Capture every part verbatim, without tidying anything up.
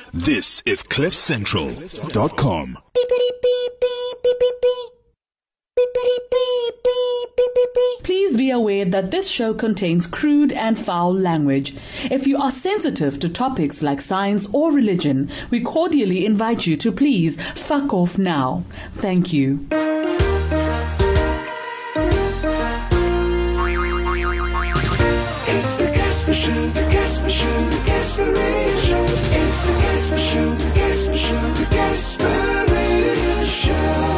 This is cliff central dot com. Please be aware that this show contains crude and foul language. If you are sensitive to topics like science or religion, we cordially invite you to please fuck off now. Thank you. It's the Casper Show, the Casper Show, the Casper Show. It's the Casper Show, the Casper Show, the Casper Show.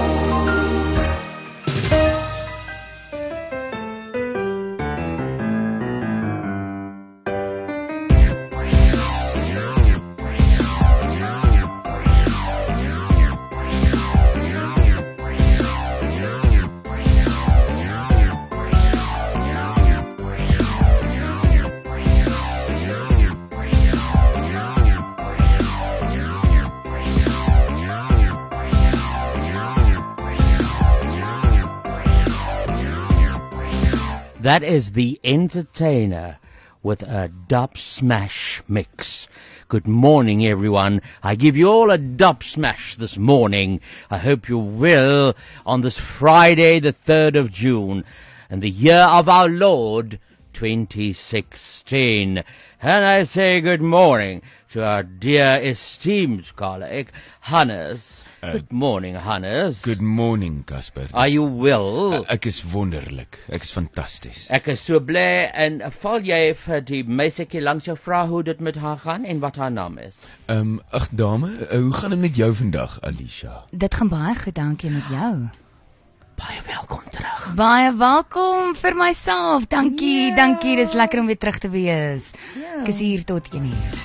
That is The Entertainer with a dub smash mix. Good morning, everyone. I give you all a dub smash this morning. I hope you will on this Friday, the third of June, in the year of our Lord, twenty sixteen. And I say good morning to our dear esteemed colleague, Hannes. Uh, good morning, Hannes. Good morning, Casper. Are you well? Uh, ek is wonderlik. Ek is fantasties. Ek is so bly. En val jy vir die meisiekie langs jou vra hoe dit met haar gaan en wat haar naam is? Ehm, um, ag dame, uh, hoe gaan dit met jou vandag, Alicia? Dit gaan baie goed, dankie met jou. Baie welkom terug. Baie welkom vir myself. Dankie, yeah. dankie. Dis lekker om weer terug te wees. Yeah. Ek is hier tot een uur.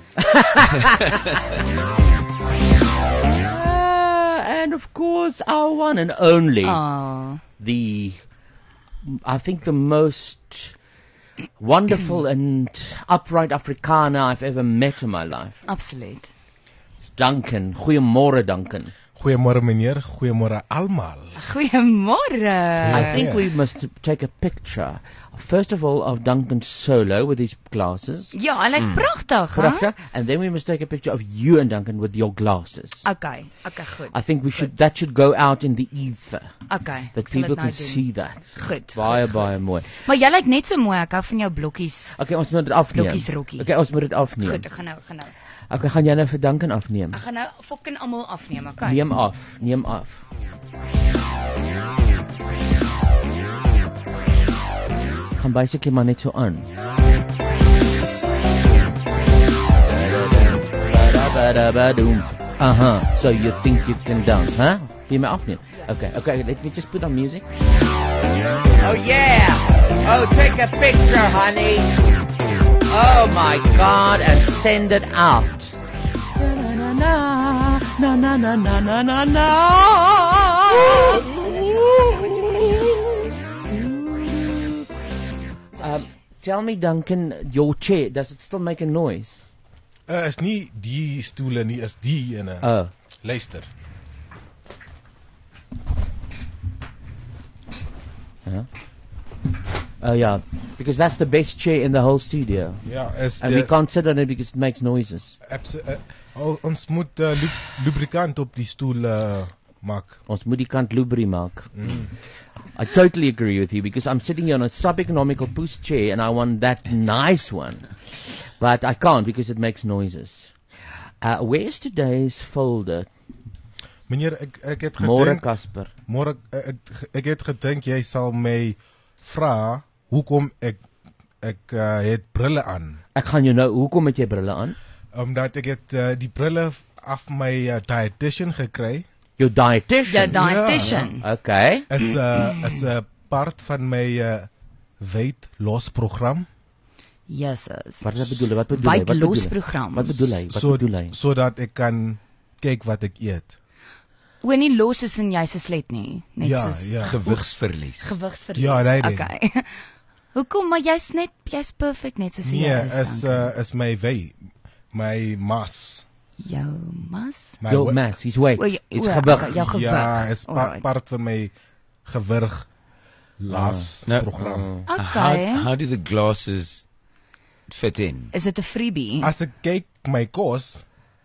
And of course, our one and only, oh. the, I think the most wonderful and upright Afrikaner I've ever met in my life. Absolute. It's Duncan. Goeiemôre, Duncan. Goeiemôre meneer, goeiemôre almal. Goeiemôre. I think we must take a picture, first of all, of Duncan solo with his glasses. Ja, hy lyk mm. pragtig, Pragtig. And then we must take a picture of you and Duncan with your glasses. Okay, okay, goed. I think we should, goed. That should go out in the ether. Okay. That people can see that. Goed. Baie, goed, baie goed. mooi. Maar jy lyk net so mooi, ek hou van jou blokkies. Okay, ons moet dit afneem. Blokkies rokkie. Okay, ons moet dit afneem. Goed, ek gaan nou, gaan nou. Okay, gaan jy nou vir Duncan afneem? Ek gaan nou fucking almal afneem, okay? Neem af, neem af. Gaan basically maar net so aan. Uh-huh, so you think you can dance, huh? Wil jy my afneem? Okay, okay, let me just put on music. Oh yeah! Oh, take a picture, honey! Oh my God, and send it out. Na na na na na na na na. Um, tell me, Duncan, your chair, does it still make a noise? Uh, is nie die stoele nie, is die ene. Oh. Luister. Huh? Oh yeah, because that's the best chair in the whole studio. Ja, is and de, we can't sit on it because it makes noises. Uh, uh, ons moet uh, lub lubrikant op die stoel uh, maak. Ons moet die kant lubri maak. Mm. I totally agree with you because I'm sitting here on a sub-economical push chair and I want that nice one. But I can't because it makes noises. Uh, where's today's folder? Meneer, ek, ek het gedink... Môre, Casper. Môre, ek, ek het gedink jy sal my vra hoekom ek ek uh, het brille aan. Ek gaan jou nou, hoekom het jy brille aan? Omdat ek het uh, die brille af my uh, dietitian gekry. Jou dietitian? The dietitian. Ja. Okay. Is 'n uh, is 'n uh, part van my uh, weight loss program. Jesus. Wat bedoel jy? Wat bedoel jy? Weight loss program. Wat bedoel hy? Wat so, bedoel hy? Sodat ek kan kyk wat ek eet. Hoe nie los is en jy se slet nie, net ja, soos ja. Gewigsverlies. Gewigsverlies. Ja, nee, nee. Okay. Hoekom? Maar jy's net jy's perfek net soos jy nee, is. Nee, is uh, is my weight, my mass. Jou mas? My Your mass, his weight, well, his well, gewig. Okay, jou gewig. Ja, is pa Alright. part van my gewig las uh, program. Uh, okay. How, how do the glasses fit in? Is dit 'n freebie? As ek kyk my kos,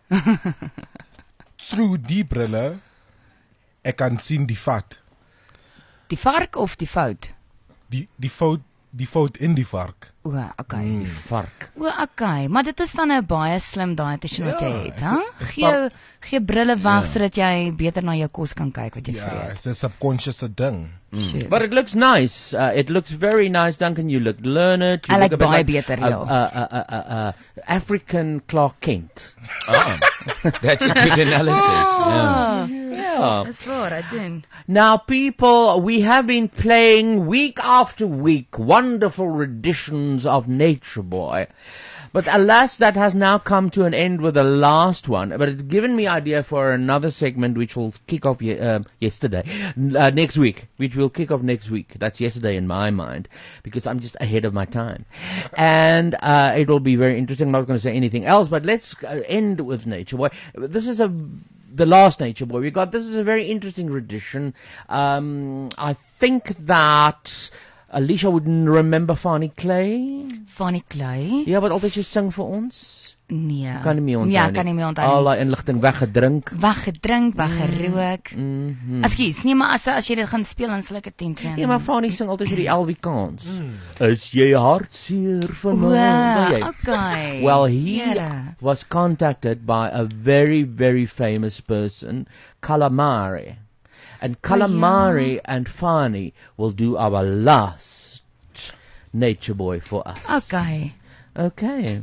through die brille, ek kan sien die vat. Die vark of die fout? Die, die fout, die fout in die vark. O, okay. Mm. Vark. O, okay, maar dit is dan 'n baie slim dietitian wat jy Ja, het, is hè? dit- is Gee pap- gee brille weg Ja. sodat jy beter na jou kos kan kyk wat jy Ja, vreet. it's a subconscious ding. Sure. But it looks nice. Uh, it looks very nice, Duncan. You look learned. You I look like a bit baie beter, a, ja. a, a, a, a, a African Clark Kent. Ah, that's a good analysis. Ah, Yeah. Dis waar, ek doen. Now, people, we have been playing week after week wonderful renditions of Nature Boy. But alas, that has now come to an end with the last one. But it's given me idea for another segment which will kick off ye- uh, yesterday, uh, next week, which will kick off next week. That's yesterday in my mind, because I'm just ahead of my time. And uh, it will be very interesting. I'm not going to say anything else, but let's uh, end with Nature Boy. This is a the last Nature Boy we got. This is a very interesting rendition. Um, I think that Alicia would remember Fanny Clay. Fanny Clay? Ja, wat altyd so sing vir ons. Nee. Kan nie meer onthou Ja, nie. kan nie meer onthou Al nie. daai inligting weggedrink. Weggedrink, weggerook. Mhm. Ekskuus, nee, maar as as jy dit gaan speel dan sal ek dit teen. Ja, maar Fanny sing altyd vir die Elwikaans. Is jy hartseer O, vanaand? Weet jy? okay. Well, he Here. was contacted by a very, very famous person, Calamari. And Calamari and Fanny will do our last Nature Boy for us. Okay. Okay.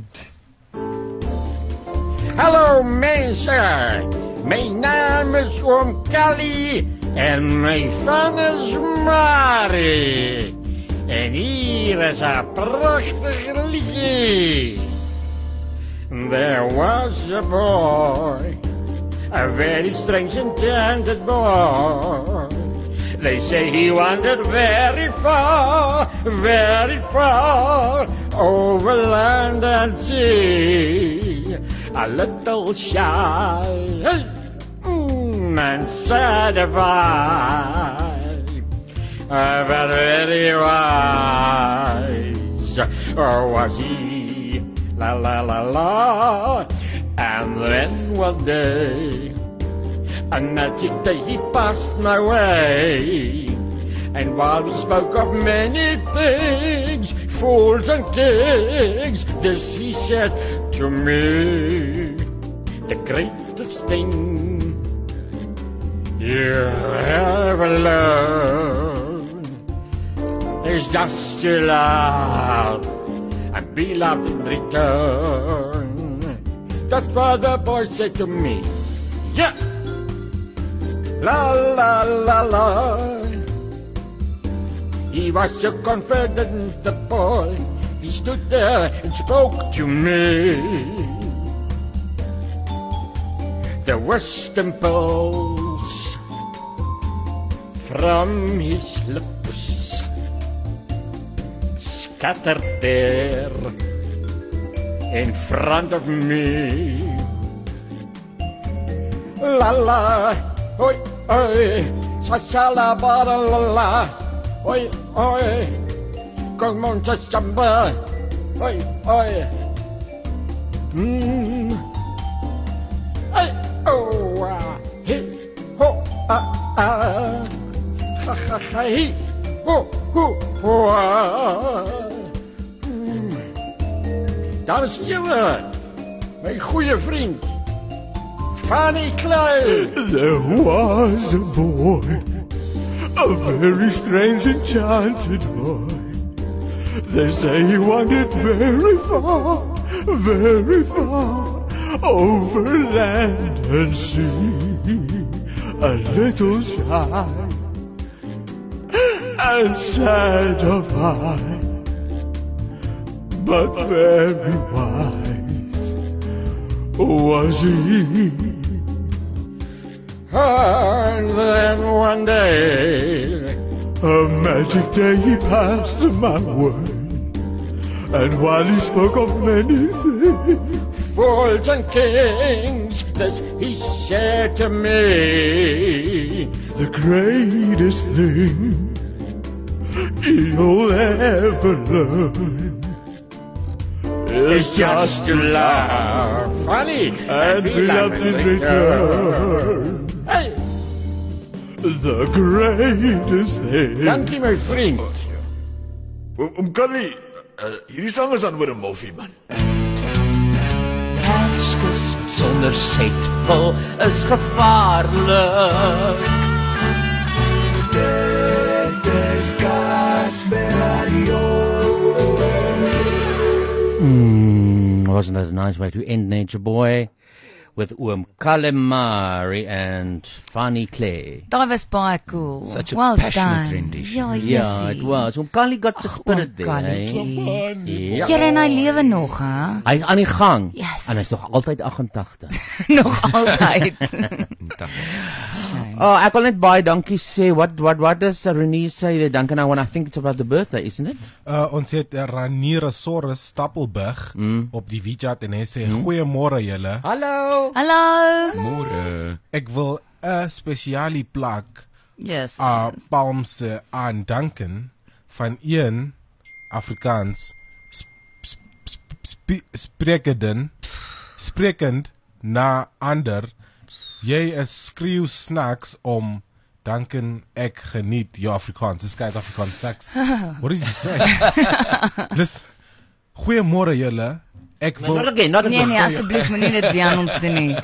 Hallo mensen, mijn naam is Oom Kali en mijn van is Mari. En hier is een prachtig liedje. There was a boy, a very strange enchanted boy. They say he wandered very far, very far, over land and sea. A little shy mm, and sad of eye, uh, but very wise. Or was he? La la la la. And then one day, a magic day he passed my way. And while we spoke of many things, fools and kings, this he said to me: the greatest thing you ever learned is just to love and be loved in return. That's what the boy said to me. Yeah. La la la la. He was so confident, the boy. He stood there and spoke to me. The wisdom pulse from his lips scattered there in front of me. La la, oi oi, sa sa la ba la la la, oi oi, come on sa samba, oi oi, hmm, oi oh ah, he ho ah ah, ha ha ha he ho ho ho ah. Dames en heren, mijn goede vriend, Fanny Clay. There was a boy, a very strange enchanted boy. They say he wandered very far, very far, over land and sea. A little shy and sad of eye, but very wise was he. And then one day, a magic day he passed my way, and while he spoke of many things, fools and kings, that he said to me, the greatest thing you'll ever learn is just to laugh. Funny, And we love in return. Hey, The greatest thing. dankie my vriend. Om Kali, uh, hierdie sang is aan oor 'n moffie man. Herskus sonder setpil is gevaarlik. Dit is Casper Radio. Mm, wasn't that a nice way to end Nature Boy? With Oom Calamari and Fanny Clay. Daai was baie cool. Such a well passionate done. rendition. Ja, Yeah, jessie. it was. Oom Kali got the Ag, spirit oom there. Kalletjie. eh? Ja. Here en hy lewe nog, hè? Hy is aan die gang. Yes. En hy's nog altyd agt-agt. Nog altyd. Oh, ek wil net baie dankie sê. What what what does uh, Renee say there, Duncan? I want I think it's about the birthday, isn't it? Uh, ons het uh, Ranierosaurus Stapelberg Mm. op die WeChat en hy sê goeiemôre julle. Hallo. Hallo. Môre. Ek wil 'n spesiale plak Yes. uh palmse aan Duncan van een Afrikaans sp sp sp sprekenden sprekend na ander. Jy is skreeu snacks om Duncan ek geniet jou Afrikaans. This guy's Afrikaans sex. What is he saying? Listen, goeiemôre julle. Ek wil Not again, not Nee again. nee, asseblief moenie dit weer aan ons doen nie.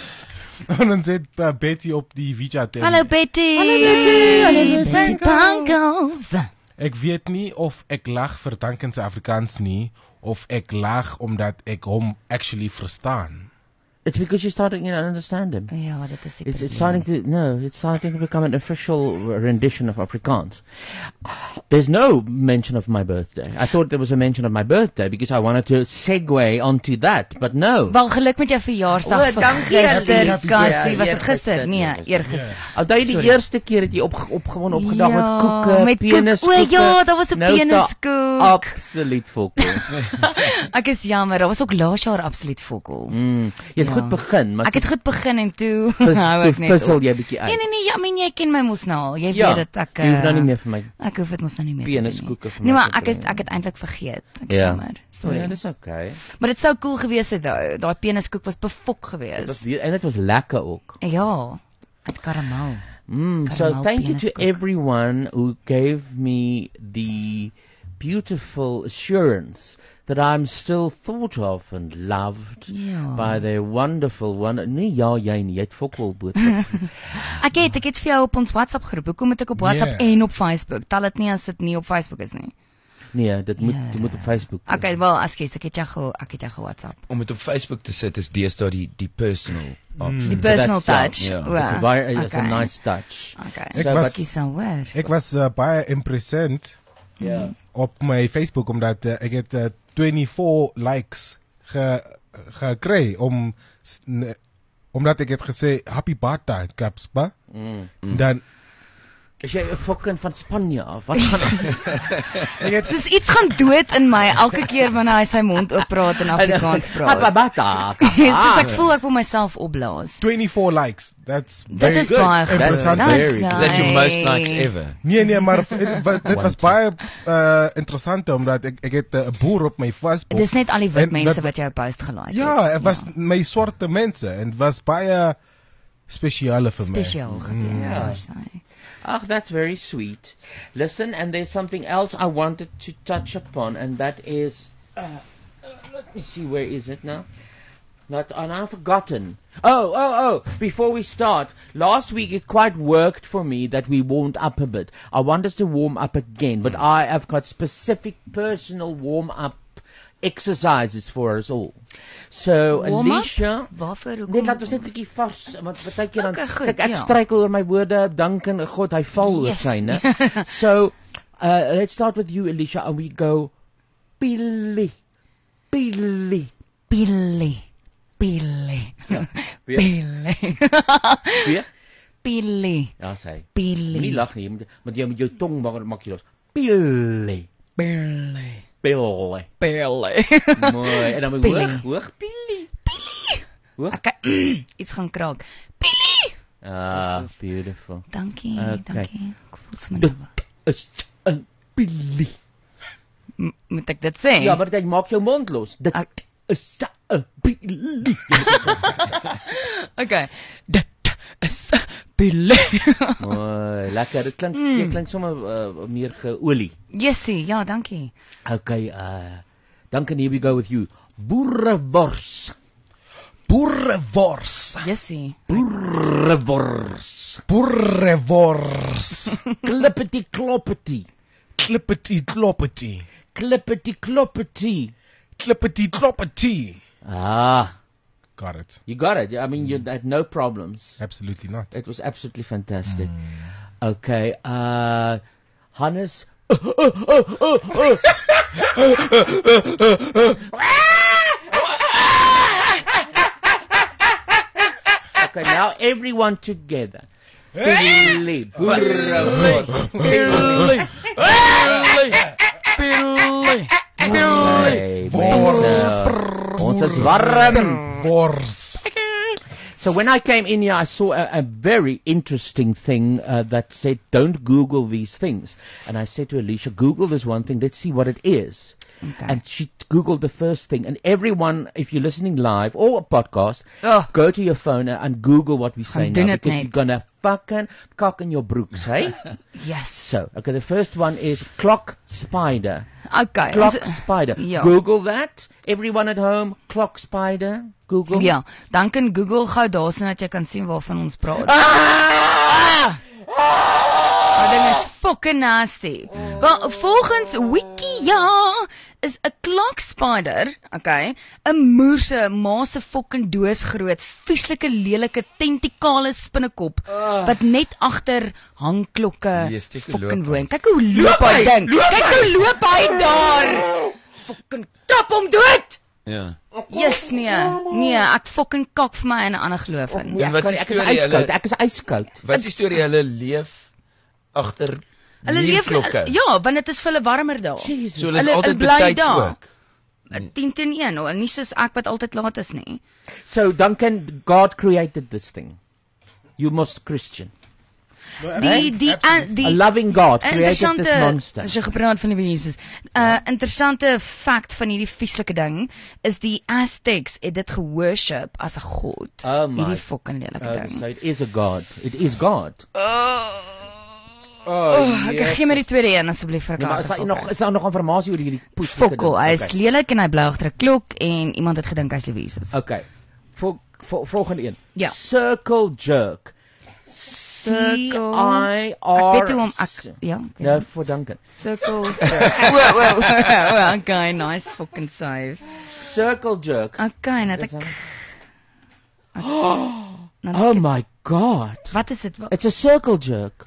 en ons het uh, Betty op die WeChat. en Hallo Betty. Hallo Betty. Betty Pankels. Ek weet nie of ek lag vir Duncan se Afrikaans nie of ek lag omdat ek hom actually verstaan. It's because you're starting to understand him. Ja, dit is die It's, it's probleem. starting to no, it's starting to become an official rendition of Afrikaans. There's no mention of my birthday. I thought there was a mention of my birthday because I wanted to segue onto that, but no. Wel geluk met jou verjaarsdag O, vir dankie, gister, Happy Cassie. Was birthday. dit gister? Ja, Nee, eergister. eergister. Onthou jy die Sorry. eerste keer het jy op opgewoon opgedag Ja, met koeke, met koek. peniskoeke. O ja, daar was 'n Nou is daar peniskoek. Absoluut volkoel. Ek is jammer, daar was ook laas jaar absoluut volkoel. Mm, jy het Ja. goed begin, maar Ek het goed begin en toe vis- hou toe ek net vissel op. jy bietjie uit. Nee nee nee, ja, I mean, jy ken my mos nou al. Jy Ja, weet dit ek jy hoef nou nie eh, meer vir my. Ek hoef dit mos nou nie meer te doen nie. Peniskoeke vir Nee, my maar te ek het bring. ek het eintlik vergeet. Ek is Ja. jammer. Sorry. Ja, dis okay. Maar dit sou cool gewees het daai. Daai peniskoek was befok Dit was geweest. weer en dit was lekker ook. Ja, uit karamel. Mm, so Caramel thank you to peniskoek. everyone who gave me the beautiful assurance that I'm still thought of and loved Ja. by their wonderful one. Nee, ja, jy nie, jy het fokwel boodskap. Ek het ek het vir jou op ons WhatsApp groep. Hoekom moet ek op WhatsApp Yeah. en op Facebook? Tel dit nie as dit nie op Facebook is nie. Nee, dit moet Ja. dit moet op Facebook. wees. Okay, wel, ekskuus, ek het jou ge ek het jou ge WhatsApp. Om dit op Facebook te sit is deesdae die die personal option. Die But personal that's- touch. ja, O, It's a, very, it's a okay. nice touch. Okay. Ek So, was- but- Kies dan hoor. Ek was uh, baie impressed Yeah. op my Facebook omdat uh, ek het uh, twenty-four likes ge gekry om s- ne- omdat ek het gesê happy birthday Kapspa. Mm. Dan Is jy 'n fucking van Spanje af? Wat gaan ek het Soos iets gaan dood in my elke keer wanneer hy sy mond oop praat en Afrikaans praat. Bata. Soos ek voel ek wil myself opblaas. twenty-four likes. That's Dit very is good. baie That's goed. very Dis good. Is that your most nice. likes ever? Nee nee, maar dit wa- dit was One, baie uh, interessant omdat ek ek het 'n uh, boer op my Facebook. Dis net al die wit En mense dat- wat jou post gelike Ja, het. het was my swarte mense en het was baie spesiale vir my. spesiaal gewees. Ja. daar sy. Ach, that's very sweet. Listen, and there's something else I wanted to touch upon, and that is, uh, uh, let me see, where is it now? Not, and I've forgotten. Oh, oh, oh, before we start, last week it quite worked for me that we warmed up a bit. I want us to warm up again, but I have got specific personal warm-up exercises for us all. So, Warm up? Alicia... Waarvoor hoekom? Net laat ons net 'n bietjie vars, want baie keer dan Okay, goed, kyk ek ja. struikel oor my woorde, Duncan, God, hy val oor Yes. syne. So, uh, let's start with you, Alicia, and we go Billy. Billy. Billy. Billy. Weer? Billy. Weer? Billy. Ja, sê. Billy. Moenie lag nie, jy moet met jou met jou tong maak maak jy los. Billy. Billy. Billy. Billy. Mooi. En dan moet Billy. hoog, hoog Billy. Billy. Hoog. Ek iets gaan kraak. Billy. Ah, beautiful. Dankie, Okay. dankie. Ek voel sommer Dit nou. is 'n Billy. M moet ek dit sê? Ja, maar dit maak jou mond los. Dit Ek- is 'n pielie. Okay. Dit is 'n pielie. Mooi, lekker. Dit klink mm. klink sommer uh, meer geolie. Jessie, ja, dankie. Okay, uh Duncan, here we go with you. Boerewors. Boerewors. Jessie. Boerewors. Boerewors. Klippety kloppety. Klippety kloppety. Klippety kloppety. Klippety kloppety. Ah, Got it. you got it. I mean, you had no problems. Absolutely not. It was absolutely fantastic. Okay, uh, Hannes. Okay, now everyone together. Billy, Boerewors. Billy, Billy, Billy, Billy. Mense, ons is warm. Wors. So when I came in here, I saw a, a very interesting thing uh, that said, don't Google these things. And I said to Alicia, Google this one thing, let's see what it is. Okay. And she Googled the first thing. And everyone, if you're listening live or a podcast, Oh. go to your phone and Google what we say Gaan doen now. het Because net. you're going to fucking cock in your brooks, hey? Yes. So, okay, the first one is clock spider. Okay. Clock ons- spider. Ja. Google that. Everyone at home, clock spider. Google. Ja, dan kan Google gou daar sien dat jy kan sien waarvan ons praat. Ah! Dat ding is fucking nasty. Wel, volgens Wikia is 'n clock spider, okay, 'n moerse, maase fucking doosgroot, vieslike lelike tentikale spinnekop wat net agter hangklokke Yes, kyk hoe fucking loop woon. Kyk hoe loop hy ding. Kyk hoe loop hy daar. Fucking kap hom dood. Ja. Yes, nee. Nee, ek fucking kak vir my in 'n ander geloof in. Ja, En wat ek, is ek is storie, ijskoud. hulle- Ek is ijskoud. Wat is die storie? Hulle leef agter Hulle leef muurklokke. ja, want dit is vir hulle warmer daar. Jesus. So hulle is hulle- altyd hulle bly betyds daar. ook. tien teen een, hoor, nie soos ek wat altyd laat is nie. So Duncan, God created this thing. You must Christian. Die die an, die A loving God created this interessante monster. as jy gepraat van die Here Jesus. Uh interessante fact van hierdie vieslike ding is die Aztecs het dit geworship as 'n god. Oh my. Hierdie fucking lelike Uh, ding. so it is a God. It is God. Oh, ek gee my die tweede een asseblief vir Nee, maar is daar nog is daar nog inligting oor hierdie poeslike Fokkel, hy is Okay. lelik en hy bly agter 'n klok en iemand het gedink hy's Louise. Okay. Vol, vol, volgende een. Ja. Circle jerk. Circle. C I R. Ek weet hoe om ek ja. okay. No, for Duncan. Circle. Wow, wow, wow. Okay, nice fucking save. Circle jerk. Okay, nou Dis ek Oh, nou oh ek- my God. Wat is dit? It's a circle jerk.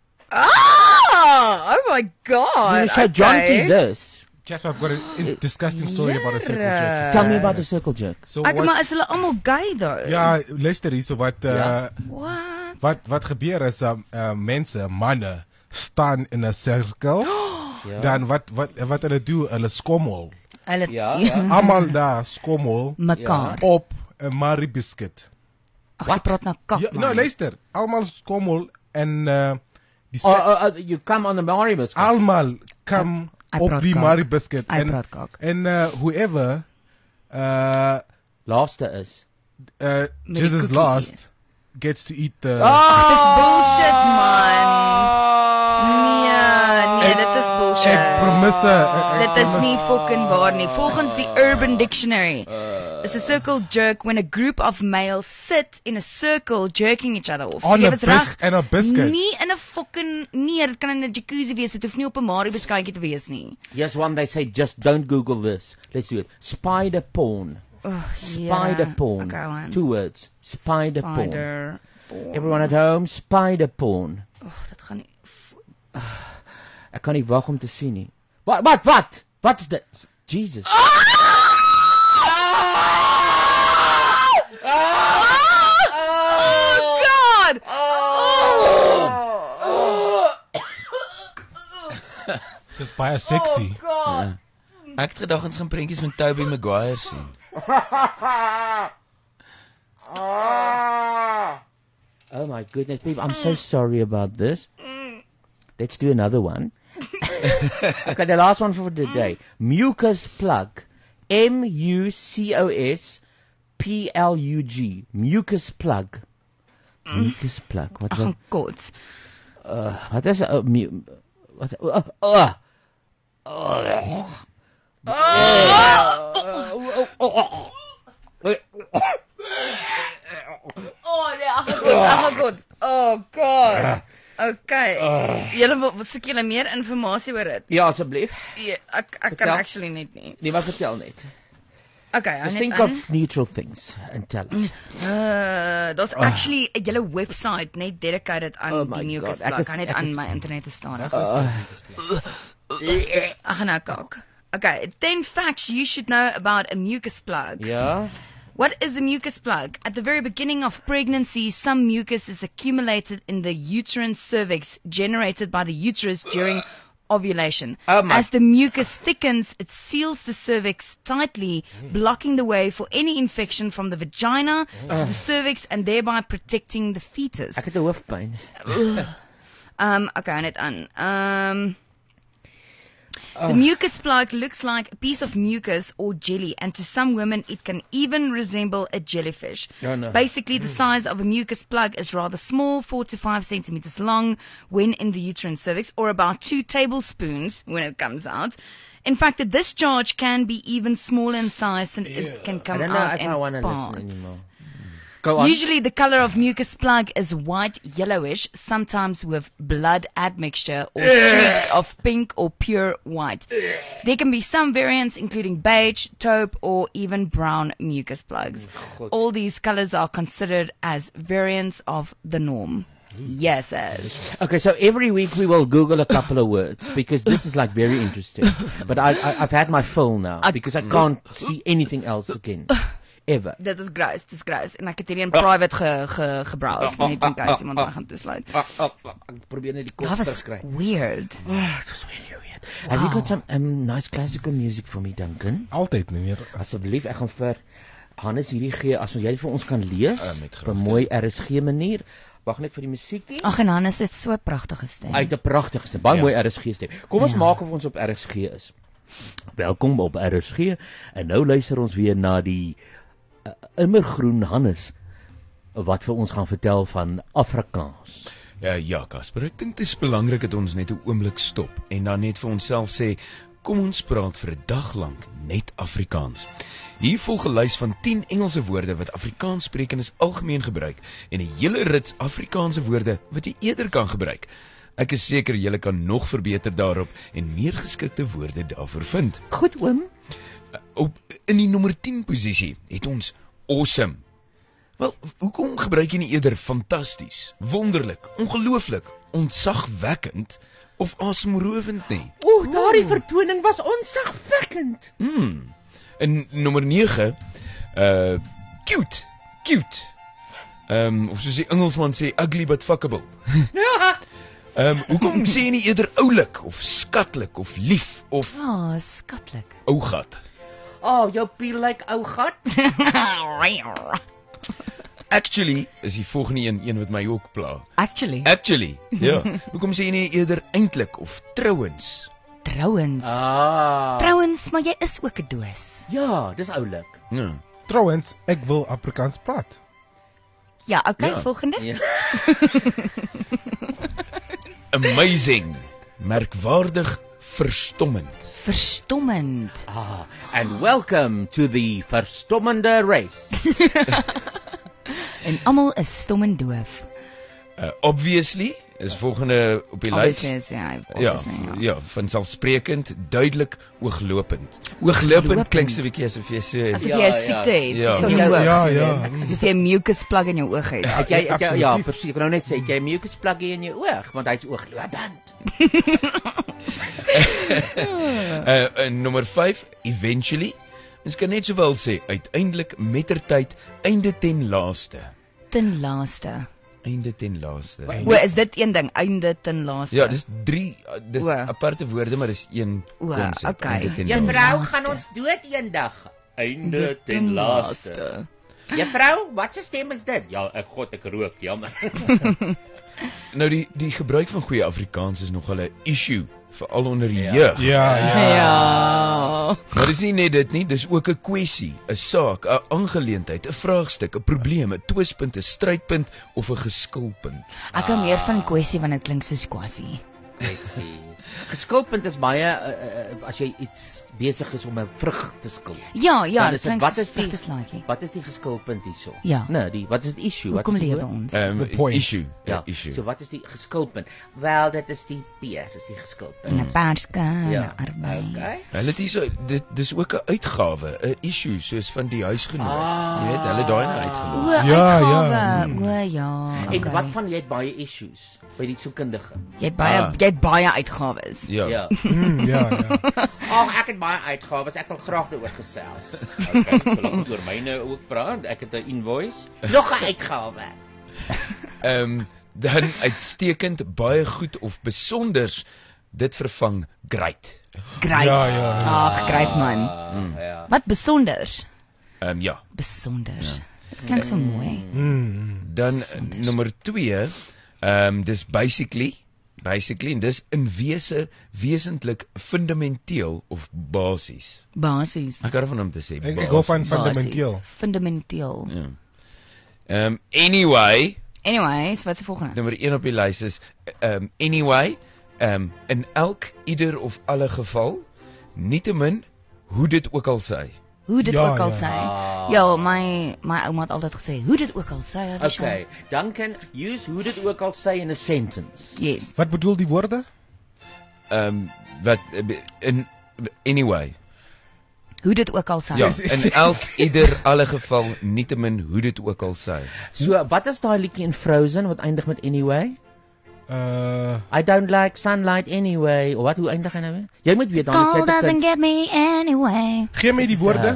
Ah! Oh my god. You show John to this. Jasper, I've got a in- disgusting story about a circle jerk. Jere. Tell me about the circle jerk. So Ek what, maar is hulle almal gay though? ja, luister hierso wat uh, Ja. What? wat wat gebeur is um, uh, mense, manne staan in 'n sirkel. Ja. Dan wat wat wat hulle doen, hulle skommel. Hulle Ja, ja. Almal daar skommel mekaar. op 'n Maribiscuit. Ag, jy praat nou kak. Ja, man. nou luister, almal skommel en uh, die Oh, spe- oh, oh, you come on the Maribus. almal kom Hy op praat die kak. Maribiscuit Hy en praat kak. en uh, whoever uh, Laaste is. uh, Met die Jesus cookie. last gets to eat the Ag, dis bullshit man. Nee, nee, dit is bullshit. ek promisse. ek- ek Dit is promise. nie fucking waar nie. Volgens die Urban Dictionary is a circle jerk when a group of males sit in a circle jerking each other off. On jy a was bis- reg. en 'n biscuit. Nie in 'n fucking nee, dit kan in 'n jacuzzi wees. Dit hoef nie op 'n Mario beskuitjie te wees nie. Yes, one they say just don't Google this. Let's do it. Spider porn. Oh, Spider yeah. porn. Okay, man. Two words. Spider, porn. Spider porn. Everyone at home, spider porn. Oh, dit gaan nie. Ek kan nie wag om te sien nie. Wat wat wat? Wat is dit? Jesus. Oh God! Dis baie sexy. Ja. Ek het gedag ons gaan prentjies met Tobey Maguire sien. Oh my goodness, people, I'm so sorry about this. Let's do another one. Okay, the last one for today. Mucus plug. M U C O S P L U G. Mucus plug. Mucus plug. Wat Ag, God. uh, wat is 'n uh, mu wat uh, uh, uh, Oh, nee, ag God, ag God. Oh God. Okay. Julle wil soek julle meer inligting oor dit? Ja, asseblief. Ja, ek ek kan Vertel. actually net nie. Nee, maar vertel net. Okay, Just net think aan. of neutral things and tell us. Uh, daar's actually 'n hele website net dedicated aan Oh my die mucus God, ek plug. is- Kan net ek aan is- my internet te staan. Uh, Ag nou kak. Okay, ten facts you should know about a mucus plug. ja. What is a mucus plug? At the very beginning of pregnancy, some mucus is accumulated in the uterine cervix generated by the uterus during ovulation. Oh my- As the mucus thickens, it seals the cervix tightly, blocking the way for any infection from the vagina to the cervix and thereby protecting the fetus. Ek het 'n hoofpyn. Um, okay, net aan. Um, the mucus plug looks like a piece of mucus or jelly, and to some women it can even resemble a jellyfish. Oh, no. Basically, the size of a mucus plug is rather small, four to five centimeters long when in the uterine cervix, or about two tablespoons when it comes out. In fact, the discharge can be even smaller in size, and it can I come don't know out if in I want to parts. listen anymore. Go on. Usually the color of mucus plug is white yellowish, sometimes with blood admixture or streaks of pink or pure white. There can be some variants including beige, taupe or even brown mucus plugs. All these colors are considered as variants of the norm. Yes, as. Okay, so every week we will Google a couple of words because this is like very interesting. But I, I, I've had my fill now because I can't see anything else again. Ever. Dit is gross, dit is gross. En ek het hierdie in private ge, ge, gebrowse, net in case iemand my gaan toesluit. Ek probeer net die kos That was kry. weird. Oh, it was really weird. Have you got some um, nice classical music for me, Duncan? Altyd, meneer. Asseblief, ek gaan vir Hannes hierdie gee as jy vir ons kan lees Uh, met op 'n mooi R S G manier. Wag net vir die musiekie. Ag en Hannes het so 'n pragtige stem. Uit 'n pragtige stem, baie Ja. mooi R S G stem. Kom ons Ja. maak of ons op R S G is. Welkom op R S G en nou luister ons weer na die uh, immergroen Hannes wat vir ons gaan vertel van Afrikaans. Ja, ja, Casper, ek dink dit is belangrik dat ons net 'n oomblik stop en dan net vir onsself sê, kom ons praat vir 'n dag lank net Afrikaans. Hier volg 'n lys van tien Engelse woorde wat Afrikaanssprekendes algemeen gebruik en 'n hele rits Afrikaanse woorde wat jy eerder kan gebruik. Ek is seker julle kan nog verbeter daarop en meer geskikte woorde daarvoor vind. Goed oom. Op in die nommer tien posisie het ons awesome. Wel, hoekom gebruik jy nie eerder fantasties, wonderlik, ongelooflik, ontzagwekkend of asemrowend nie? O, daardie vertoning was onsagwekkend. Hmm. In nommer nege, uh cute, cute. Ehm um, of soos die Engelsman sê, ugly but fuckable. Ehm um, hoekom sê jy nie eerder oulik of skatlik of lief of Ah, oh, skatlik. ou gat? Oh, jou piel lyk ou gat. Actually is die volgende een een wat my ook pla. Actually, Actually, ja. Hoekom sê jy nie eerder eintlik of trouens? trouens. Ah. Trouens, maar jy is ook 'n doos. Ja, dis oulik. Ja. Trouwens, ek wil Afrikaans praat. Ja, okay, Ja. volgende. Ja. Amazing, merkwaardig, verstommend. Verstommend. Ah, and welcome to the verstommende race. En almal is stom en doof. Uh, obviously is volgende op die lys. Obviously is ja, Ja, obviously, ja. ja, vanselfsprekend, duidelik, ooglopend. Ooglopend Ooglopend. klink so 'n bietjie asof jy so Asof Ja, jy 'n ja. siekte het, Ja. soos in jou oog. Ja, ja. Asof jy 'n mucus plug in jou oog het. Het jy, het jy ja, Absoluut. presies. Ek wou nou net sê, het jy mucus pluggie in jou oog, want hy's ooglopend. uh, en nommer vyf, eventually. Mens kan net sowel sê uiteindelik, mettertyd, einde ten laaste. Ten laaste. Einde ten laaste. O, is dit een ding, einde ten laaste? Ja, dis drie uh, dis O. aparte woorde, maar dis een O, konsep. okay. Einde ten Juffrou, laaste. Juffrou, gaan ons dood eendag. Einde ten ten laaste. laaste. Juffrou, wat se stem is dit? Ja, ek god, ek rook, jammer. Nou die die gebruik van goeie Afrikaans is nogal 'n issue veral onder die jeug. Ja, ja. Ja. Maar dis nie net dit nie, dis ook 'n kwessie, 'n saak, 'n aangeleentheid, 'n vraagstuk, 'n probleem, 'n twispunt, 'n strydpunt of 'n geskilpunt. Ek hou meer van kwessie want dit klink soos kwassie. Kwessie. Geskilpunt is baie uh, uh, as jy iets besig is om 'n vrug te skil. Ja, ja, Dan dit is dit, klink wat is die vrugteslaatjie. wat is die geskilpunt hierso? Ja. Nee, die wat is die issue? Hoekom wat is die lewe woord? ons? Um, The point. issue, Ja, ja, issue. so wat is die geskilpunt? Wel, dit is die peer, dis die geskilpunt. In 'n perska, Ja. arbei. Okay. Hulle het hierso dit dis ook 'n uitgawe, 'n issue soos van die huisgenoot. Ah. Jy weet, hulle daai nou O, uitgelos. Ja, uitgawe. O ja. En Okay. wat van jy het baie issues by die sielkundige? Jy het baie Ah. jy het baie uitgawes. Ja. Ja. Mm, ja, ja. Ag, ek het baie uitgawes. Ek wil graag daaroor gesels. Okay, wil ons oor myne ook praat? Ek het 'n invoice. Nog 'n uitgawe. Ehm um, dan uitstekend, baie goed of besonders, dit vervang great. Great. Ja, ja, ja. Ag, great man. Mm. Ja. Wat besonders? Ehm um, ja. Besonders. Dit klink so mooi. Mm. Dan Besonders. uh, nommer twee, ehm um, dis basically basically en dis in wese wesentlik fundamenteel of basies. Basies. Ek hou van om te sê Ek, ek hou van basies. fundamenteel. Fundamenteel. Ja. Ehm um, anyway, Anyways, wat is die volgende? nommer een op die lys is ehm um, anyway, ehm um, in elk ieder of alle geval, nietemin hoe dit ook al sy. Hoe dit Ja, ook al ja. sê. Ah. Ja, my my ouma het altyd gesê, hoe dit ook al sê. Arisha. Okay, dan kan use hoe dit ook al sê in 'n sentence. Yes. Wat bedoel die woorde? Ehm um, wat eh, in anyway. Hoe dit ook al sê. Ja, in elk ieder alle geval, nietemin hoe dit ook al sy. So, wat is daai liedjie in Frozen wat eindig met anyway? Uh, I don't like sunlight anyway. Of wat hoe eindig hy nou weer? Jy moet weet dan Cold het sy doesn't te get me anyway. gee my die woorde.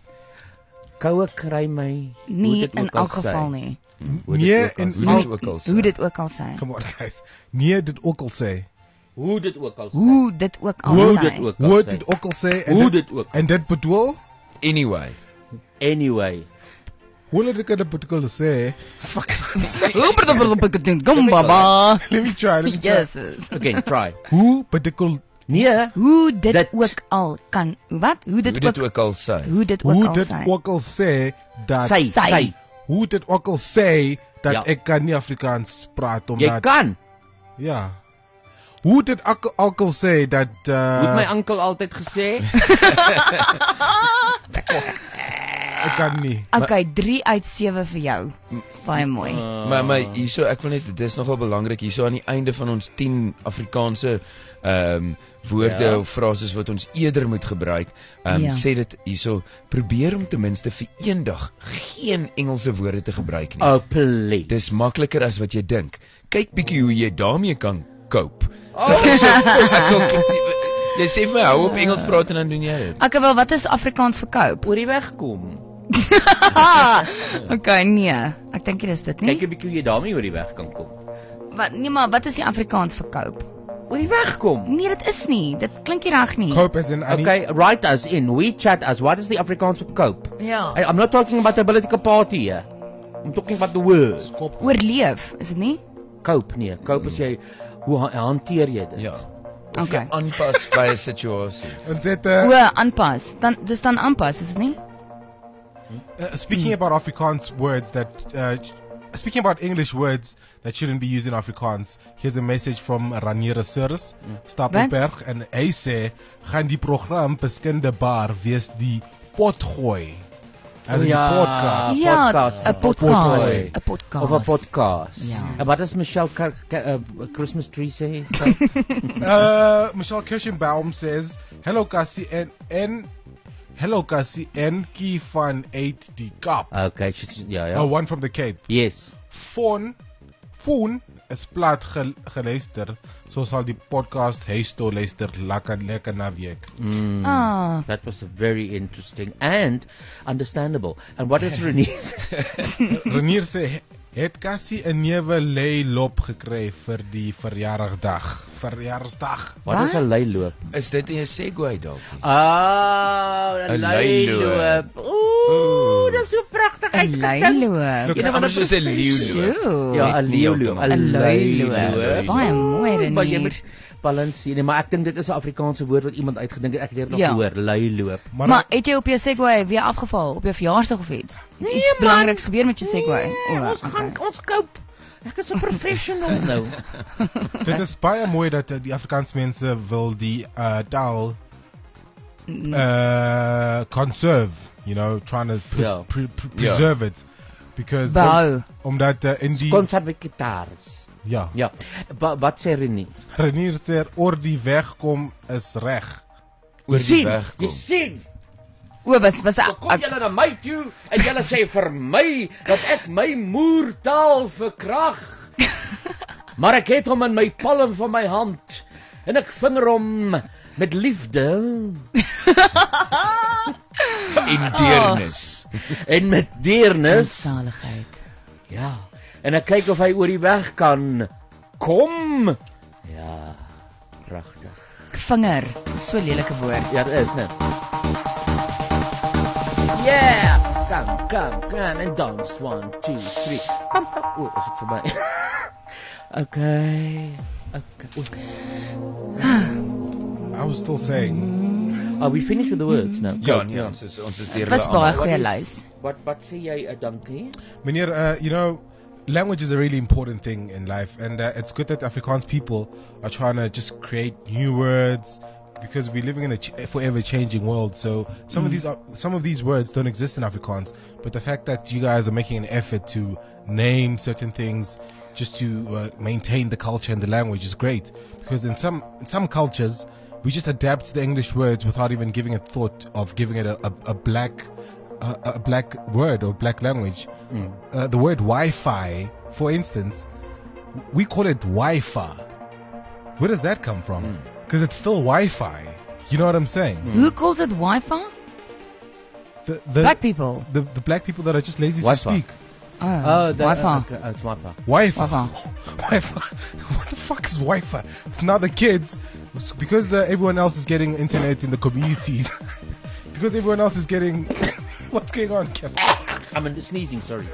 koue kry my. hoe Nie dit in ook al elk sê. geval nie. Hoe dit Nee, ook al- in- hoe dit ook al sy. Hoe dit ook al sê. Come on guys. Nee, dit ook al sê. Hoe dit ook al sê. Hoe dit ook al Hoe sê. dit ook al Hoe sê. dit ook al sê. en Hoe dit ook al En dit bedoel? Anyway. Anyway. Hoe dit ek dit bedoel sê? Kom baba. Let me try. Let me try. Yes. Again, try. Hoe bedoel Nee. Hoe dit Dit. ook al kan. Wat? Hoe Hoe dit dit ook ook al sy. hoe dit ook hoe al dit sê. ook al sê dat Sy, Sy. sy. hoe dit ook al sê dat Ja. ek kan nie Afrikaans praat Jy omdat kan. ja. Hoe dit ook ook al sê dat uh, Moet my oom altyd gesê. ek kan nie. Okay, drie uit sewe vir jou. Baie mooi. Maar maar hierso ek wil net dit is nogal belangrik hierso aan die einde van ons tien Afrikaanse ehm um, woorde Ja. of frases wat ons eerder moet gebruik. Ehm um, Ja. sê dit hierso probeer om ten minste vir eendag geen Engelse woorde te gebruik nie. Oh, please. Dis makliker as wat jy dink. Kyk bietjie hoe jy daarmee kan cope. Oh. Ek sal, ek sal, jy sê vir my hou op Engels praat en dan doen jy dit. Okay, wel wat is Afrikaans vir koop? Oor die weg kom. Okay, nee. Ek dink nie dis dit nie. Kyk 'n bietjie hoe jy daarmee oor die weg kan kom. Wat nee, maar wat is die Afrikaans vir koop? Oor die weg kom. Nee, dit is nie. Dit klink nie reg nie. Cope as in Annie. Okay, write us in. We chat us. What is the Afrikaans for cope? Ja. I, I'm not talking about a political party here. I'm talking about the word. Oorleef, is dit nie? Cope, nee. Cope is jy hoe ha hanteer jy dit? Ja. Of Okay. jy aanpas by 'n situasie. En sit O, uh, aanpas. Dan dis dan aanpas, is dit nie? uh, speaking about Afrikaans words that uh, speaking about English words that shouldn't be used in Afrikaans. Here's a message from Ranier Surs, Stapelberg en hy sê gaan die program Beskinde Bar wees die potgooi. As in die podcast. Ja, podcast. 'n podcast, Potgooi. 'n podcast. Of 'n podcast. Ja. En wat is Michelle Car Car uh, Christmas tree sê? So, Uh, Michelle Kirschenbaum says, "Hello Cassie en en hello Cassie en Kie van eight die Kap." okay, she's, ja, ja. Oh, one from the Cape. Yes. Phone phone is plat gel, geluister, so sal die podcast huis toe luister lekker lekker naweek. Mm. Ah. That was very interesting and understandable. And what is Renee's? Renier sê het Cassie 'n nuwe leilop gekry vir die verjaardag. Verjaarsdag. Wat is 'n leiloop? Is dit nie 'n segue dalk nie? Ah, 'n Een leiloop. leiloop. Ooh, dis so pragtig 'n leiloop. Dit is anders soos 'n leeuloop. Sjoe. Ja, 'n leeuloop. 'n leiloop. leiloop. Baie mooi, Maar jy Renier. moet balanseer nie, maar ek dink dit is 'n Afrikaanse woord wat iemand uitgedink het. Ek het dit nog Ja. gehoor, luiloop. Maar, Maar het jy op jou Segway weer afgeval op jou verjaarsdag of iets? Nee, Iets man. belangriks gebeur met jou Segway? Nee, O, ons okay. gaan ons koop. Ek is 'n professional nou. dit is baie mooi dat uh, die Afrikaanse mense wil die uh, taal uh, conserve, you know, trying to pre Ja. pre pre preserve it. Because Behou. omdat uh, in die Konservatief. ja, Ja. Ba, wat sê Renie? Renier sê oor die weg kom is reg. Oor die weg Jy kom. sien, O, was was dan kom julle na my toe en julle sê vir my dat ek my moertaal verkrag. Maar ek het hom in my palm van my hand en ek vinger hom met liefde En deernis. en met deernis. saligheid. Ja. En ek kyk of hy oor die weg kan kom. Ja. Pragtig. Vinger, so lelike woord. Ja, dit is net. Yeah! Kom, kom, kom en dans. One, two, three. Pam, pam. O, is dit verby? Okay. Okay. I was still saying, Are we finished with the words now? Ja, Go, nee, ons is ons is deur Was hulle baie almal. goeie is- lys. Wat wat sê jy, uh, dankie? meneer, uh, you know, language is a really important thing in life, and uh, it's good that Afrikaans people are trying to just create new words because we're living in a ch- forever changing world. So some of these are, some of these words don't exist in Afrikaans, but the fact that you guys are making an effort to name certain things just to uh, maintain the culture and the language is great, because in some in some cultures we just adapt the English words without even giving a thought of giving it a, a, a black a, a black word or black language. Uh, the word Wi-Fi, for instance, we call it Wi-Fi. Where does that come from? Because it's still Wi-Fi. You know what I'm saying? Who calls it Wi-Fi? The, the, Black people. the the black people that are just lazy Wi-Fi. to speak. Oh, Oh, that, Wi-Fi. Okay, oh, it's Wi-Fi. Wi-Fi. Wi-Fi. Wi-Fi. What the fuck is Wi-Fi? It's now the kids, because uh, everyone else is getting internet in the communities. Because everyone else is getting. What's going on, Casper? I'm sneezing, sorry.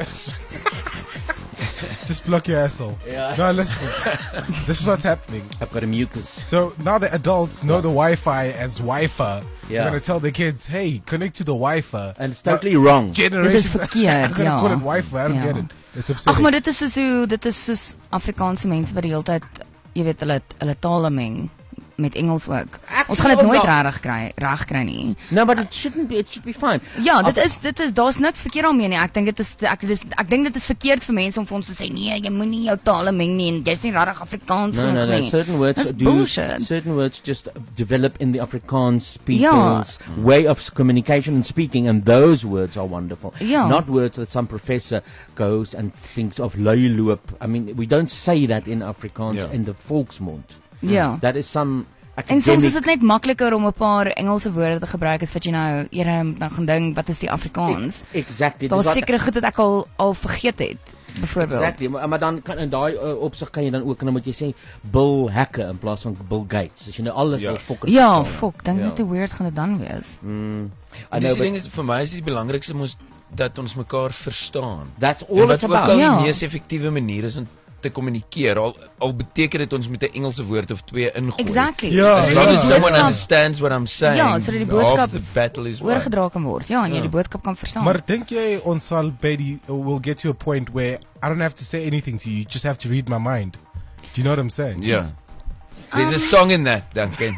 Just block your asshole. Yeah. No, listen. This is what's happening. I've got a mucus. So now the adults know the Wi-Fi as Wi-Fi. Yeah. They're gonna tell their kids, "Hey, connect to the Wi-Fi." And it's totally wrong. Generations. Dit is verkeerd, I'm gonna ja. call it Wi-Fi. I don't Ja. get it. It's Ag, upsetting. maar dit is soos hoe dit is soos Afrikaanse mense wat die hele tyd, jy weet, hulle hulle tale meng met Engels ook. Ons gaan dit ook nooit wel- reg kry, reg kry nie. No, but it shouldn't be. It should be fine. Ja, dit is dit is daar's niks verkeerd daarmee nie. Ek dink dit is ek dis ek dink dit is verkeerd vir mense om vir ons te sê nee, jy moenie jou tale meng nie en jy's nie regtig Afrikaans No, vir no, ons no. nie. Certain words That's do. bullshit. Certain words just develop in the Afrikaans people's way of communication and speaking, and those words are wonderful. Ja. Not words that some professor goes and thinks of luiloop. I mean, we don't say that in Afrikaans Ja. in the volksmond. Ja. That is some. En soms is academic- dit net makliker om 'n paar Engelse woorde te gebruik as wat jy nou eers moet nou gaan dink wat is die Afrikaans. Exactly. Daar's Dis wat- sekere goed wat ek al al vergeet het. Byvoorbeeld. Exactly, maar, maar dan kan in daai uh, opsig kan jy dan ook en dan moet jy sê Bill Hacker in plaas van Bill Gates. As jy nou alles Ja. wil fokker. Ja, fok, dink Ja. net hoe weird gaan dit dan wees. Mm, I En know, dis die but ding is vir my is die belangrikste mos dat ons mekaar verstaan. that's En all wat it's ook about. al die Ja. mees effektiewe manier is om te kommunikeer. Al al beteken dit ons moet 'n Engelse woord of twee ingooi. Exactly. Ja, As Sodat long die as someone boodskap understands what I'm saying. Ja, sodat die boodskap half the battle is won. oorgedra kan word. Ja, en jy Ja. die boodskap kan verstaan. Maar dink jy ons sal by die will get to a point where I don't have to say anything to you, you just have to read my mind. Do you know what I'm saying? Yeah. There's Um, a song in that, Duncan.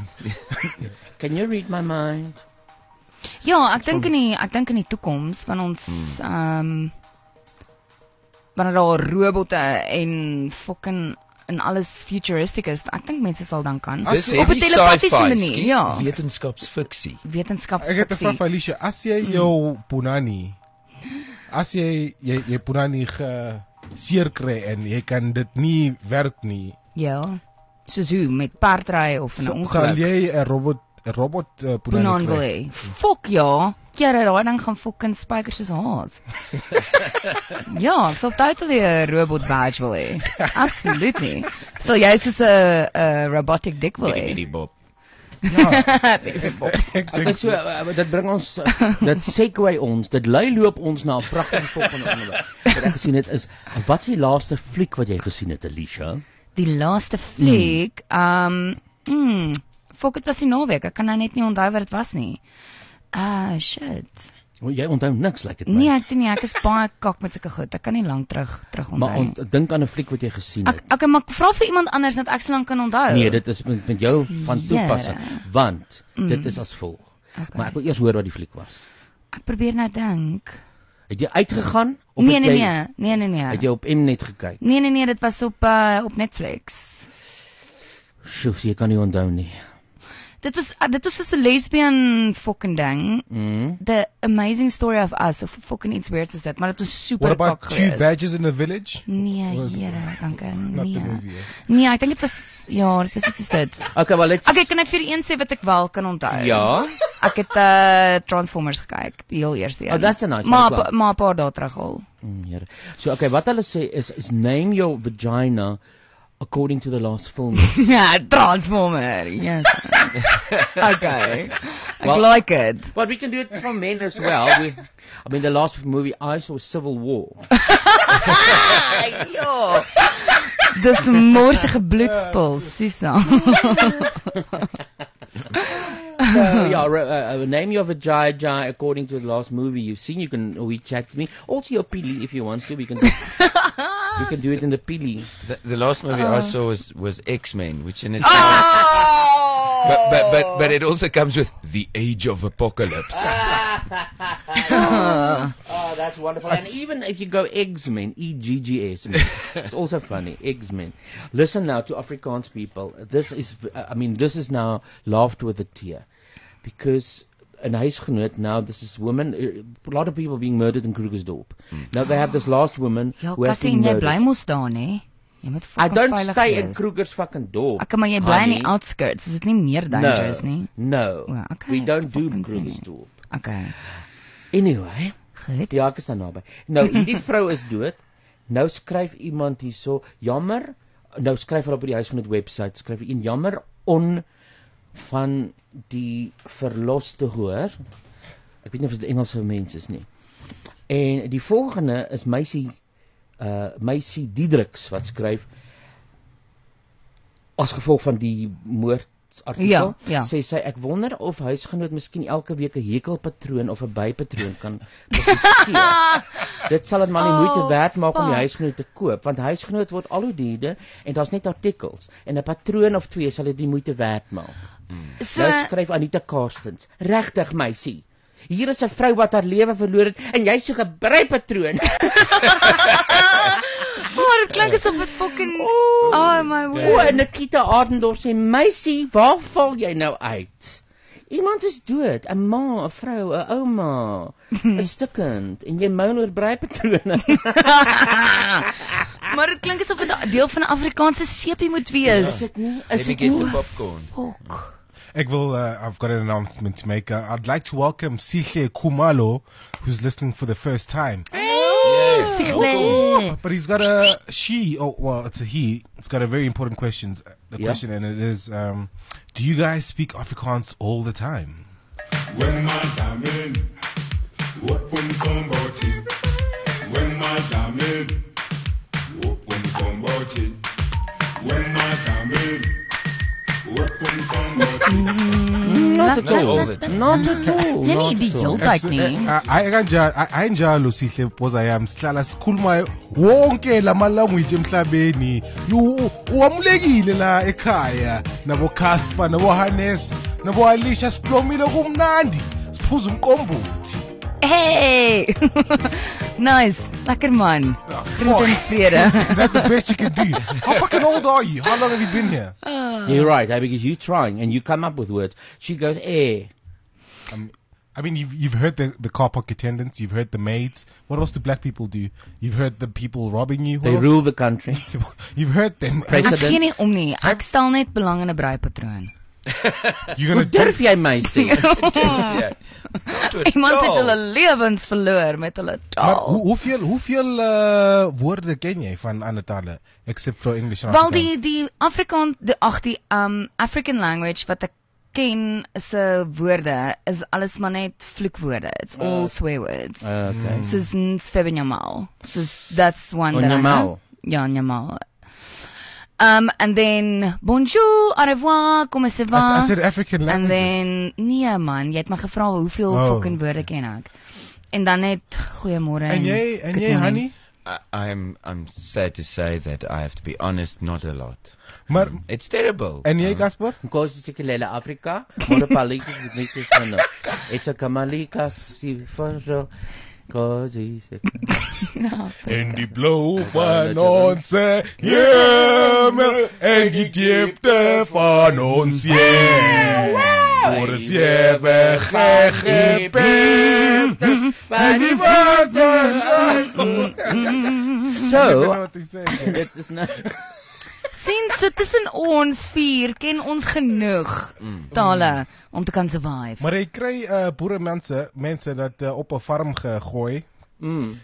Can you read my mind? Ja, ek dink in die ek dink in die toekoms van ons ehm um, wanneer daar robotte en fucking en alles futuristic is, ek dink mense sal dan kan Dis op 'n heavy telepathiese sci-fi, manier, skies, ja, wetenskapsfiksie. Ek het 'n wetenskapsfiksie. vraag vir Alicia. As jy jou punani, as jy jy, jy punani ge seer kry en jy kan dit nie werk nie, Ja. Soos hoe met perdry of 'n sa- sal ongeluk. jy 'n robot 'n robot uh, punani Boenan wil kry? hê. Fok ja. Kere daai ding gaan fucking spykers soos haas. Ja, ek sal totally 'n robot badge wil hê. Absoluut nie. Sal jy soos 'n 'n robotic dick wil hê? Die Bob. Ek Ek dink dink so, uh, dit bring ons uh, dit segue ons, dit lei loop ons na 'n pragtige volgende onderwerp. Wat ek gesien het is wat is die laaste fliek wat jy gesien het, Alicia? Die laaste fliek, ehm um, Hmm, fok, dit was die naweek. Ek kan nou net nie onthou wat dit was nie. Ah, uh, shit. O, jy onthou niks, lyk dit my. Nee, ek nie, ek is baie kak met sulke goed. Ek kan nie lank terug terug onthou Maar nie. ont, dink aan 'n fliek wat jy gesien Ek het. ek maar vra vir iemand anders dat ek so lank kan onthou. Nee, dit is met, met jou van toepassing, Jere. want Mm. dit is as volg. Okay. Maar ek wil eers hoor wat die fliek was. Ek probeer nou dink. Het jy uitgegaan of Nee, het nee, jy nee, nee, nee, nee. het jy op Mnet gekyk? Nee, nee, nee, dit was op uh, op Netflix. Sjoe, jy kan nie onthou nie. Dit was uh, dit was soos 'n lesbian fucking ding. Mm. The Amazing Story of Us of fucking iets weird is dit, maar dit was super What about kak Two geweest. Badgers in a Village? Nee, Was- jare, dankie. Not Nee. the movie, eh? Nee, ek dink dit was ja, dit was iets soos dit. Okay, well let's Okay, kan ek vir een sê wat ek wel kan onthou? Ja. Ek het uh, Transformers gekyk, die heel eerste een. Oh, that's a nice one, Maar klaar. maar 'n paar dae terug al. Mm, Here. So okay, wat hulle sê is is name your vagina according to the last film. Ja, Transformer. Yes. Okay. Ek Well- like it. But we can do it for men as well. We, I mean, the last movie I saw was Civil War. Ja. Dis morsige bloedspul, Sisa. So yeah, re- uh, uh, name your vagina according to the last movie you've seen. You can WeChat to me. Also your Pili if you want to. We can do, we can do it in the Pili. The, the last movie I saw was, was X-Men, which in it... Oh! But, but, but, but it also comes with The Age of Apocalypse. Oh, that's wonderful. And even if you go X-Men, E G G S, it's also funny, X-Men. Listen now to Afrikaans people. This is, uh, I mean, this is now laughed with a tear. Because in huisgenoot now, this is women, uh, a lot of people being murdered in Krugersdorp. Now they have this last woman Ja, who has Cassie, been jy murdered. bly mos daar, nê? Jy moet I fucking don't veilig stay in wees. Kruger's fucking dorp. Ek maar jy bly in die honey. outskirts. Is dit nie meer dangerous no, nie? No, Oh, okay, we don't do fucking sê nie. Krugersdorp. Okay. Anyway, Goed. ja, ek is daar naby. Nou, hierdie vrou is dood. Nou skryf iemand hierso, jammer. Nou skryf hulle op die huisgenoot webwerf, skryf een jammer on van die verloste hoor. Ek weet nie of dit Engelse mense is nie. En die volgende is meisie uh meisie Diedriks wat skryf as gevolg van die moordartikel, Ja, ja. sê sy ek wonder of huisgenoot miskien elke week 'n hekelpatroon of 'n bypatroon kan publiseer. Dit sal dit maar nie moeite Oh, werd maak om die fuck. huisgenoot te koop, want huisgenoot word al hoe duurder en daar's net artikels en 'n patroon of twee sal dit nie moeite werd maak. So, Nou skryf Anita Karstens, regtig meisie. Hier is 'n vrou wat haar lewe verloor het en jy soek 'n breipatroon. oh, dit klink asof dit fucking Oh my O, word. en Nikita Adendorf sê, meisie, waar val jy nou uit? Iemand is dood, 'n ma, 'n vrou, 'n ouma, 'n stikkend en jy moan oor breipatrone. Maar dit klink asof dit 'n deel van 'n Afrikaanse sepie moet wees. Is dit nie? Is Maybe dit get nie? the popcorn. Fuck. Ek wil, uh, I've got an announcement to make. Uh, I'd like to welcome Sihle Kumalo, who's listening for the first time. Sigle. But he's got a, she, oh, well, it's a he, it's got a very important question. The Yeah. question, and it is, um, do you guys speak Afrikaans all the time? When my diamond, open somebody. When my diamond, open somebody. When my diamond, open somebody. Not at Not all. all the time. Not at all. Nee, not nie die at all. hele tyd nie. Ayinjalo Sihle because I am sihlala sikhuluma wonke lama language emhlabeni. You uwamulekile la ekhaya nabo Casper nabo Hannes nabo Alicia siplomile kumnandi siphuza umqombothi. Hey. Nice. Lekker man. Groet en vrede. Is that the best you can do? How fucking old are you? How long have you been here? You're right, eh, because you're trying and you come up with words. She goes, eh. Um, I mean, you've, you've heard the, the car park attendants, you've heard the maids. What else do black people do? You've heard the people robbing you. What They else? rule the country. You've heard them. Ek President. gee nie om nie. Ek stel net belang in 'n breipatroon. You're Hoe gonna do, durf jy my sê? Yeah. To a Iemand het doll. hulle lewens verloor met hulle maar taal. hoe, hoeveel, hoeveel uh, woorde ken jy van ander tale? Except for English and Wel Afrikaans. die die Afrikaans die ag die um African language wat ek ken se woorde is alles maar net vloekwoorde. It's all swear words. Okay. Soos nsfebenyamal. Soos that's one that I Onyamal. know. Ja, onyamal. Um, and then, bonjour, au revoir, comment ça va? I, I said African And languages. then, nee man, jy het my gevra hoeveel Oh. fucking woorde ken ek. En dan net, goeiemôre. En jy, en good jy, morning. honey? I, I'm I'm sad to say that I have to be honest, not a lot. Maar, It's terrible. en jy, Um, Gasper? Nkosi sikelele Afrika, mora paliki zinikis ano. It's a kamalika siforo. Nkosi sikelele. En die blauw van onze hemel, en die diepte van ons hemel. Voor is jy weggegepest, en die water. So, So, dit is nou Sien, so tussen ons vier ken ons genoeg tale om te kan survive. maar jy kry uh, boere mense, mense dat uh, op 'n farm gegooi, mm,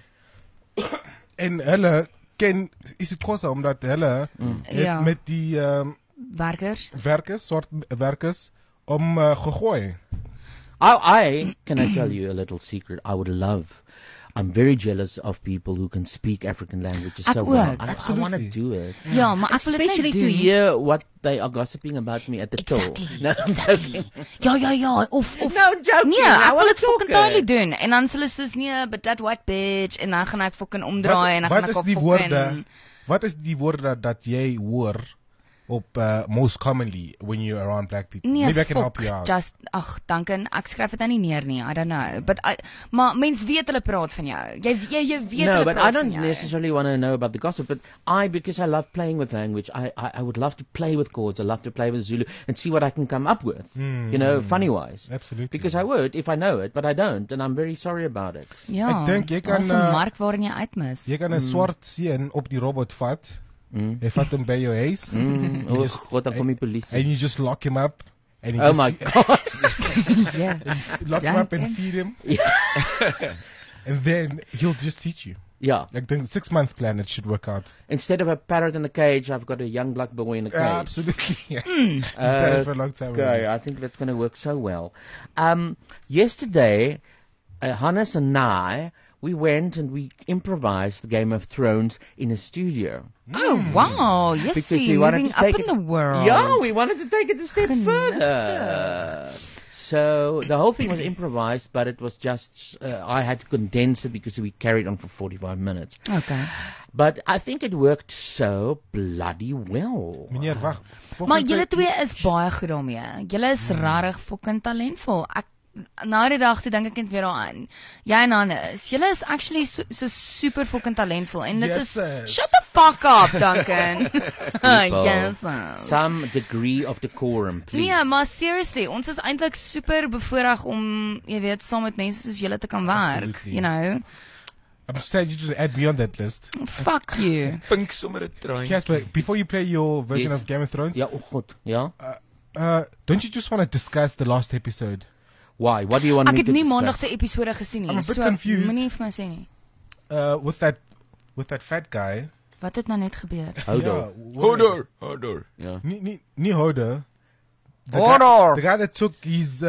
en hulle ken isiXhosa omdat hulle het Ja. met die um, Werkers. werkers, swart werkers, om uh, gegooi. I, I can I tell you a little secret? I would love. I'm very jealous of people who can speak African languages Ek so well. ook. I, I want to Absolutely. do it. Ja, maar ek wil dit Especially net to doen. hear what they are gossiping about me at the Exactly. door. No, I'm joking. Ja, ja, ja, of of No, joking. Nee, I ek wil wanna dit talk fucking totally it. doen. En dan sê hulle soos nee, but that white bitch en dan gaan ek fucking omdraai en dan Wat, gaan wat ek is op die fucking woorde? Wat is die woorde dat jy hoor op uh, most commonly when you're around black people? Nee, Maybe I can fuck, help you out. just ag, Duncan, ek skryf dit nou nie neer nie. I don't know. But I, maar mens weet hulle praat van jou. Jy jy, jy weet No, hulle but I praat don't van jou. necessarily want to know about the gossip. But I, because I love playing with language, I, I, I would love to play with chords. I love to play with Zulu and see what I can come up with. Mm, You know, funny wise. Absolutely. Because I would if I know it, but I don't, and I'm very sorry about it. Ja. Ek dink jy kan, Daar's 'n uh, mark waarin jy uitmis. Jy kan 'n swart seun op die robot vat. Mm. Jy vat hom by jou huis. Mm. You Oh, just- God, dan kom die polisie. And you just lock him up. And you Oh just my God. Ja. lock him up and Duncan. feed him. And then he'll just teach you. Yeah. Ek dink six month plan it should work out. Instead of a parrot in a cage, I've got a young black boy in a cage. Yeah, absolutely. Yeah. You've done it for a long time. Okay, already. I think that's going to work so well. Um, yesterday, uh, Hannes and I, we went and we improvised the Game of Thrones in a studio. Oh, wow. Yes, Because see, we wanted moving to up take in it- the world. Yeah, we wanted to take it a step Genade. further. So the whole thing was improvised, but it was just, uh, I had to condense it because we carried on for forty-five minutes. Okay. But I think it worked so bloody well. Meneer, wag. Maar Volgens julle my- twee is baie goed daarmee. Julle is regtig fucking talentvol. Ek nou die dag toe dink ek net weer daaraan. Jy en Hannes, julle is actually so, so super fucking talentvol en dit Yes, is sis. shut the fuck up, Duncan. People, yes. sir. Some degree of decorum, please. Nee, maar seriously, ons is eintlik super bevoorreg om, jy weet, saam met mense soos julle te kan werk, Absolutely. you know. I'm sad you didn't add me on that list. Fuck you. Pink sommer 'n trein. Casper, before you play your version Yes. of Game of Thrones, Ja, oh God, ja. uh, don't you just want to discuss the last episode? Why? What do you want Ek me het to nie discuss? maandag se episode gesien nie. I'm a bit so confused. moenie vir my sê nie. Uh, with that, with that fat guy. Wat het nou net gebeur? Hodor. Yeah, Hodor, Hodor. Ja. Ni, ni, ni Hodor. The Hodor. Guy, the guy that took his uh,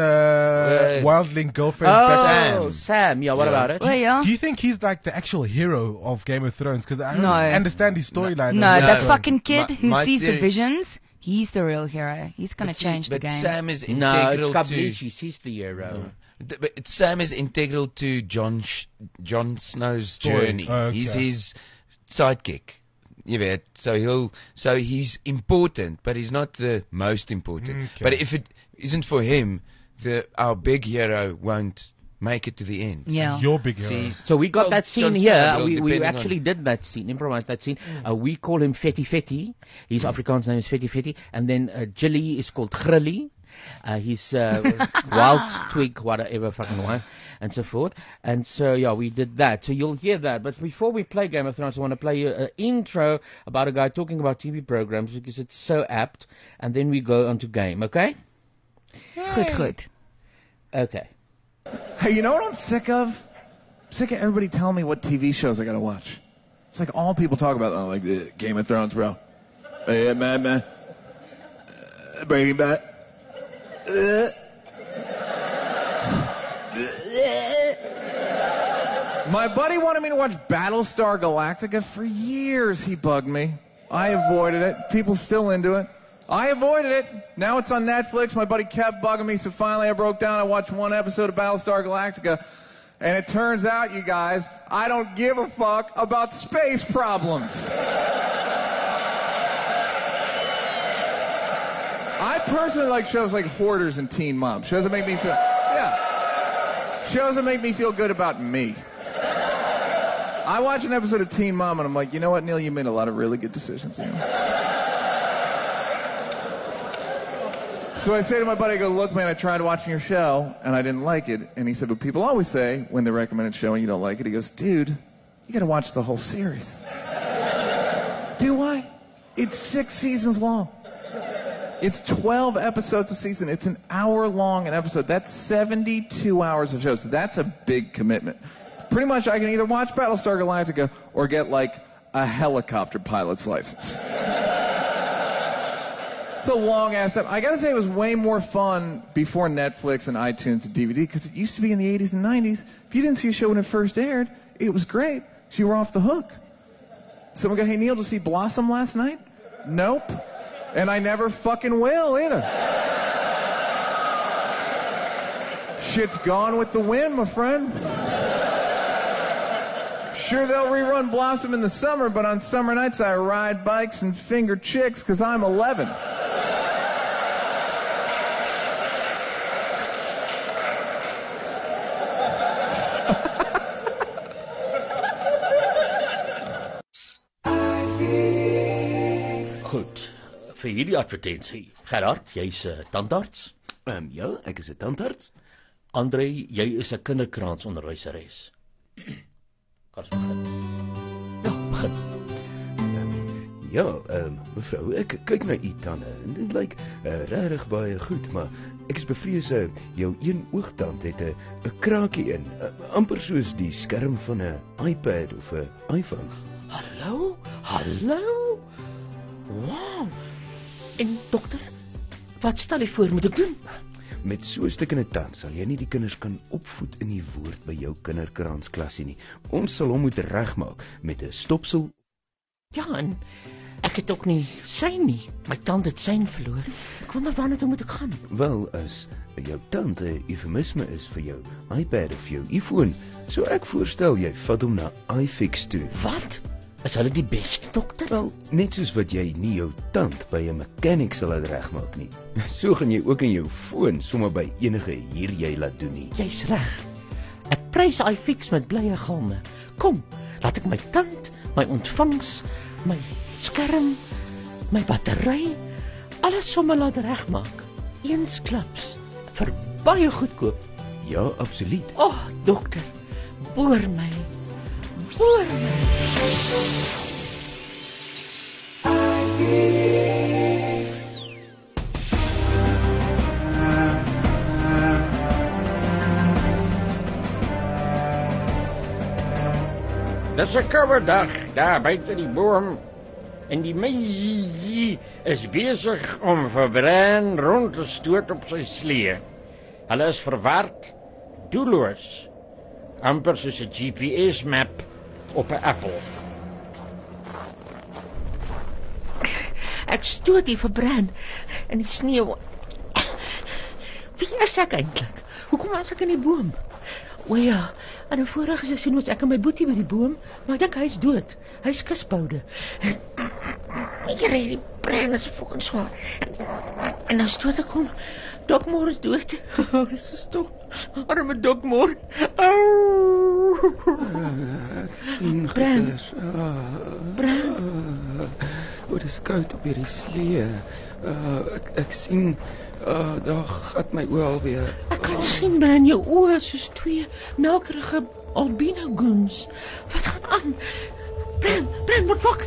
Uh, wildling girlfriend. Oh, back- Sam. Sam. Yeah, what Yeah. about it? O ja. Do you think he's like the actual hero of Game of Thrones? Because I don't No. understand his storyline. No, of that Game of fucking My- kid who my sees the theory- visions, he's the real hero. He's going to But see, change the but game. Sam is No, it's integral to. Kablichi. He's the hero. Th- But Sam is integral to John Sh- John Snow's Story. journey. Oh, okay. He's his sidekick. You weet, so he'll so he's important, but he's not the most important. Okay. But if it isn't for him, the our big hero won't make it to the end. Yeah. Your big hero. See, So we got well, that scene John here. Snow, We, we depending actually on- did that scene, improvised that scene. Uh, we call him Fetty Fetty. His Afrikaans name is Fetty Fetty. And then uh, Jilly is called Grilly. Uh, he's uh, wild twig, whatever fucking one, and so forth. And so, yeah, we did that. So you'll hear that. But before we play Game of Thrones, I want to play you an intro about a guy talking about T V programs because it's so apt. And then we go on to game, okay? Goed, goed. Okay. Hey, you know what I'm sick of? I'm sick of everybody telling me what T V shows I gotta watch. It's like all people talk about, oh, like uh, Game of Thrones, bro. Uh, yeah, man, man. Uh, Breaking Bad. Uh. My buddy wanted me to watch Battlestar Galactica for years. He bugged me. I avoided it. People still into it. I avoided it. Now it's on Netflix. My buddy kept bugging me, so finally I broke down. I watched one episode of Battlestar Galactica. And it turns out, you guys, I don't give a fuck about space problems. I personally like shows like Hoarders and Teen Mom. Shows that make me feel, yeah. Shows that make me feel good about me. I watch an episode of Teen Mom and I'm like, you know what, Neil, you made a lot of really good decisions. You know? So I say to my buddy, I go, look, man, I tried watching your show, and I didn't like it. And he said, but people always say, when they recommend a show and you don't like it, he goes, dude, you got to watch the whole series. Do I? It's six seasons long. It's twelve episodes a season. It's an hour long an episode. That's seventy-two hours of shows. So that's a big commitment. Pretty much I can either watch Battlestar Galactica or get, like, a helicopter pilot's license. It's a long-ass step. I gotta say, it was way more fun before Netflix and iTunes and D V D, because it used to be in the eighties and nineties. If you didn't see a show when it first aired, it was great. So you were off the hook. Someone go, hey, Neil, did you see Blossom last night? Nope. And I never fucking will, either. Shit's gone with the wind, my friend. Sure, they'll rerun Blossom in the summer, but on summer nights I ride bikes and finger chicks because I'm eleven. Goed, vir hierdie advertensie. Gerard, jy's 'n uh, tandarts? Ehm um, ja, ek is 'n tandarts. Andre, jy is 'n kinderkraansonderwyseres. Kan ons begin? Ja, begin. Um, ja, ehm um, mevrou, ek kyk na u tande en dit lyk uh, regtig baie goed, maar ek is bevrees uh, jou een oogtand het 'n 'n kraakie in, uh, amper soos die skerm van 'n iPad of 'n iPhone. Hallo? Hallo? Wow. En dokter, wat stel jy voor moet ek doen? Met so 'n stukkende tand sal jy nie die kinders kan opvoed in die woord by jou kinderkraansklasie nie. Ons sal hom moet regmaak met 'n stopsel. Ja, en ek het ook nie syn nie. My tand het syn verloor. Ek wonder waarna toe moet ek gaan? Wel, as jou tand 'n eufemisme is vir jou iPad of jou iPhone, sou ek voorstel jy vat hom na iFix toe. Wat? Is hulle die beste, dokter? Wel, net soos wat jy nie jou tand by 'n mechanic sal laat regmaak nie. So gaan jy ook in jou foon sommer by enige hier jy laat doen nie. Jy's reg. Ek prys iFix met blye galme. Kom, laat ek my tand, my ontvangs, my skerm, my battery, alles sommer laat regmaak. Eensklaps vir baie goedkoop. Ja, absoluut. O, oh, dokter, boor my. Boor my. Dis 'n koue dag daar buite die boom en die meisie is besig om vir Bran rond te stoot op sy slee. Hulle is verward, doelloos, amper soos 'n G P S-map op 'n appel. Ek stoot hier vir Bran in die sneeu. Wie is ek eintlik? Hoekom was ek in die boom? O ja, in 'n vorige seisoen was ek en my boetie by die boom, maar ek dink hy's dood. Hy's kusboude. Ek kry die Bran is fucking swaar. En nou stoot ek hom. Doc Moore is dood. Dis is toch arme Doc Moore. Au! Uh, ek sien Bran. Uh, Bran. Uh, o, dis koud op hierdie slee. Uh, ek, ek sien uh, daar gat my oë alweer. Ek kan sien, Bran, jou oë soos twee melkerige albino goons. Wat gaan aan? Bran, Bran, wat fuck?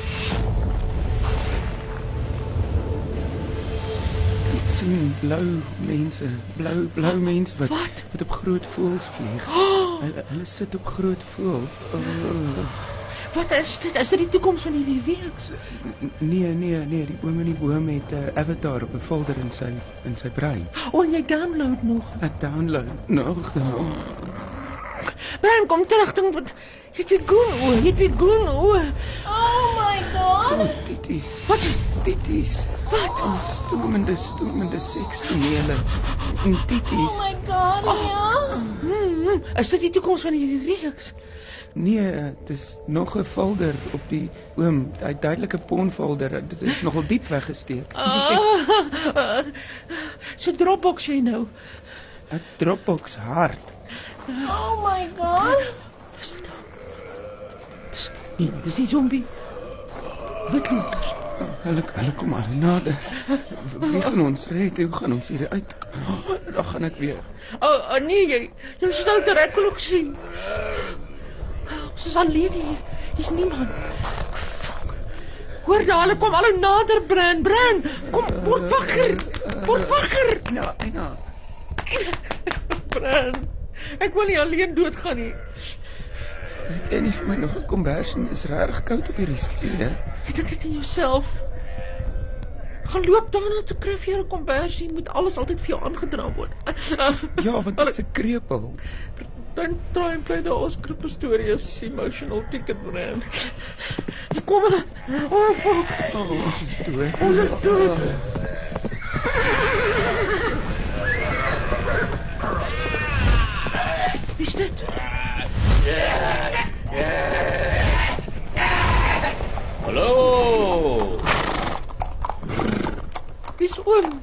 Ek sien blou mense, blou blou mense wat Wat? wat op groot voëls vlieg. Oh, Hulle, hulle sit op groot voëls. Oh. wat is dit? Is dit die toekoms van hierdie week? Nee, nee, nee, die oom in die boom het 'n uh, avatar op 'n folder in sy in sy brein. O, en jy download nog. Ek download nog dan. Bran, kom terug, ding, wat... Jy het weer goon oor, jy het weer goon oor. Oh my god. Oh, die titties. Wat is Titties. Wat? Ons stoomende, stoomende sekstonele. En titties. Oh my god, ja. Hmm, is dit die toekoms van die reeks? Nee, dit is nog 'n folder op die oom, hy duidelike pornfolder. Dit is nogal diep weggesteek. Uh, so Dropbox jy nou. 'n Dropbox hard. Oh my god. Nee, dis die zombie. Witlopers. Oh, hulle hulle kom al nader. Wie gaan ons red? Hoe gaan ons hier uit? Oh, dan gaan ek weer. Oh, oh nee, jy jy moet nou direk ook sien. Ons is alleen hier. Hier's niemand. Hoor daar, hulle kom al hoe nader, Bran. Bran, kom, word wakker. Word wakker. Ja, Ina. Bran, ek wil nie alleen doodgaan nie. Het jy nie vir my nog 'n kombers nie? Is regtig koud op hierdie sleede. Jy dink dit in jouself. Gaan loop daarna te kry vir jou 'n kombersie, moet alles altyd vir jou aangedra word. Ja, want dit is 'n krepel. Don't try and play the Oscar Pistorius emotional ticket, man. Kom hulle. Oh, fuck. Oh, ons is dood. Ons is dood. Wie is dit? Hallo. Wie is oom?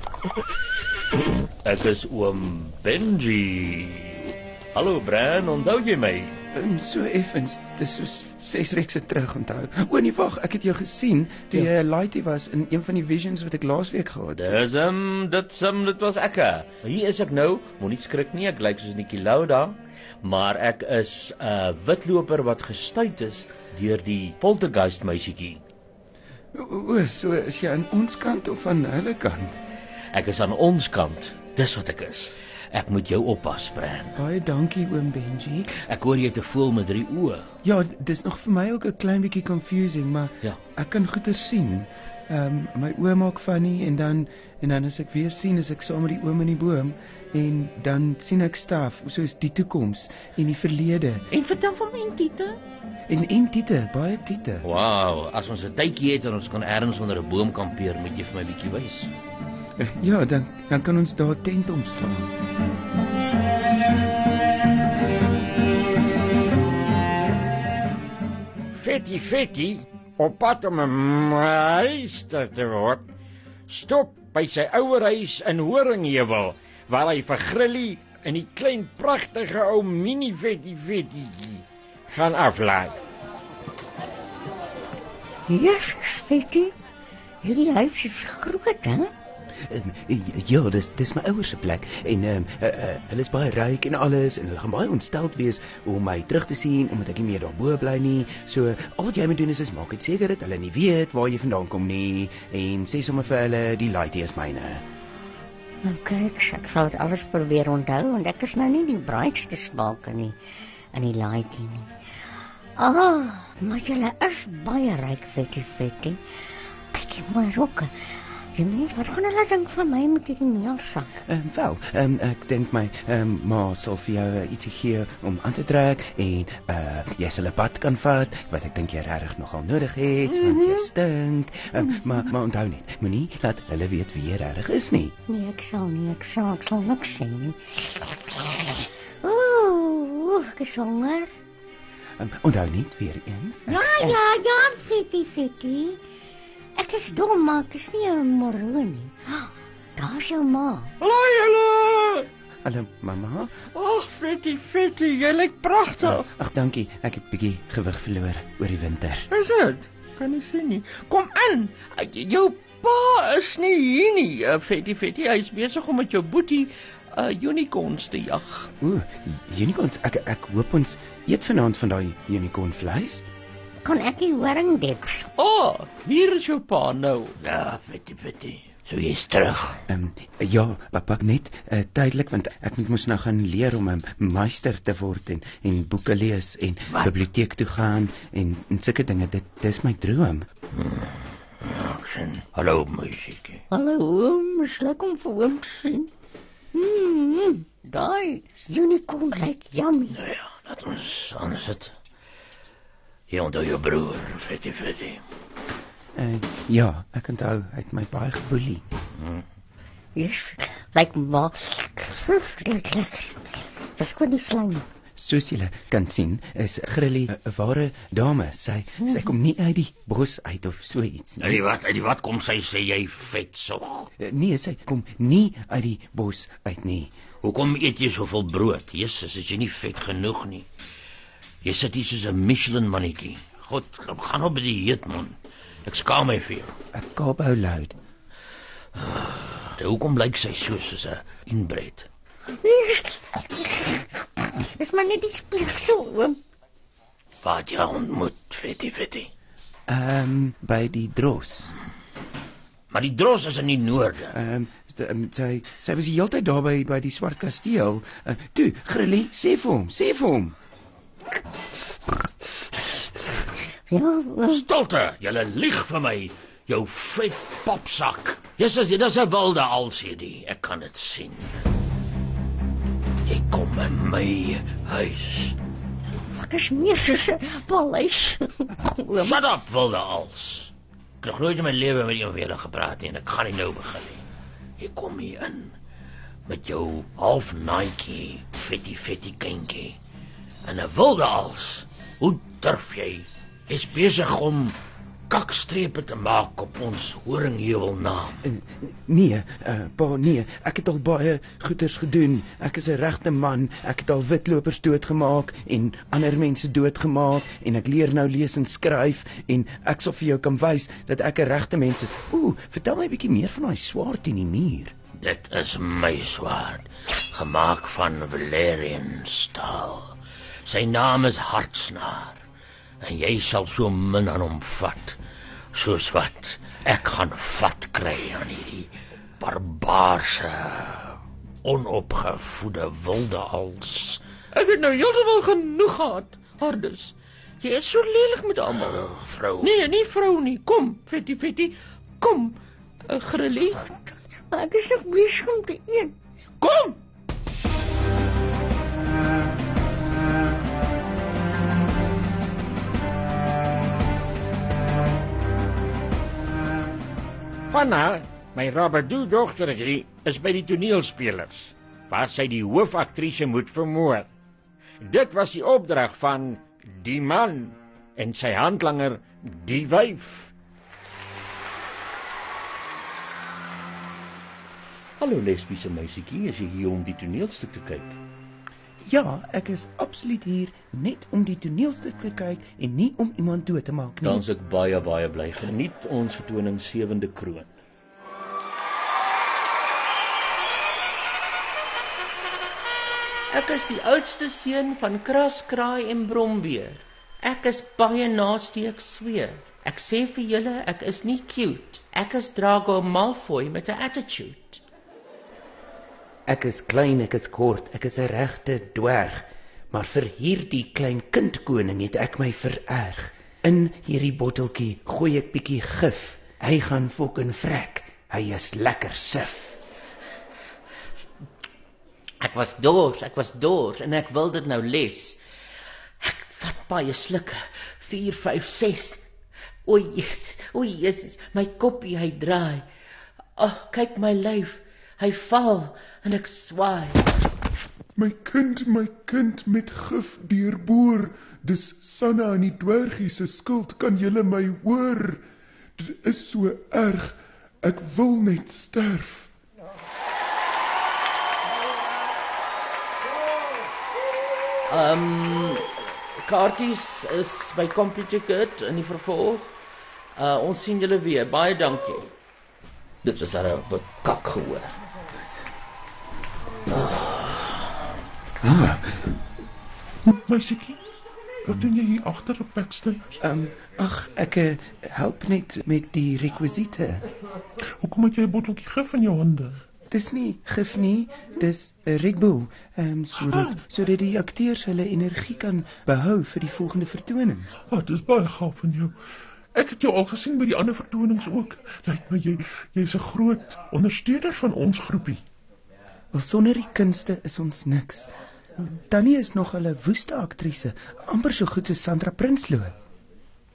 Ek is oom Benji. Hallo Bran, onthou jy my? Um, so effens, dis so ses reekse terug onthou. O nee, wag, ek het jou gesien toe jy 'n laaitie was in een van die visions wat ek laasweek gehad het. Dis hom, dit hom, dit was ek. Hier is ek nou. Moenie skrik nie, ek lyk soos Nikki Lauda, maar ek is 'n uh, witloper wat gestuit is deur die poltergeist meisietjie. O, o, so is jy aan ons kant of aan hulle kant? Ek is aan ons kant. Dis wat ek is. Ek moet jou oppas, Bran. Baie dankie, oom Benji. Ek hoor jy het 'n voël met drie oë. Ja, dis nog vir my ook 'n klein bietjie confusing, maar ja. Ek kan goeie sien. Ehm um, my oë maak funny en dan en dan as ek weer sien, is ek saam met die oom in die boom en dan sien ek staf, soos die toekoms en die verlede. En vertel van my entite. En entite, baie tiete. Wow, as ons 'n tydjie het en ons kan ergens onder 'n boom kampeer, moet jy vir my bietjie wys. Ja, dan dan kan ons daar tent omslaan. Fetty Fetty, op pad om 'n meester te word, stop by sy ouer huis in Horingheuwel, waar hy vir Grilly in die klein pragtige ou mini Fetty Fetty gaan aflaai. Yes, Fetty, hierdie huis is groot, hè? Um, ja, dis dis my ouers se plek en ehm um, uh, uh, hulle is baie ryk en alles en hulle gaan baie ontsteld wees om my terug te sien omdat ek nie meer daarbo bly nie. So al wat jy moet doen is, is maak net seker dat hulle nie weet waar jy vandaan kom nie en sê sommer vir hulle die laaitie is myne. Okay, ek sal dit alles probeer onthou want ek is nou nie die braaitste spake nie in die laaitie nie. Ah, maar julle is baie ryk, Fetty Fetty. Kyk jy mooi rokke. Jy mens, wat gaan hulle dink van my met die meelsak? Ehm um, wel, ehm um, ek dink my ehm um, ma sal vir jou uh, ietsie gee om aan te trek en uh jy sal 'n bad kan vat wat ek dink jy regtig nogal nodig het mm -hmm. want jy stink. Um, mm -hmm. Maar maar onthou net, moenie laat hulle weet wie jy regtig is nie. Nee, ek sal nie, ek sal, ek sal niks sê nie. Ooh, ek is honger. Um, onthou net weer eens. Ja, uh, ja, ja, Fetty Fetty. Ek is dom, maar ek is nie 'n moro nie. Daar is jou ma. Hallo, hallo. Hallo, mamma. Ag, Fetty Fetty, jy lyk pragtig. Ag, dankie. Ek het bietjie gewig verloor oor die winter. Is dit? Kan nie sien nie. Kom in. Jou pa is nie hier nie, Fetty Fetty. Hy is besig om met jou boetie uh unicorns te jag. Ooh, unicorns. Ek ek hoop ons eet vanaand van daai unicorn vleis. Kon ek die horing dips? Oh, hier is jou pa nou. Ja, Fetty Fetty. So jy is terug. Ehm um, ja, papa, net uh, tydelik want ek moet mos nou gaan leer om 'n meester te word en en boeke lees en Wat? biblioteek toe gaan en en sulke dinge. Dit dis my droom. Hmm. Ja, sien. Hallo musiek. Hallo, oom, is lekker om vir oom te sien. Mm, daai unicorn lyk yummy. Nou ja, laat ons anders het. Jy onthou jou broer, Fetty Fetty. Uh, ja, ek onthou, hy het my baie geboelie. Yes, lyk maar. Dis goed die slang. Soos julle kan sien, is Grilly 'n ware dame. Sy sy kom nie uit die bos uit of so iets nie. Uit die wat, uit die wat kom sy sê jy vetsog? Nee, sy kom nie uit die bos uit nie. Hoekom eet jy soveel brood? Jesus, is jy nie vet genoeg nie? Jy sit hier soos 'n Michelin mannetjie. God, gaan op die dieet man. Ek skaam my vir jou. Ek kaap hou luid. Uh, hoekom lyk sy so soos 'n inbred? Dis maar net die spieël so oom. Wat jy ontmoet, Fetty Fetty? Ehm, um, by die Dros. Maar die Dros is in die noorde. Ehm, um, sy sy was die hele tyd daar by by die Swart Kasteel. Uh, toe, Grilly, sê vir hom, sê vir hom. Ja, stilte, julle lieg vir my, jou vet popsak. Jesus, dit is 'n wilde alsedie, ek kan dit sien. Jy kom in my huis. Ek is meer soos 'n paleis. Shut up, wilde als. Ek het nooit in my lewe met iemand van julle gepraat nie en ek gaan nie nou begin nie. Jy kom hier in met jou half Nike, Fetty Fetty kindjie. En 'n wilde als. Hoe durf jy? Jy's besig om kakstrepe te maak op ons horingheuwel naam. Uh, nee, uh, pa, nee, ek het al baie goeders gedoen. Ek is 'n regte man. Ek het al witlopers doodgemaak en ander mense doodgemaak en ek leer nou lees en skryf en ek sal vir jou kan wys dat ek 'n regte mens is. Ooh, vertel my 'n bietjie meer van daai swaard in die muur. Dit is my swaard, gemaak van Valerian staal. Sy naam is Hartsnaar. En jy sal so min aan hom vat, soos wat ek gaan vat kry aan hierdie barbaarse, onopgevoede wilde als. Ek het nou heeltemal genoeg gehad, Hardus. Jy is so lelik met almal. Oh, vrou. Nee, nie vrou nie. Kom, Fetty Fetty, kom, uh, Grilly. Ek is nog besig om te eet. Kom! Vanna, my Rabadoo dogtertjie, is by die toneelspelers, waar sy die hoofaktrise moet vermoor. Dit was die opdrag van die man en sy handlanger, die wyf. Hallo lesbiese meisiekie, is jy hier om die toneelstuk te kyk? Ja, ek is absoluut hier net om die toneelstuk te kyk en nie om iemand dood te maak nie. Dan is ek baie, baie bly. Geniet ons vertoning Sewende Kroon. Ek is die oudste seun van Kraskraai en Brombeer. Ek is baie nasty, ek sweer. Ek sê vir julle, ek is nie cute. Ek is Draco Malfoy met 'n attitude. Ek is klein, ek is kort, ek is 'n regte dwerg, maar vir hierdie klein kindkoning het ek my vererg. In hierdie botteltjie gooi ek bietjie gif. Hy gaan fucking vrek. Hy is lekker sif. Ek was dors, ek was dors en ek wil dit nou les. Ek vat baie slukke. vier, vyf, ses. O Jesus, o Jesus, my koppie hy draai. Ag, oh, kyk my lyf. Hy val en ek swaai. My kind, my kind met gif deurboor. Dis Sanna en die dwergie se skuld, kan julle my hoor? Dit is so erg. Ek wil net sterf. Um kaartjies is by CompuTicket in die vervolg. Uh ons sien julle weer. Baie dankie. Dit was al 'n kak gehoor. Ah. Meisiekie, wat doen jy hier agter op backstage? Ehm, um, ag, ek uh, help net met die rekwisiete. Hoekom het jy 'n botteltjie gif in jou hande? Dis nie gif nie, dis 'n Red Bull, ehm um, sodat ah. sodat die akteurs hulle energie kan behou vir die volgende vertoning. Ah, dis baie gaaf van jou. Ek het jou al gesien by die ander vertonings ook. Lyk my jy jy's 'n groot ondersteuner van ons groepie. Wel, sonder die kunste is ons niks. Tannie is nog 'n woeste aktrise, amper so goed soos Sandra Prinsloo.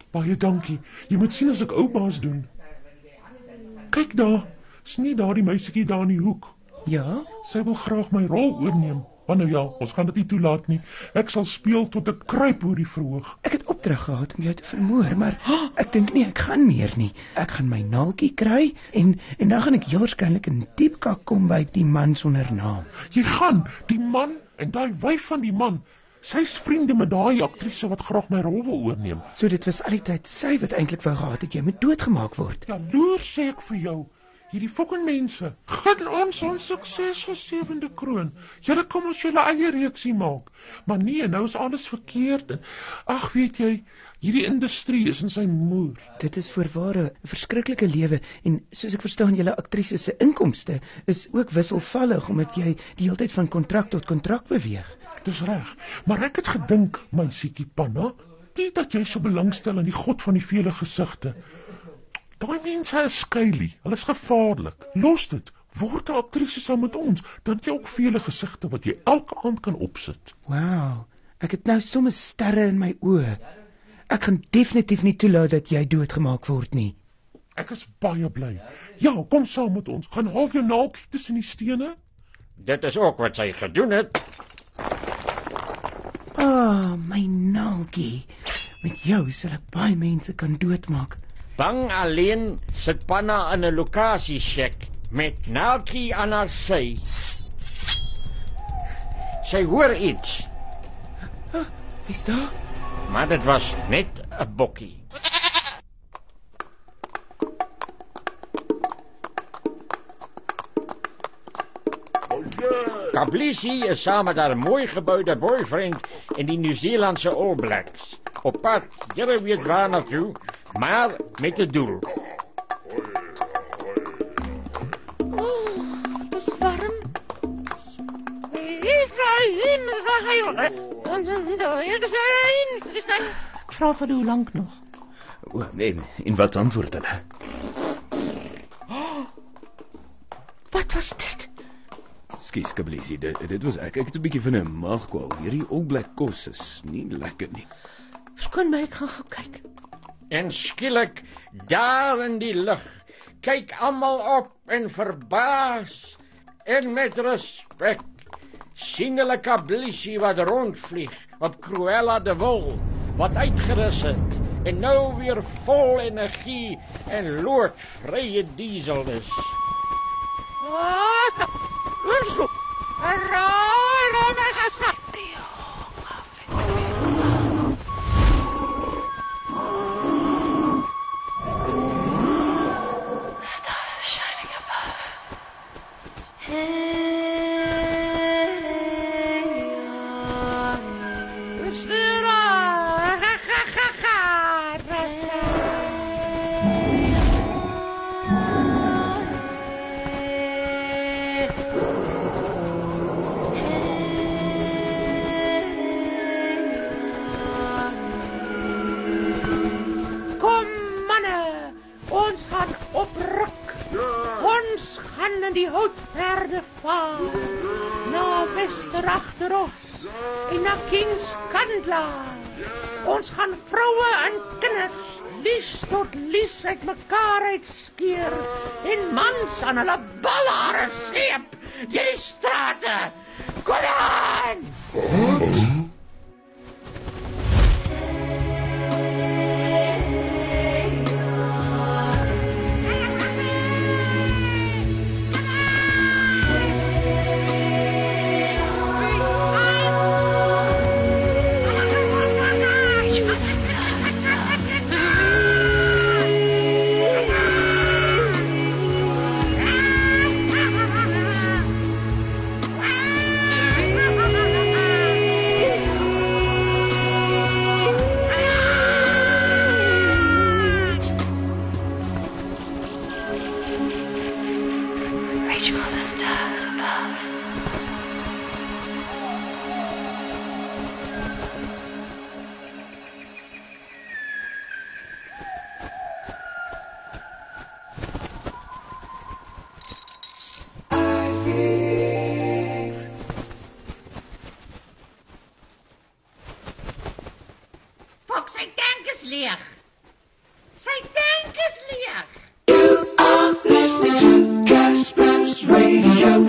Baie dankie. Jy moet sien as ek oupa's doen. Kyk daar, is nie daar die meisiekie daar in die hoek. Ja? Sy wil graag my rol oorneem. Maar nou ja, ons gaan dit nie toelaat nie. Ek sal speel tot ek kruip oor die verhoog. Ek het opdrag gehad om jou te vermoor, maar ek dink nie ek gaan meer nie. Ek gaan my naaltjie kry en en dan gaan ek heel waarskynlik in diep kak kom by die man sonder naam. Jy gaan, die man en daai wyf van die man, sy's vriende met daai aktrise wat graag my rol wil oorneem. So dit was al die tyd sy wat eintlik wou gehad het jy moet doodgemaak word. Ja, loer sê ek vir jou. Hierdie fucking mense, gaan ons ons sukses vir sewende kroon. Julle kom ons julle eie reeksie maak. Maar nee, nou is alles verkeerd. Ag, weet jy, hierdie industrie is in sy moer. Dit is voorware 'n verskriklike lewe en soos ek verstaan julle aktrise se inkomste is ook wisselvallig omdat jy die hele tyd van kontrak tot kontrak beweeg. Dis reg, maar ek het gedink, my siekie panna, dit dat jy so belangstel in die god van die vele gesigte. Daai mense is skeilie, hulle is gevaarlik. Los dit, word 'n aktrise saam met ons, dan het jy ook vele gesigte wat jy elke aand kan opsit. Wow, ek het nou sommer sterre in my oë. Ek gaan definitief nie toelaat dat jy doodgemaak word nie. Ek is baie bly. Ja, kom saam met ons, gaan haal jou naaltjie tussen die stene. Dit is ook wat sy gedoen het. Ah, oh, my naaltjie. Met jou sal ek baie mense kan doodmaak. Bang alleen sit Panna in 'n lokasiesjek met naaltjie aan haar sy. Sy hoor iets. Ah, wie's daar? Maar dit was net 'n bokkie. Kablisi is saam met haar mooi gebouwde boyfriend in die Nieu-Zeelandse All Blacks. Op pad, julle weet waar naartoe, maar met 'n doel. Oh, dis warm. Israel, Israel. Ek vra vir hoe lank nog? O, nee, en wat antwoord hulle? Oh, wat was dit? Skus, Kablisi, dit, dit was ek. Ek het 'n bietjie van 'n maagkwal. Hierdie All Black kos is nie lekker nie. Skoon my, ek gaan gou kyk. En skielik, daar in die lug, kyk almal op en verbaas en met respek sien hulle Kablisi wat rondvlieg op Cruella de Vil, wat uitgerus het en nou weer vol energie en loodvrye diesel is. Wat? Ons raai, raai my gesak. Die houtperde vaar na Westeragteros en na Kings Kandla. Ons gaan vroue en kinders lies tot lies uit mekaar uitskeer en mans aan hulle balhare sleep deur die strate. Kom aan! Wat?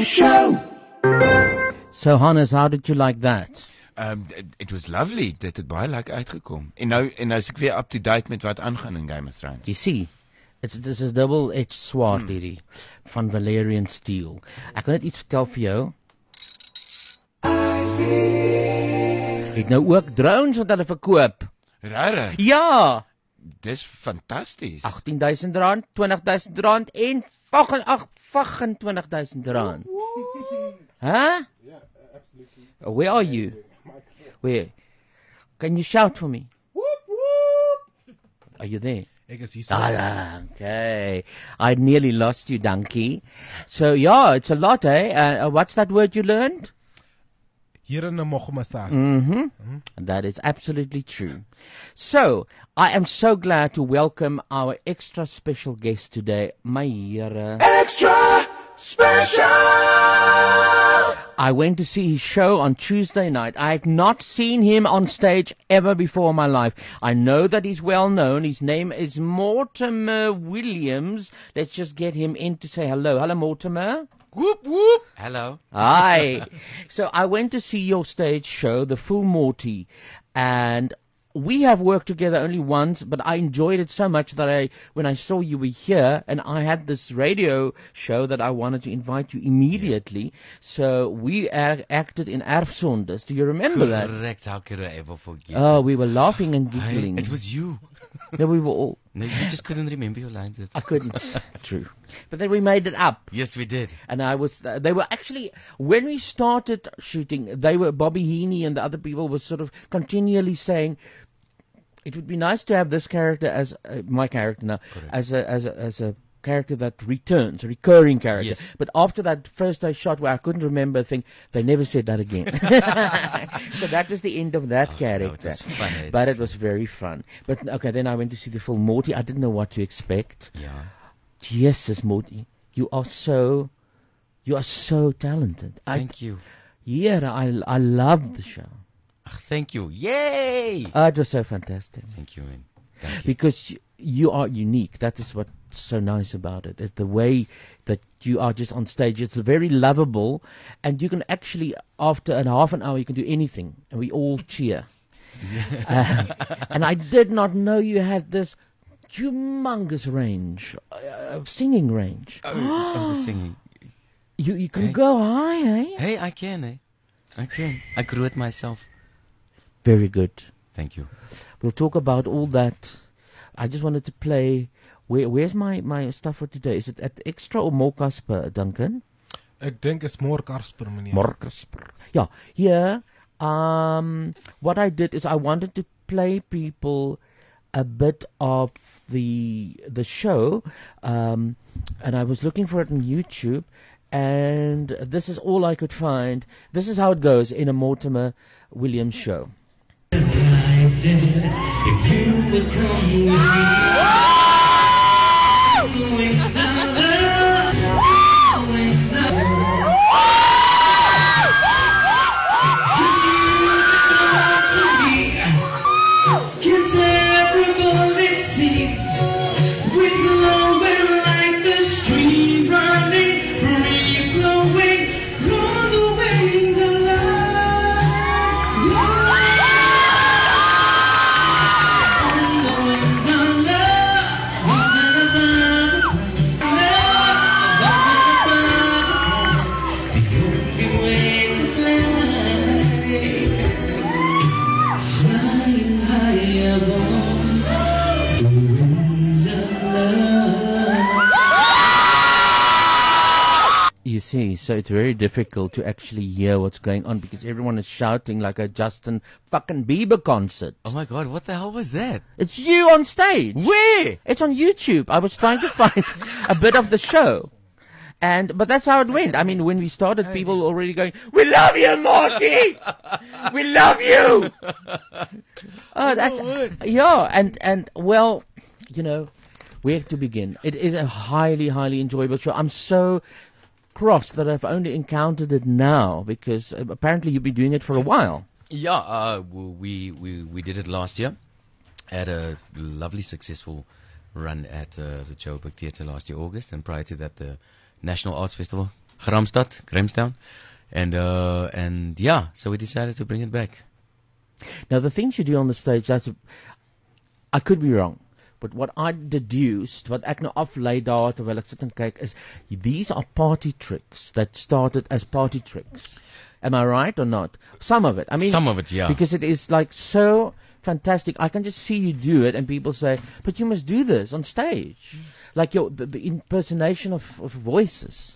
Show. So, Hannes, how did you like that? Um, it, it was lovely. Dit het baie lekker uitgekom. En nou en nou is ek weer up to date met wat aangaan in Game of Thrones. You see, it's this is double-edged sword Hmm. hierdie van Valerian Steel. Ek kan net iets vertel vir jou. Het nou ook drones wat hulle verkoop. Regtig? Ja. Dis fantasties. agttien duisend rand, twintig duisend rand en vyfentwintig duisend rand. Huh? Yeah, absolutely. Where are you? Where? Can you shout for me? Whoop, whoop. Are you there? Ek is hier so. Ah, okay. I nearly lost you, donkey. So, yeah, it's a lot, eh? Uh, what's that word you learned? Here in the Mohammedan. Mm-hmm. That is absolutely true. So, I am so glad to welcome our extra special guest today, my here. Extra special. I went to see his show on Tuesday night. I have not seen him on stage ever before in my life. I know that he's well known. His name is Mortimer Williams. Let's just get him in to say hello. Hello, Mortimer. Whoop, whoop. Hello. Hi. So I went to see your stage show, The Full Morty, and we have worked together only once, but I enjoyed it so much that I, when I saw you were here, and I had this radio show that I wanted to invite you immediately. Yeah. So we a- acted in Erfsondes. Do you remember that? Correct. How could I ever forget? Oh, we were laughing and giggling. I, it was you. No, we were all. No, you just couldn't remember your lines. That's I couldn't. True. But then we made it up. Yes, we did. And I was, uh, they were actually, when we started shooting, they were, Bobby Heaney and the other people were sort of continually saying, it would be nice to have this character as, uh, my character now, Correct. as a, as a, as a character that returns, a recurring character. Yes. But after that first day shot where I couldn't remember a thing, they never said that again. So that was the end of that Oh, character. no, it was fun, eh? But it was very fun. But okay, then I went to see the full Morty. I didn't know what to expect. Yeah. Jesus, Morty, you are so, you are so talented. Thank I, you. Yeah, I, I loved the show. Ach, thank you. Yay! Oh, it was so fantastic. Thank you, man. Thank you. Because you, you are unique. That is what's so nice about it. It's the way that you are just on stage. It's very lovable, and you can actually, after a half an hour, you can do anything, and we all cheer. uh, and I did not know you had this humongous range, uh, singing range. Oh, oh, the singing. You you can Hey. go high, eh? Hey, I can, eh? I can. I grew it myself. Very good. Thank you. We'll talk about all that. I just wanted to play. Where, where's my, my stuff for today? Is it at Extra or More Casper, Duncan? Ek dink is more Casper, meneer. More Casper. Yeah. Here, um, what I did is I wanted to play people a bit of the the show, um, and I was looking for it on YouTube, and this is all I could find. This is how it goes in a Mortimer Williams show. If you would come with me, going down the, going down the, 'cause you belong to me. Can't every bullet seems we're flowing like the stream running, free flowing on the wings of love. You see, so it's very difficult to actually hear what's going on because everyone is shouting like a Justin fucking Bieber concert. Oh my God, what the hell was that? It's you on stage. Where? It's on YouTube. I was trying to find a bit of the show. And, but that's how it went. I mean, when we started, people were already going, "We love you, Morty! We love you!" Oh, that's, yeah, and, and, well, you know, where to begin? It is a highly, highly enjoyable show. I'm so cross that I've only encountered it now because uh, apparently you've been doing it for a while. Yeah, uh, we, we, we did it last year. Had a lovely, successful run at uh, the Joburg Theatre last year, August, and prior to that, the National Arts Festival Gramstad, Grahamstown, and uh, and yeah, so we decided to bring it back. Now, the things you do on the stage, that's a, I could be wrong, but what I deduced, wat ek nou aflei daar terwyl ek sit en kyk, is these are party tricks that started as party tricks. Am I right or not? Some of it. I mean, Some of it, yeah. Because it is like so fantastic. I can just see you do it, and people say, "But you must do this on stage," like your the, the impersonation of, of voices.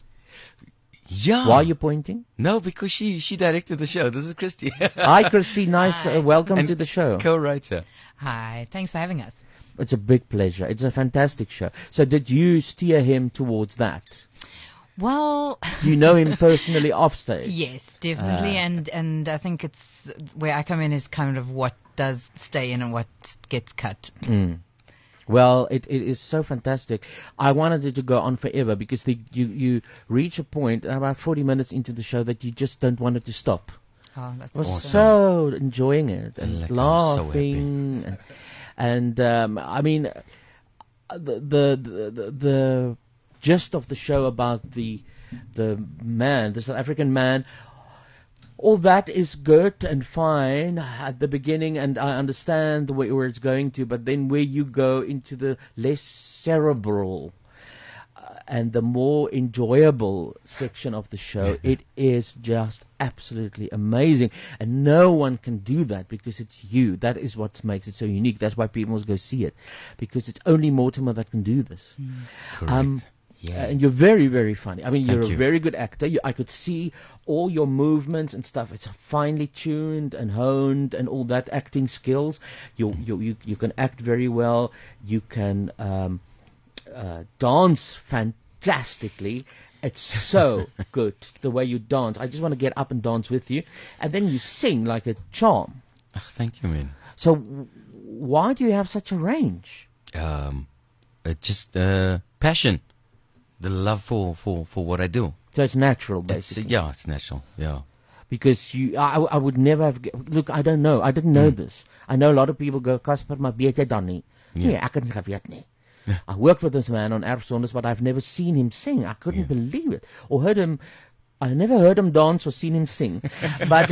Yeah. Why are you pointing? No, because she she directed the show. This is Christy. Hi, Christy. Nice. Uh, welcome And to the show. Co-writer. Hi. Thanks for having us. It's a big pleasure. It's a fantastic show. So, did you steer him towards that? Well, Do you know him personally off stage? yes, definitely, Uh, and and I think it's where I come in is kind of what does stay in and what gets cut. Mm. Well, it, it is so fantastic. I wanted it to go on forever because the, you you reach a point about forty minutes into the show that you just don't want it to stop. Oh, that's I was awesome. so enjoying it and Like, I'm so laughing, and, and um, I mean, uh, the, the the the the gist of the show about the the man, the South African man. All that is good and fine at the beginning, and I understand the way where it's going to, but then where you go into the less cerebral uh, and the more enjoyable section of the show, it is just absolutely amazing. And no one can do that because it's you. That is what makes it so unique. That's why people must go see it, because it's only Mortimer that can do this. Correct. Um, Yeah. And you're very, very funny. I mean, Thank you're you. a very good actor. You, I could see all your movements and stuff. It's finely tuned and honed and all that acting skills. You, you, you, you can act very well. You can um, uh, dance fantastically. It's so good the way you dance. I just want to get up and dance with you. And then you sing like a charm. Oh, thank you, man. So w- why do you have such a range? Um, uh, just uh, passion, the love for, for, for what I do. So it's natural, It's, uh, basically. yeah, it's natural. Yeah. Because you, I, I would never have. ge- Look, I don't know. I didn't know Mm. this. I know a lot of people go, Casper, maar weet jy dan nie? Yeah. Nee, ek het nie geweet nie. I worked with this man on Erfsondes, but I've never seen him sing. I couldn't believe it. Or heard him. I never heard him dance or seen him sing. but,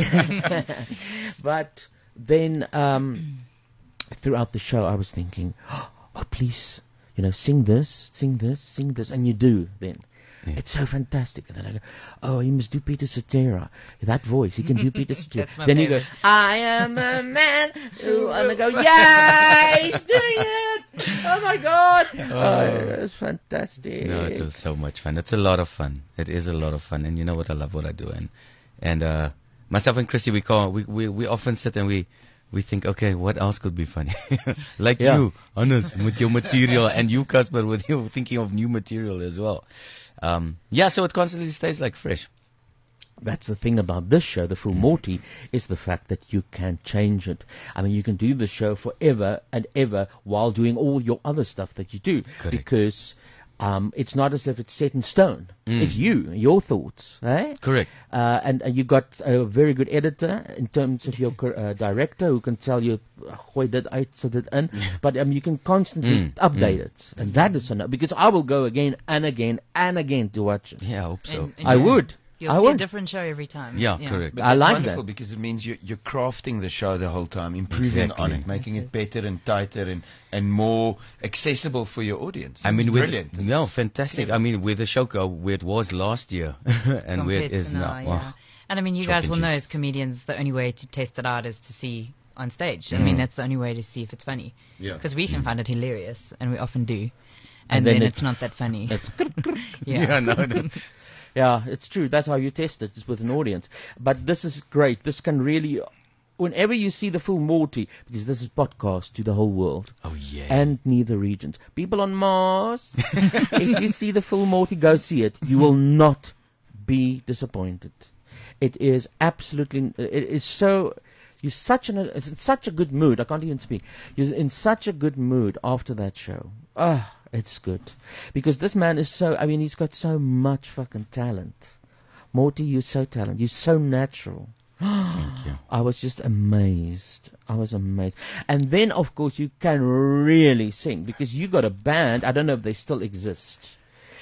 but then um, throughout the show, I was thinking, oh, please, you know, sing this, sing this, sing this, and you do then. It's so fantastic. And then I go, oh, he must do Peter Cetera. That voice, he can do Peter Cetera. That's my Then you go, favorite. I am a man who, and I go, yeah, he's doing it. Oh my God. Oh, it's fantastic. No, it was so much fun. It's a lot of fun. It is a lot of fun, and you know what? I love what I do, and and uh, myself and Christy, we call we, we we often sit and we we think, okay, what else could be funny? Like Yeah. you, Hannes, with your material, and you, Casper, with you thinking of new material as well. Um, yeah, so it constantly stays like fresh. That's the thing about this show, the Full Morty, is the fact that you can change it. I mean, you can do the show forever and ever while doing all your other stuff that you do. Correct. Because um, it's not as if it's set in stone. Mm. It's you, your thoughts. Eh? Correct. Uh, and, and you got a very good editor in terms of your cor- uh, director who can tell you, gooi dit uit, sit dit in. But um, you can constantly Mm, update mm. it. And that is enough. Because I will go again and again and again to watch it. Yeah, I hope so. And- and I you- would. You'll I see would. a different show every time. Yeah, correct. But I that's like wonderful that. because it means you, you're crafting the show the whole time, improving on Exactly. it, making it better and tighter and, and more accessible for your audience. I mean, it's with, brilliant. no, fantastic. I mean, with the show go where it was last year and where Compared it to is now. yeah. Wow. And I mean, you Chalk guys and will know cheese. as comedians, the only way to test it out is to see on stage. I mean, Mm. that's the only way to see if it's funny. Yeah. Because we can Mm. find it hilarious, and we often do. And And, then then, it- it's not that funny. It's yeah. Yeah, no, no. Yeah, it's true. That's how you test it, is with an audience. But this is great. This can really, whenever you see the Full Morty, because this is podcast to the whole world. Oh, yeah. And neither regions. People on Mars, if you see the Full Morty, go see it. You will not be disappointed. It is absolutely, it is so, you're such an, it's in such a good mood. I can't even speak. You're in such a good mood after that show. Ah, it's good. Because this man is so, I mean, he's got so much fucking talent. Morty, you're so talented. You're so natural. Thank you. I was just amazed. I was amazed. And then, of course, you can really sing because you got a band. I don't know if they still exist.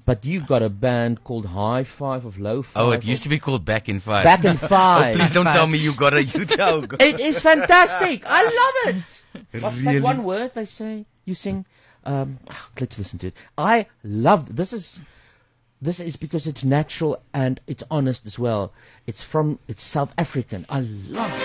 But you got a band called High Five of Low Five. Oh, it used to be called Back in Five. Back in Five. Oh, please don't tell me you got a you tell. It is fantastic. I love it. What's Really? that one word they say? You sing. Um, let's listen to it. I love this. Is this is because it's natural and it's honest as well. It's from it's South African. I love it.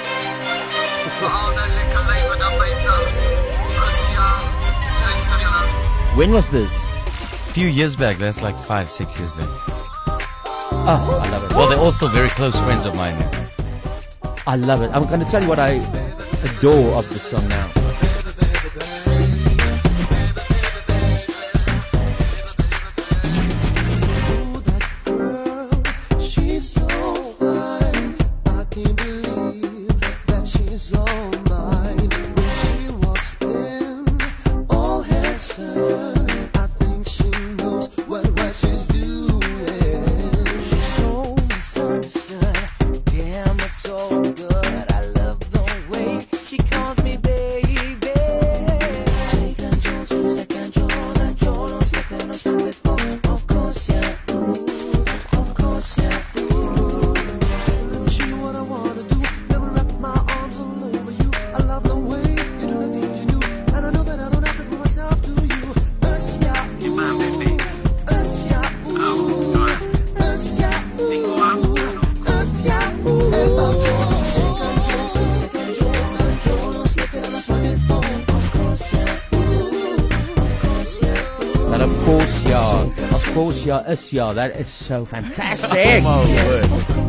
When was this? A few years back. That's like five, six years back. Oh, I love it. Well, they're all still very close friends of mine. I love it. I'm going to tell you what I adore of this song now. She's so fine, I can't believe that she's all mine. When she walks in, all heads turn. I think she knows what, what she's doing. She's so misunderstood. Damn, it's so good. I love the way she calls me baby. Take control, so take control, control, no second, no second before. Of course, yeah, ooh, of course, yeah. Let me show you what I wanna do. Never wrap my arms all over you. I love the way you do the things you do, and I know that I don't have to prove myself to you. Us, yeah, ooh, us, yeah, ooh, us, yeah, ooh, us, yeah, ooh. Take control, so take control, control, no second, no second before. Of course, yeah, ooh, of course, yeah, ooh. And of course, yeah. Of course, yeah. Is yeah. That is so fantastic. Oh, my word.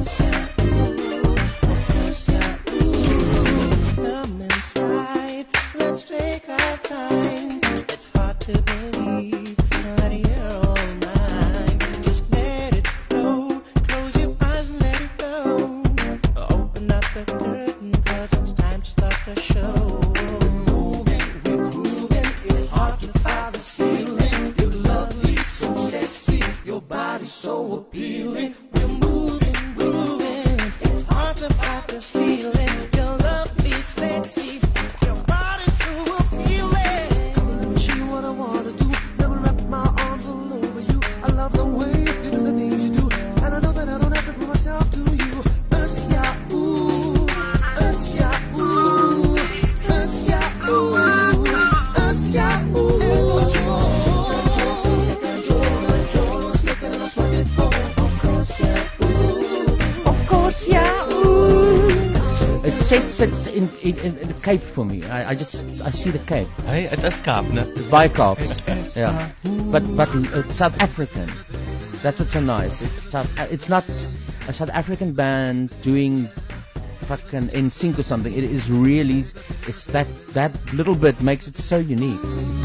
Come inside, let's take our time. It's hard to believe that you're all mine. Just let it flow, close your eyes and let it go. Open up the curtain, cause it's time to start the show. Moving, we're grooving, it's hard to find this feeling. You're lovely, so sexy, your body's so appealing. We're moving, we're moving, it's hard to fight this feeling. You're lovely, sexy, your body's so appealing. Come on, let me show you what I wanna do. Never wrap my arms all over you. I love the way you do the things you do, and I know that I don't have to prove myself to you. Us, yeah, ooh, us, yeah, ooh, us, yeah, ooh, us, yeah, ooh. Take control, control, no slipping, no slipping, of course, yeah, ooh, of course, yeah, ooh. It sets it in, in, in, in the Cape for me. I, I just I see the Cape. Hey, it is Kaap, né? It's by Kaap. Yeah. But but it's South African. That's what's so nice. It's South, it's not a South African band doing fucking in sync or something. It is really it's that that little bit makes it so unique.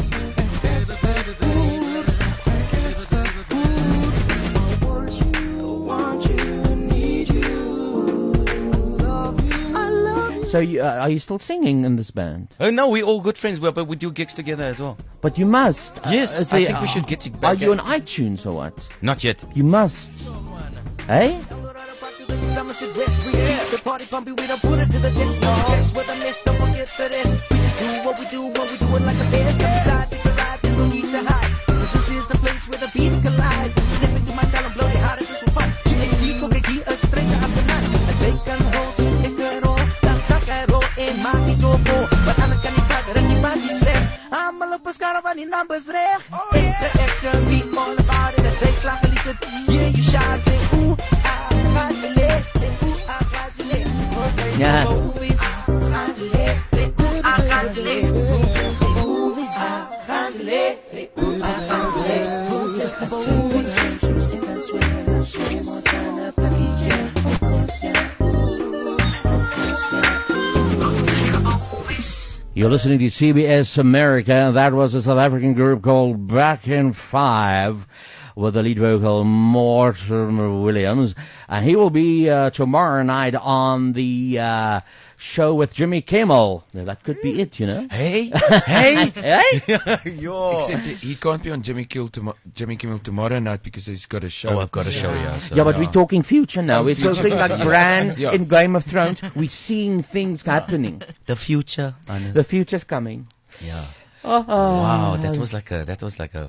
So you, uh, are you still singing in this band? Oh no, we're all good friends, well, but we do gigs together as well. But you must. Yes, uh, I say, think we uh, should get to Are you on iTunes or what? Not yet. You must. Hey? Somerset West, we yeah. The party pumping, we don't put it to the test. No stress with a mess, don't forget for this. We just do what we do when we do it like a best. Come inside, take a ride, there's no need to hide. Cause this is the place where the beats collide. Step into my style and blow your heart, this will fun. G H D, cook a key, a string, I'm the night. A take and roll, so stick it all. That's like I roll in my Titopo. But I'm a canny father and you might be slept. I'm a look for Scarab and numbers rare. Extra, extra, be all about it. A take like a listen, yeah, you shout, say, ooh, ah, congratulate, say, ooh, ah, congratulate. Yeah. You're listening to C B S America, and that was a South African group called Back in Five, with the lead vocal Morton Williams, and he will be uh, tomorrow night on the uh, show with Jimmy Kimmel. Now, that could be it, you know. Hey, hey, hey. Yo. Except he, he can't be on Jimmy Kimmel, tomo- Jimmy Kimmel tomorrow night because he's got a show. Oh, I've got a show, yeah. So Yeah, but we're talking future now. Oh, We're future. talking like Bran Yeah. in Game of Thrones. We're seeing things happening. The future. I know. The future's coming. Yeah. Oh, Wow, that was like a that was like a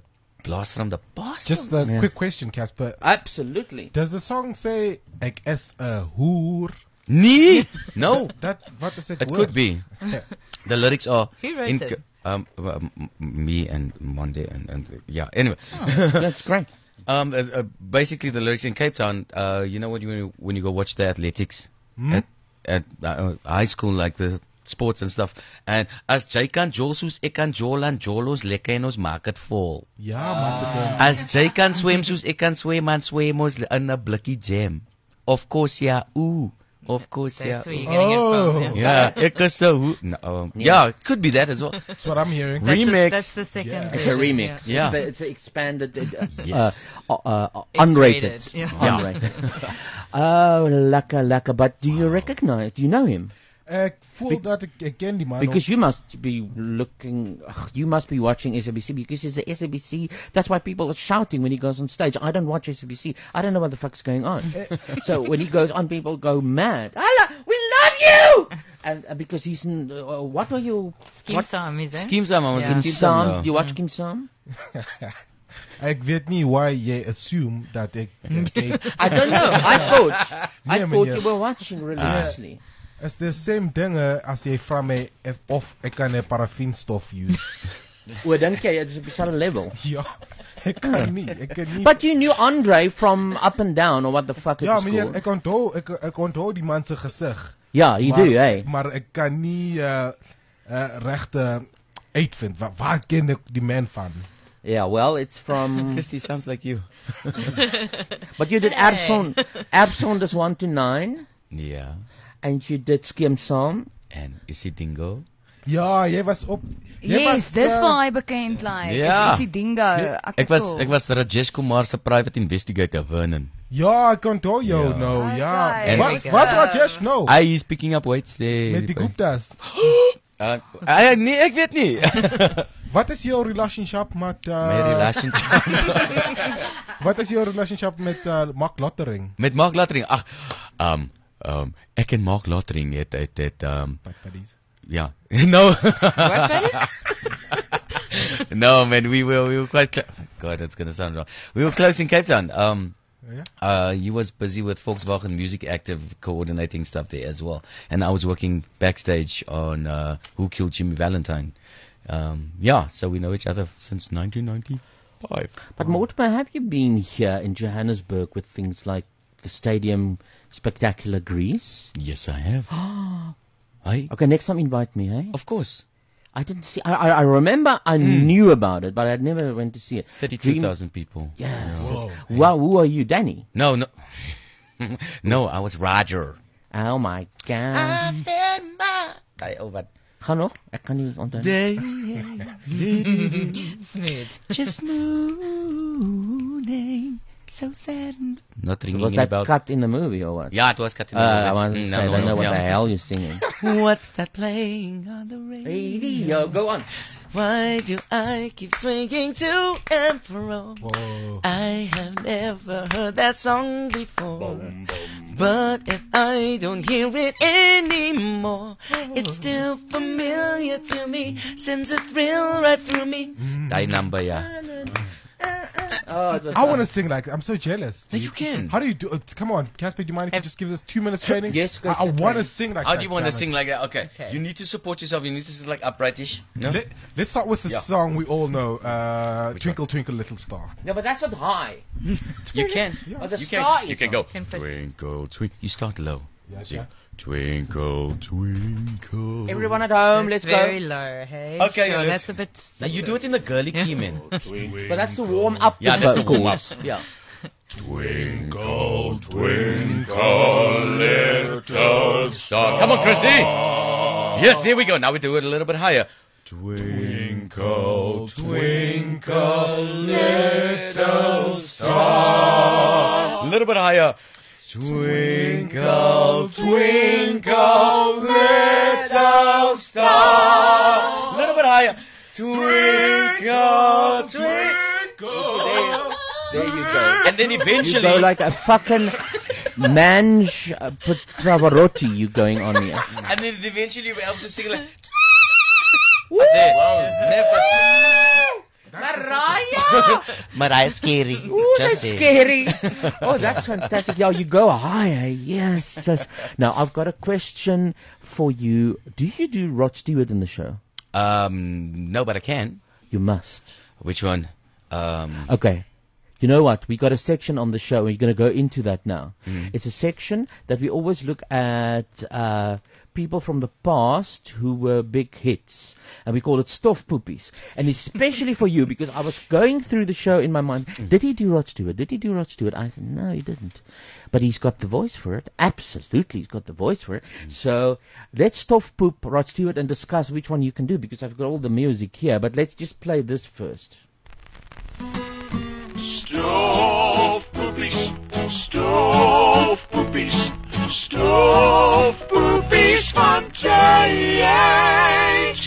blast from the past. Just a quick question, Casper. Absolutely. Does the song say ek is a hoer? Nee, no. That what is it? It word? could be. The lyrics are Who wrote in, it? Um, uh, m- me and Monday and, and yeah. Anyway, Oh, that's great. Um, uh, uh, basically the lyrics in Cape Town. Uh, you know what you when you, when you go watch the athletics Hmm? at at uh, high school, like the sports and stuff. And as jy kan jol soos ek kan jol en jol ons lekker en ons maak dit vol. Ja, maar se kan. As jy kan swem soos ek kan swem, man swem ons in 'n blikkie jam. Of course, yeah. Ooh. Of course, That's yeah. where you're getting oh. it from. Yeah, ek is so hoe. No, um, Yeah. yeah, it could be that as well. That's what I'm hearing. That's the- Remix. that's the second Yeah. It's a version, remix. Yeah. It's, the, it's an expanded, uh, Yes. uh, uh, uh, It's unrated. rated, yeah. Unrated. Oh, lekker, lekker. But do you recognize? Do you know him? Ek voel dat ek, ek ken die man. Because you must be looking, ugh, you must be watching S A B C because he's a S A B C. That's why people are shouting when he goes on stage. I don't watch S A B C. I don't know what the fuck's going on. So when he goes on, people go mad. Allah, we love you! And uh, because he's in, uh, what were you? Skeem what? Saam, is it? Skeem Saam, I was Yeah. in Kim Skeem Saam, Sam. no. Do you watch Kim Sam? Ek weet nie why jy assume dat ek, ek, ek I don't know. I thought, I Nee, thought meneer. you were watching religiously. Is the same dinge as jy vra my if, of ek kan 'n paraffeenstof use. Well, dink jy it's op dieselfde level? Ja, ek kan nie, ek kan nie. But you knew Andre from Up and Down or what the fuck it Ja, was meneer, called. ek onthou ek ek onthou die man se gesig. Ja, you maar, do, eh? Maar ek kan nie uh, uh, regte uitvind waar, waar ken ek die man van? Yeah, well, it's from. Christy sounds like you. But you did Hey. Abson, Absonders one to nine, Yeah. and you did Skim Sam. And is it Dingo? Ja, jy was op jy Yes, was, dis uh, waar hy bekend lyk. Ja. Is die dingo. Ek Ek was voel. ek was Rajesh Kumar se private investigator Vernon. Ja, ek onthou jou Ja. nou, ja. Okay. Wat En- wat Rajesh nou? Hy is picking up weights there. Met die Guptas. Uh, uh, nee, ek weet nie. Wat is jou relationship met uh, My relationship Wat is jou relationship met uh, Mark Lottering? met Mark Lottering. Ag, um um ek en Mark Lottering het het het um Buddies. ja. No. What No, man, we were we were quite cl- God, that's going to sound wrong. We were close in Cape Town. Um Yeah. Uh, he was busy with Volkswagen Music Active coordinating stuff there as well. And I was working backstage on uh, Who Killed Jimmy Valentine. Um, yeah, so we know each other since nineteen ninety-five. But Mortimer, have you been here in Johannesburg with things like the Stadium Spectacular Greece? Yes, I have. Hey? Okay, next time invite me, eh? Of course. I didn't see. I, I, I remember I knew about it, but I never went to see it. thirty-two thousand people. Yes. Whoa. Wow, who are you, Danny? No, no. No, I was Roger. Oh my God. I spent my... Hey, oh, wat? Ga nog? Ek kan nie onthou. Day, Smooth. just mooning, so sad. Not ringing Was any that bells. cut in the movie or what? Yeah, it was cut in Uh, the I movie. wanted to Mm, say, no, I no, don't know no, what yeah. the hell you're singing. What's that playing on the radio? Radio, go on. Why do I keep swinging to and fro? Whoa. I have never heard that song before. But if I don't hear it anymore, it's still familiar to me, sends a thrill right through me. Die number, yeah. Oh, it was I want to sing like I'm so jealous. No, you can. How do you do it? Come on, Casper, do you mind if you just give us two minutes training? Yes, I, I Casper, want to please. sing like How that. do you want to damn it. sing like that? Okay. Okay. You need to support yourself. You need to sit like uprightish. No? Let, let's start with the Yeah. song we all know, uh, Which Twinkle Twinkle Little Star. No, but that's not high. You can. Oh, the You star can. You is can go. Can put- Twinkle, twinkle. You start low. Yes, See, yeah. Twinkle, twinkle. Everyone at home, That's let's very go. low, hey? Okay, sure, let's- that's a bit... Now you do it in the girly key, man. But that's to warm up Yeah, the that's to warm vocals. Yeah. Twinkle, twinkle, little star. Come on, Christy. Yes, here we go. Now we do it a little bit higher. Twinkle, twinkle, little star. A little bit higher. Twinkle, twinkle, little star. A little bit higher. Twinkle, twinkle. There you go. And then You eventually, go like a fucking Mange uh, Pavarotti you going on here. and then eventually you'll be able to sing like. There. Never. Mariah! Mariah's scary. Ooh, Just that's there. scary. Oh, that's fantastic. Yeah, you go higher. Yes, yes. Now, I've got a question for you. Do you do Rod Stewart in the show? Um, no, but I can. You must. Which one? Um, Okay. You know what? We got a section on the show. We're going to go into that now. Mm. It's a section that we always look at uh, people from the past who were big hits. And we call it Stof Poopies. And especially for you, because I was going through the show in my mind. Mm. Did he do Rod Stewart? Did he do Rod Stewart? I said, no, he didn't. But he's got the voice for it. Absolutely, he's got the voice for it. Mm. So let's Stof Poop Rod Stewart and discuss which one you can do, because I've got all the music here. But let's just play this first. Stof poopies, stof poopies, stof poopies van J H.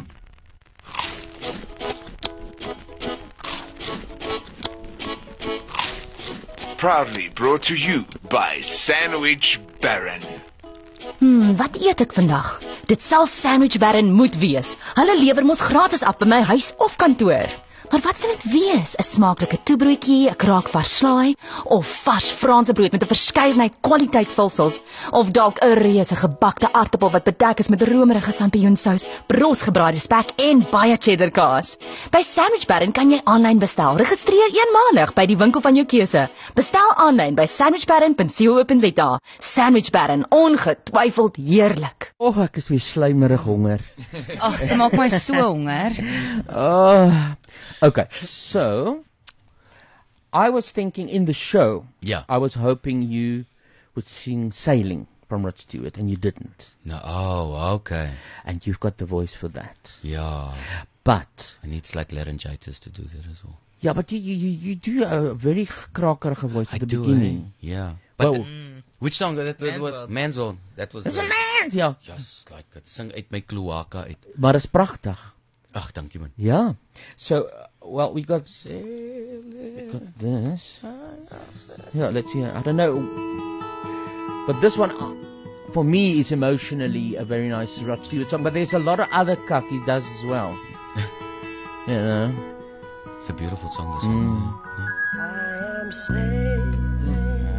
Proudly brought to you by Sandwich Baron. Hmm, wat eet ek vandag? Dit sal Sandwich Baron moet wees. Hulle lewer mos gratis af by my huis of kantoor. Maar wat sal dit wees? 'n Smaaklike toebroodjie, 'n kraak vars slaai of vars Franse brood met 'n verskeidenheid kwaliteit vulsels of dalk 'n reuse gebakte aartappel wat bedek is met romerige sampioensous, brosgebraaide spek en baie cheddar kaas. By Sandwich Baron kan jy aanlyn bestel. Registreer eenmalig by die winkel van jou keuse. Bestel aanlyn by sandwich baron dot co dot za. Sandwich Baron, ongetwyfeld heerlik. Oh, ek is weer slijmerig honger. Ag, sy maak my so honger. Oh, okay, so I was thinking in the show, Yeah. I was hoping you would sing Sailing from Rod Stewart, and you didn't. No, oh, okay. And you've got the voice for that. Yeah. But I need slight laryngitis to do that as well. yeah, but you you you, you do a very krakerige voice at I the do, beginning. eh? Yeah. But Well, the- which song? That, that Man's was World. Man's World. That was. It's uh, a man's, ja. Just like it. Sing uit my kloaka uit. Maar is pragtig. Ag, dankie man. Yeah. So, uh, well, we got, we got this. Yeah, let's see. I don't know. But this one, uh, for me, is emotionally a very nice Rod Stewart song. But there's a lot of other cuck he does as well. You know. It's a beautiful song, this Mm. one. I am sailing,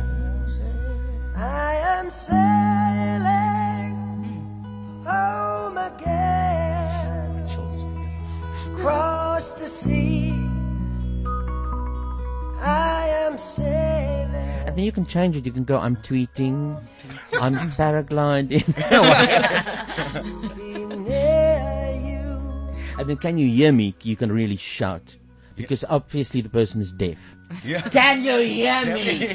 I am sailing home again, across the sea. I am sailing. And then you can change it. You can go, I'm tweeting, I'm paragliding. And then can you hear me? You can really shout. Because obviously the person is deaf. Yeah. Can you hear me?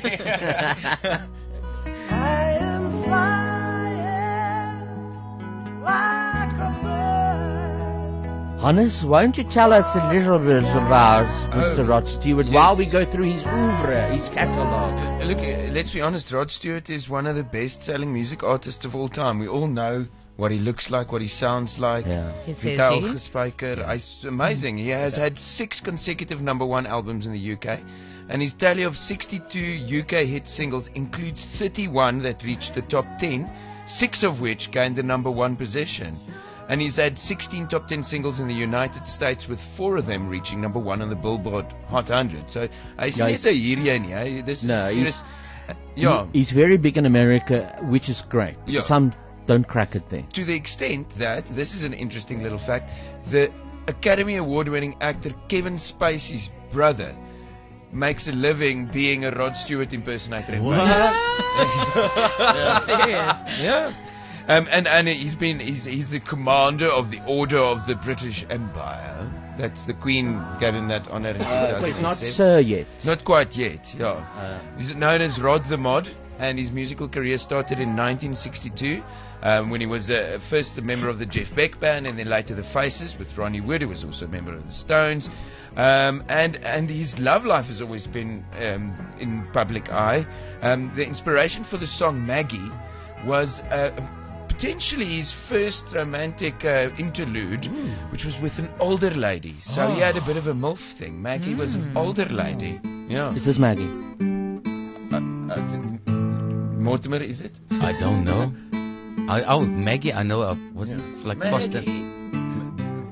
I am flying like a bird. Hannes, won't you tell us a little bit about Mister Oh, Rod Stewart yes. while we go through his oeuvre, his catalogue? Uh, Look, uh, let's be honest, Rod Stewart is one of the best-selling music artists of all time. We all know what he looks like, what he sounds like. Yeah. His Vital hairdo. Gespijker. It's amazing. He has had six consecutive number one albums in the U K. And his tally of sixty-two U K hit singles includes thirty-one that reached the top ten, six of which gained the number one position. And he's had sixteen top ten singles in the United States, with four of them reaching number one on the Billboard Hot one hundred. So, hy's Ja, nie he's- net 'n hierdie nie. Hy dis No, serious. he's- Uh, Ja. He- he's very big in America, which is great. Yeah. Some don't crack it there. To the extent that, this is an interesting little fact, the Academy Award winning actor Kevin Spacey's brother makes a living being a Rod Stewart impersonator in What? Vegas. Serious? Yeah. Um, and and he's been he's he's the commander of the Order of the British Empire. That's the Queen gave him that honor in Uh, so he's not two thousand seven. Sir yet. Not quite yet. Yeah. Uh, He's known as Rod the Mod, and his musical career started in nineteen sixty-two um, when he was uh, first a member of the Jeff Beck Band, and then later the Faces with Ronnie Wood, who was also a member of the Stones. Um, and and his love life has always been um, in public eye. Um, the inspiration for the song Maggie was uh, potentially his first romantic uh, interlude, which was with an older lady. So he had a bit of a MILF thing. Maggie was an older lady. Yeah. Is this Maggie? Uh, I think Mortimer, is it? I don't know. I, oh, Maggie, I know. Uh, what's it like? Foster.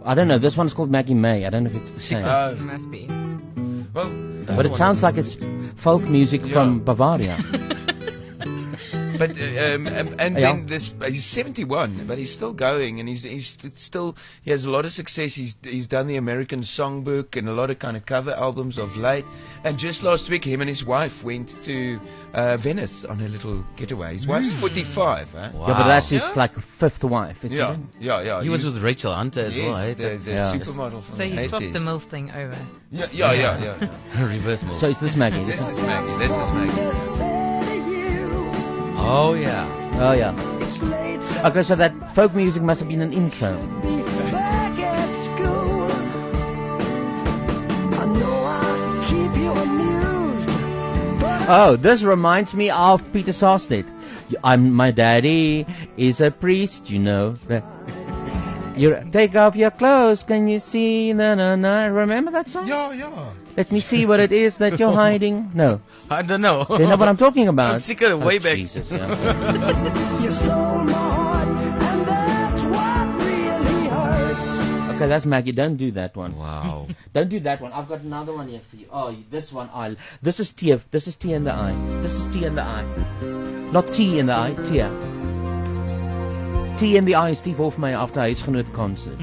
I don't know. This one's called Maggie May. I don't know if it's the same. Oh. Must be. Well, But it sounds like it's folk music Yeah. from Bavaria. But uh, um, um, and Yeah. then this he's seventy-one, but he's still going, and he's he's st- still he has a lot of success. He's he's done the American Songbook and a lot of kind of cover albums of late. And just last week, him and his wife went to uh, Venice on a little getaway. His wife's forty-five. Huh? Yeah, but that's his like fifth wife. Isn't Yeah, it? yeah, yeah. He was with Rachel Hunter as yes, well, eh? the, the Yeah. supermodel from So the he swapped eighties. the MILF thing over. Yeah, yeah, yeah, yeah. yeah. Reverse mode. So it's this Maggie. This is Maggie. This is Maggie. Oh yeah. Oh yeah. Okay, so that folk music must have been an intro. Back at school, I know I keep you amused, but Oh, this reminds me of Peter Sarstedt. I'm my daddy is a priest, you know. You take off your clothes, can you see? Na na na. Remember that song? Yeah, yeah. Let me see what it is that you're hiding. No. I don't know. You know what I'm talking about? I'm sick of Oh, way back. Jesus, yeah. you stole my heart, and that's what really hurts. Okay, that's Maggie. Don't do that one. Wow. Don't do that one. I've got another one here for you. Oh, this one. I. This is tear. This is tear in the eye. This is tear in the eye. Not tea in the eye. Tear. Tea in the eye. Steve Hofmeyer after his genoot concert.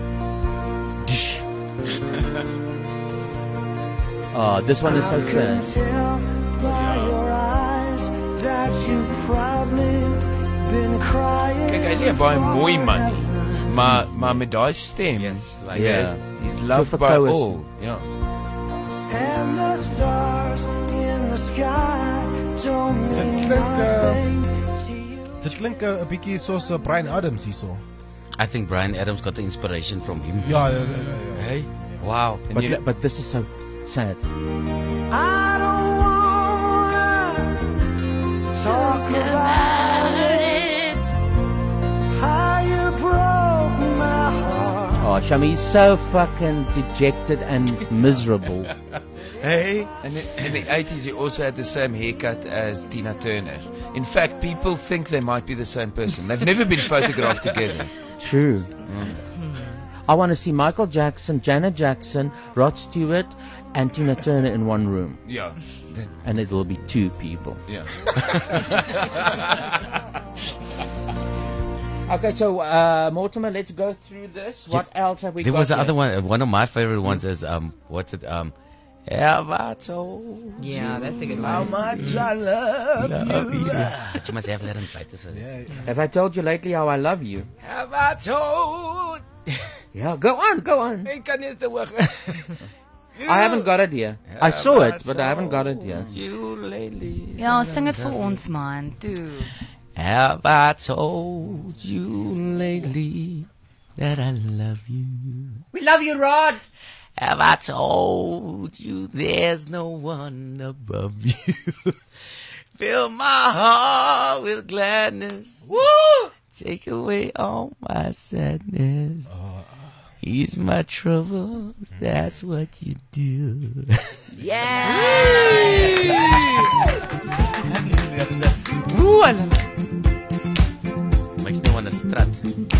Oh, this one is so sad. Tell by your eyes that you've probably been crying. Kyk, hy's nie 'n baie mooi man nie, maar maar met daai stem, like Yeah. uh, he's loved So by verkouden is all. Ja. And the stars in the sky don't mean Dit klink uh, nothing to you. dit klink uh, 'n bietjie soos uh, Brian Adams hierso. I think Brian Adams got the inspiration from him. Ja, ja, ja, ja. Hey. Wow. But, li- but this is so sad. I don't wanna talk about it. How you broke my heart. Oh, Shami is so fucking dejected and miserable. Hey, and in, in the eighties he also had the same haircut as Tina Turner. In fact, people think they might be the same person. They've never been photographed together. True. Mm. I want to see Michael Jackson, Janet Jackson, Rod Stewart, and Tina Turner in one room. Yeah. And it will be two people. Yeah. Okay, so uh, Mortimer, let's go through this. What Yes. else have we There got? was the here? other one. uh, One of my favorite ones is um, what's it? Um, have I told Yeah, that's a good how one. much I love, you? But you must have laryngitis with it. Have I told you lately how I love you? Have I told? Yeah, go on, go on. Ek kan nie te hoog. I haven't got it here. I saw it, but I haven't got it here. You lately. Ja, sing dit vir ons man. Toe. Have I told you lately that I love you? We love you, Rod. Have I told you there's no one above you? Fill my heart with gladness. Woo! Take away all my sadness. Ease my troubles. That's what you do. Yeah. Ooh, I love it. Makes me want to strut.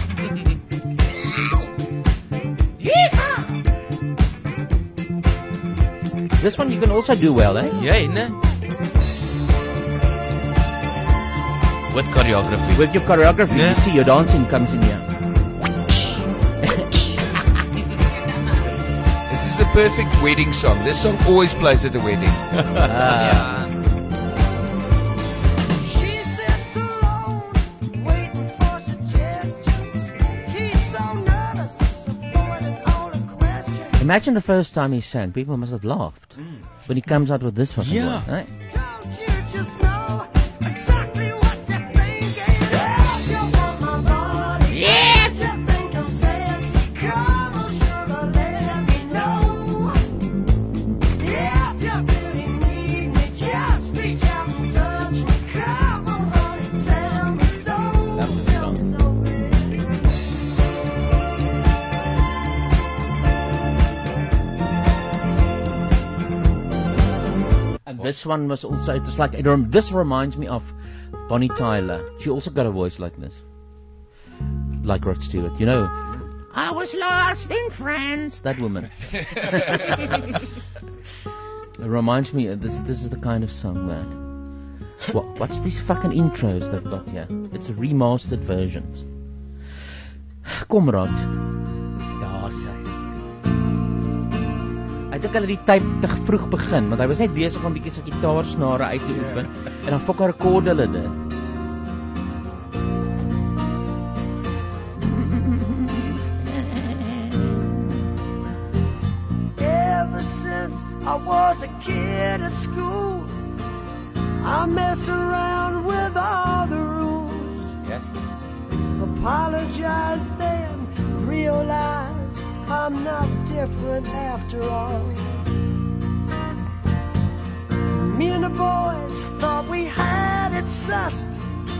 This one you can also do well, eh? Yeah, ne? With choreography. With your choreography, Yeah. you see your dancing comes in here. This is the perfect wedding song. This song always plays at a wedding. Ah. She sits alone, waiting for suggestions. He's so nervous, avoiding all the questions. Imagine the first time he sang. People must have laughed. When he comes out with this fucking Yeah. one, right? Don't you just know exactly what you're thinking? If you want my body, yeah. You think I'm sexy? Come on, sugar, let me know. If you really need me, just reach out and touch me. Come on, honey, tell me so. Tell me so, baby. And this one was also, it's like, it rem- this reminds me of Bonnie Tyler. She also got a voice like this. Like Rod Stewart. You know, I was lost in France. That woman. It reminds me, of this This is the kind of song that... What, what's these fucking intros they've got here? It's remastered versions. Kom raad. Daar sy. Ek dink hulle die tyd te vroeg begin, want hy was net besig om bietjie sy gitaarsnare uit te oefen en dan fucking rekord hulle dit. Ever since I was a kid at school, I messed around with all the rules. Yes. Apologized then, realized I'm not different after all. Me and the boys thought we had it sussed.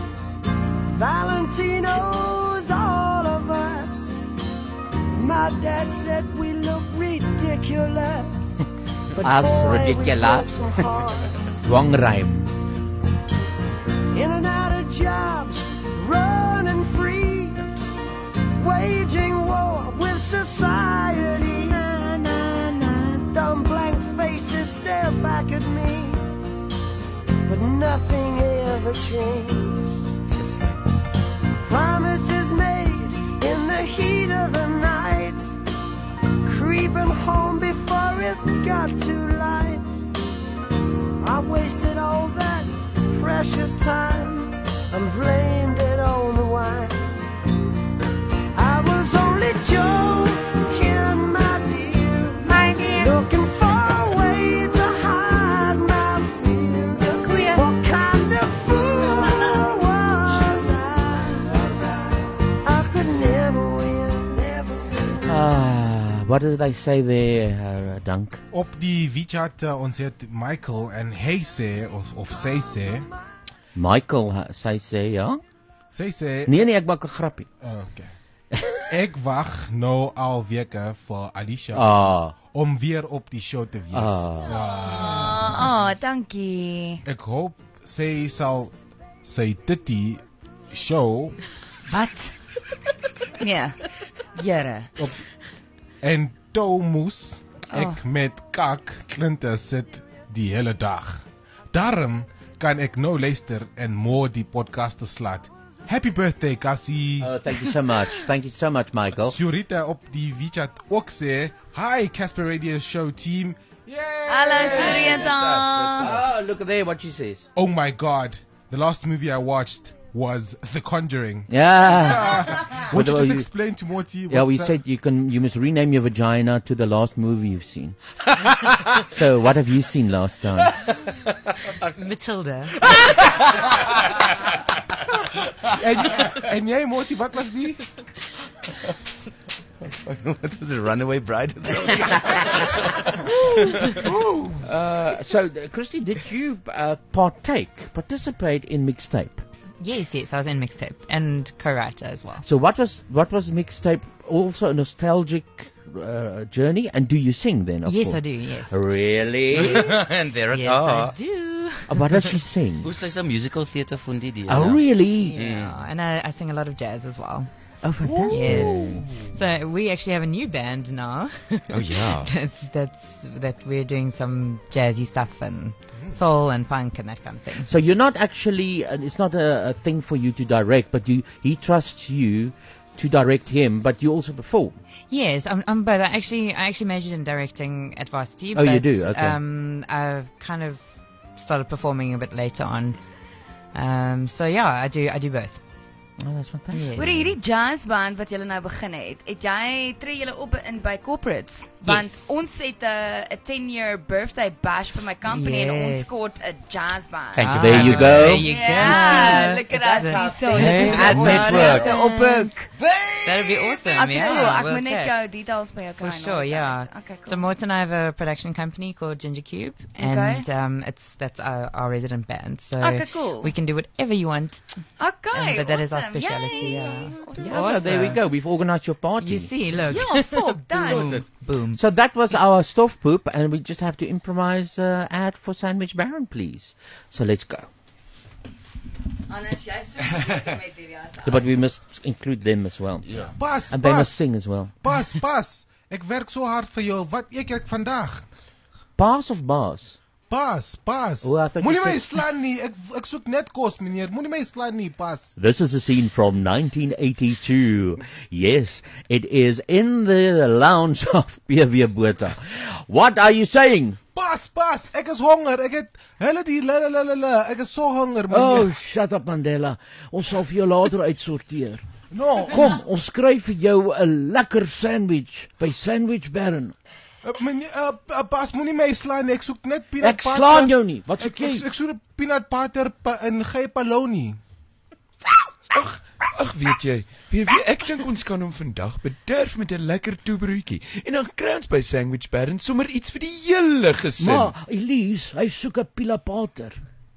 Valentino's all of us. My dad said we look ridiculous. But As boy, ridiculous. we worked so hard. Wrong rhyme. In and out of jobs, running free, waging war with society. Nah, nah, nah. Dumb blank faces stare back at me, but nothing ever changed. Promises made in the heat of the night, creeping home before it got too light. I wasted all that precious time and blamed it on the wine. I was only joking, my dear, my dear, looking for a way to hide my fear. What kind of fool was I? I could never win, never win. Ah, what did they say there, uh, Dunk? Op die WeChat uh, ons het Michael en hy sê of, of sy sê. Michael, uh, sy sê, ja? Sy sê. Nee, nee, ek maak 'n grappie. Oh, okay. Ek wag nou al weke vir Alicia Ah. om weer op die show te wees. Ah. Ah, oh, dankie. Ek hoop sy sal sy titty show Wat? Nee. Jere. op en toe moes ek Oh. met kak klinte sit die hele dag. Daarom kan ek nou luister en mooi die podcast slaat. Happy birthday, Cassie. Oh, thank you so much. Thank you so much, Michael. Shurita op die WeChat ook sê, hi Casper Radio Show team. Hallo Surita. Oh, look at there what she says. Oh my god, the last movie I watched was The Conjuring. Yeah. Would you Well, just you- explain to Morty Yeah, what we the- said you can. You must rename your vagina to the last movie you've seen. So, what have you seen last time? Matilda. en, en jy Morty, wat was die? What was the Runaway Bride? uh, so, uh, Christy, did you uh, partake, participate in mixtape? Yes, yes, I was in mixtape and co-writer as well. So, what was what was mixtape? Also a nostalgic uh, journey, and do you sing then? Of Yes, course? I do, yes. Really? And there it Yes, are. I do. Uh, what does she sing? Hoe sy some musical theatre fundie die. Oh, really? Yeah, and I, I sing a lot of jazz as well. Oh, fantastic. Yes. So we actually have a new band now. Oh, yeah. that's that's that we're doing some jazzy stuff and soul and funk and that kind of thing. So you're not actually. Uh, it's not a, a thing for you to direct, but you he trusts you to direct him, but you also perform. Yes, I'm, I'm both. I actually I actually majored in directing at varsity. Oh, but, you do? Okay. Um, I've kind of started performing a bit later on. Um, so yeah, I do I do both. Oh, that's fantastic. Hoor hierdie jazzband wat julle nou begin het. Het jy tree julle op in by corporates? Want Yes. ons het 'n 'n ten year birthday bash vir my company en ons Yes. scored 'n jazzband. Thank you. There you go. There you Yeah, go. look at us. That's So, Hey, this is ad wat network. ons op boek. That'd be awesome. Ek yeah, sure, ek we'll moet net chat. jou details by jou kry. For sure, yeah. Okay, cool. So Morton and I have a production company called Ginger Cube, and Okay. um, it's that's our, our resident band. So Okay, cool. we can do whatever you want. Okay, Um, but that is our awesome. speciality. Yay. Yeah. Yeah, well, there we go. We've organized your party. You see, look. Yeah, full done. Boom. Boom. So that was our stuff poop, and we just have to improvise uh, ad for Sandwich Baron, please. So let's go. Anders jy so met hierdie as. Yeah, but we must include them as well. Yeah. Pas, And they pas. must sing as well. Pas, pas. Ek werk so hard vir jou. Wat eet ek vandag? Paas of baas? Pas, pas. Oh, I thought you Moenie my said- slaan nie. Ek ek soek net kos, meneer. Moenie my slaan nie, pas. This is a scene from nineteen eighty-two. Yes, it is in the lounge of P W Botha. What are you saying? Pas, pas. Ek is honger. Ek het hulle die la la la la la. Ek is so honger, Oh, meneer. shut up Mandela. Ons sal vir jou later uitsorteer. No. Kom, ons skryf vir jou 'n lekker sandwich by Sandwich Baron. Uh, meneer, uh, uh, pas, moenie my slaan nie. Ek soek net peanut Ek butter. slaan jou nie. Wat soek Ek, ek, jy? ek soek 'n peanut butter pa, en geen palonie. Ag, ag weet jy, weet jy, ek dink ons kan hom vandag bederf met 'n lekker toebroodjie en dan kry ons by Sandwich Baron sommer iets vir die hele gesin. Maar Elise, hy soek 'n pilapater.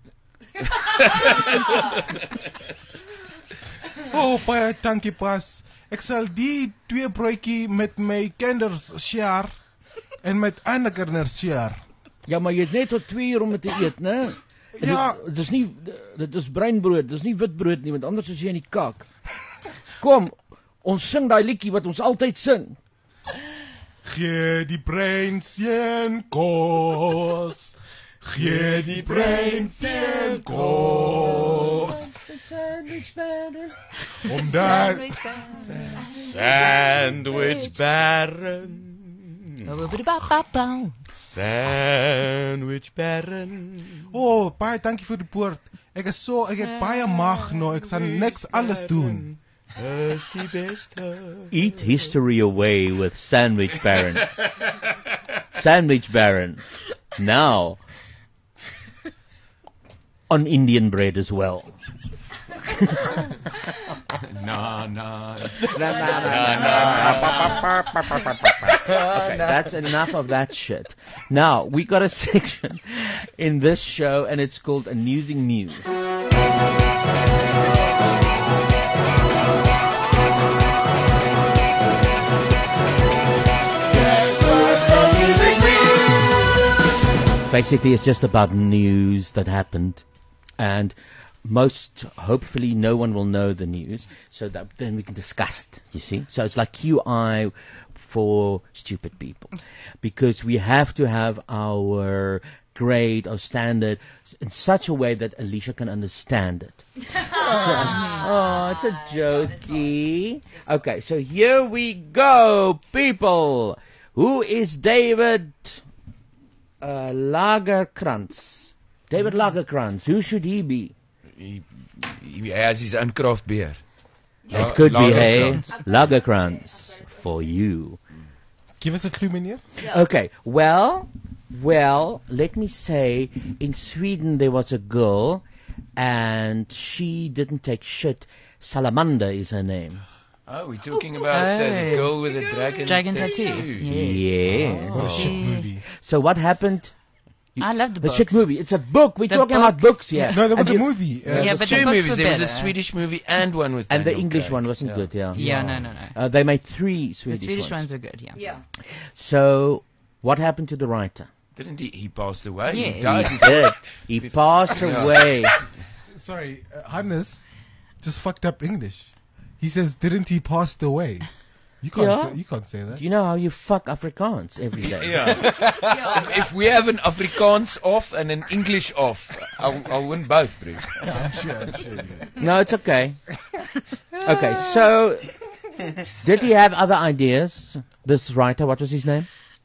Oh, baie dankie, pas. Ek sal die twee broodjie met my kinders share en met ander kinders share. Ja, maar jy het net tot twee uur om dit te eet, né? Ja. Dit is nie dit is breinbrood, dit is nie witbrood nie, want anders is jy in die kak. Kom, ons sing daai liedjie wat ons altyd sing. Gee die brein seën kos. Gee die brein seën kos. Sandwich Baron. Omdat Sandwich Baron. Sandwich Baron. Oh, baie dankie vir die poort. Ek is so, ek het baie mag nou, ek sal niks alles doen. Is die beste. Eat history away with Sandwich Baron. Sandwich Baron. Now, on Indian bread as well. Na na. Okay, that's enough of that shit. Now, we got a section in this show, and it's called Amusing News. Basically, it's just about news that happened, and most, hopefully, no one will know the news, so that then we can discuss it, you see? So it's like Q I for stupid people, because we have to have our grade or standard in such a way that Alicia can understand it. So, oh, it's a jokey. Okay, so here we go, people. Who is David uh, Lagerkrantz? David Lagerkrantz, who should he be? He, he has his own craft beer. It could be, hey, Lagerkrantz for you. Give us a clue, meneer. Okay, well, well, let me say, in Sweden there was a girl, and she didn't take shit. Salamander is her name. Oh, we're talking about uh, the Hey. girl with the dragon, Dragon tattoo. Yeah. Oh, shit movie. So what happened? I love the The book. shit movie. It's a book. We're The talking about books. books here. No, there was And a you- movie. Uh, Yeah, There's but two the books movies. were There was a better. Swedish movie and one with And the Daniel English Craig. one wasn't Yeah. good, yeah. Yeah, no, no, no. Uh, they made three Swedish, the Swedish ones. ones were good, yeah. Yeah. So, what happened to the writer? Didn't he? He passed away. Yeah. He died. He did. He passed Yeah. away. Sorry, uh, Hannes just fucked up English. He says, didn't he passed away? You can't, Yeah. say, you can't say that. Do you know how you fuck Afrikaans every day? Yeah. if, if we have an Afrikaans off and an English off, I'll, I'll win both, bro. I'm sure, I'm sure. Yeah. No, it's okay. Okay, so did he have other ideas? This writer, what was his name?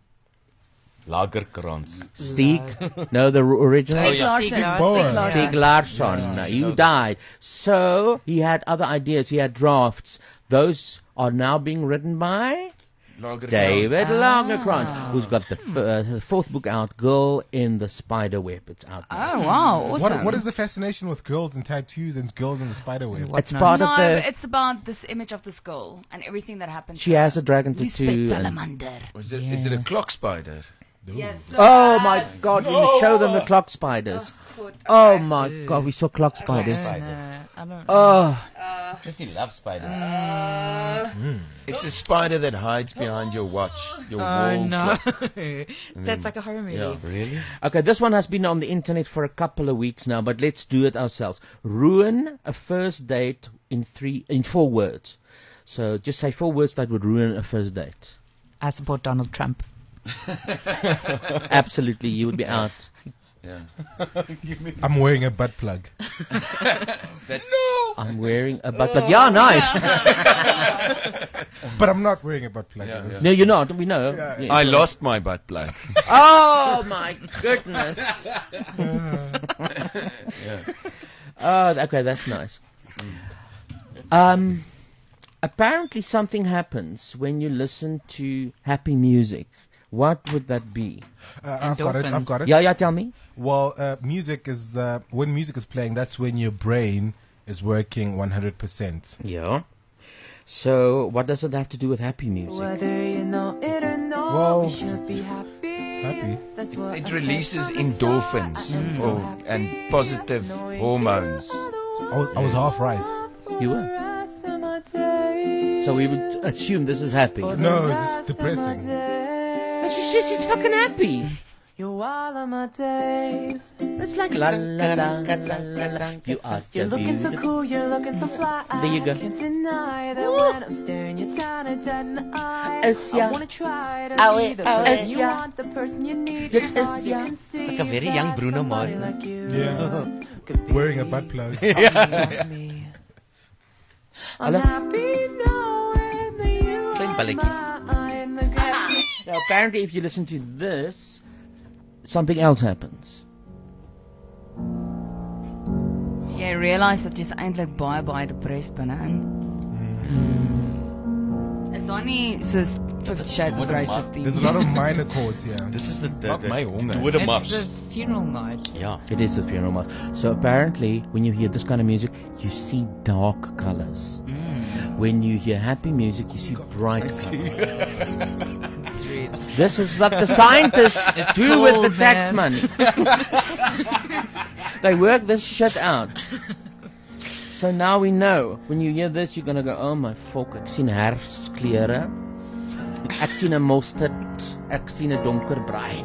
Lagerkrantz. Stieg? No, the r- original. Stieg Larsson. Stieg Bauer. Stieg Stieg Larsson. Larsson. Yeah. You died. So he had other ideas. He had drafts. Those are now being written by David Lagerkrantz, who's got the, f- uh, the fourth book out, Girl in the Spider Web. It's out now. Oh, wow. Awesome. What, what is the fascination with girls and tattoos and girls in the spider web? It's part no, of the. it's about this image of this girl and everything that happens. She to has her. a dragon Lisbeth tattoo. and- Salamander. Was it, Is it a clock spider? Yes. Oh my God! We show them the clock spiders. Oh, God. Oh my God! We saw clock spiders. Uh, I don't know. Oh, Uh, Just he loves spiders. Uh, It's a spider that hides behind your watch, your Oh, wall no. clock. That's like a horror movie. Yeah, really? Okay, this one has been on the internet for a couple of weeks now, but let's do it ourselves. Ruin a first date in three, in four words. So just say four words that would ruin a first date. I support Donald Trump. Absolutely, you would be out. Yeah. I'm wearing a butt plug. That's no. I'm wearing a butt plug. Yeah, nice. But I'm not wearing a butt plug. Yeah, yeah. No, you're not. We know. Yeah. Yeah. I lost my butt plug. Oh my goodness. Yeah. Oh, okay, that's nice. Um, apparently something happens when you listen to happy music. What would that be? Uh, I've got it. I've got it. Yeah, yeah. Tell me. Well, uh, music is the when music is playing. That's when your brain is working one hundred percent. Yeah. So, what does it have to do with happy music? Whether you know it or not, Well, you should be happy. Happy. That's what It I releases said from the endorphins start. I am or, happy, and positive knowing hormones. I was, I was half right. You were. rest of my days. So we would assume this is happy. No, it's depressing. But she says she's fucking happy. You're all of my days. It's like la la la la la la. You are so You're looking so beautiful. cool, you're looking so fly. There you go. I can't deny that when I'm staring you down and dead in the eye. It's I ya. wanna try to Ow, be the ow, person it's you ya. want, the person you need. Dit That's all is you ya. can see. Like a very young That Bruno somebody Mars. like you Yeah. could be Wearing a butt plug. me. I'm Hello? happy knowing that you Klein are balletjies. mine. The grass Now, apparently, if you listen to this, something else happens. Jy realise dat jy's eintlik baie baie depressed binne-in. Is daar nie soos Fifty Shades of Grey se theme? There's a lot of minor chords here. This is the, the, Not the my honger. Dode It's Mars. the funeral march. Ja. It is a funeral march. So apparently, when you hear this kind of music, you see dark colors. Mm. When you hear happy music, you see bright colors. It's really... This is what the scientists do cool, with the tax man. money. They work this shit out. So now we know. When you hear this, you're gonna go, oh my fuck, ek sien herfskleure. Ek sien 'n mosterd. Ek sien 'n donker brein.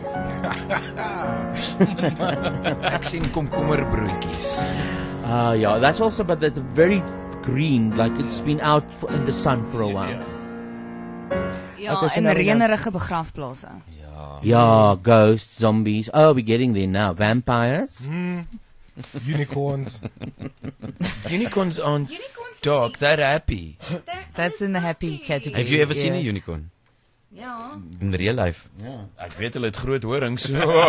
Ek sien komkommerbroodjies. Ah, yeah, that's also, but that's very green, like it's been out for, in the sun for a while. Ja, Okay, so in now we know. reënerige begrafplase. Yeah, ghosts, zombies. Oh, we're getting there now. Vampires. Mm. Unicorns. Unicorns aren't dark, they're happy. That's in the happy category. Have you ever seen yeah. a unicorn? Ja. In real life? Ja. Ek weet hulle het groot horings.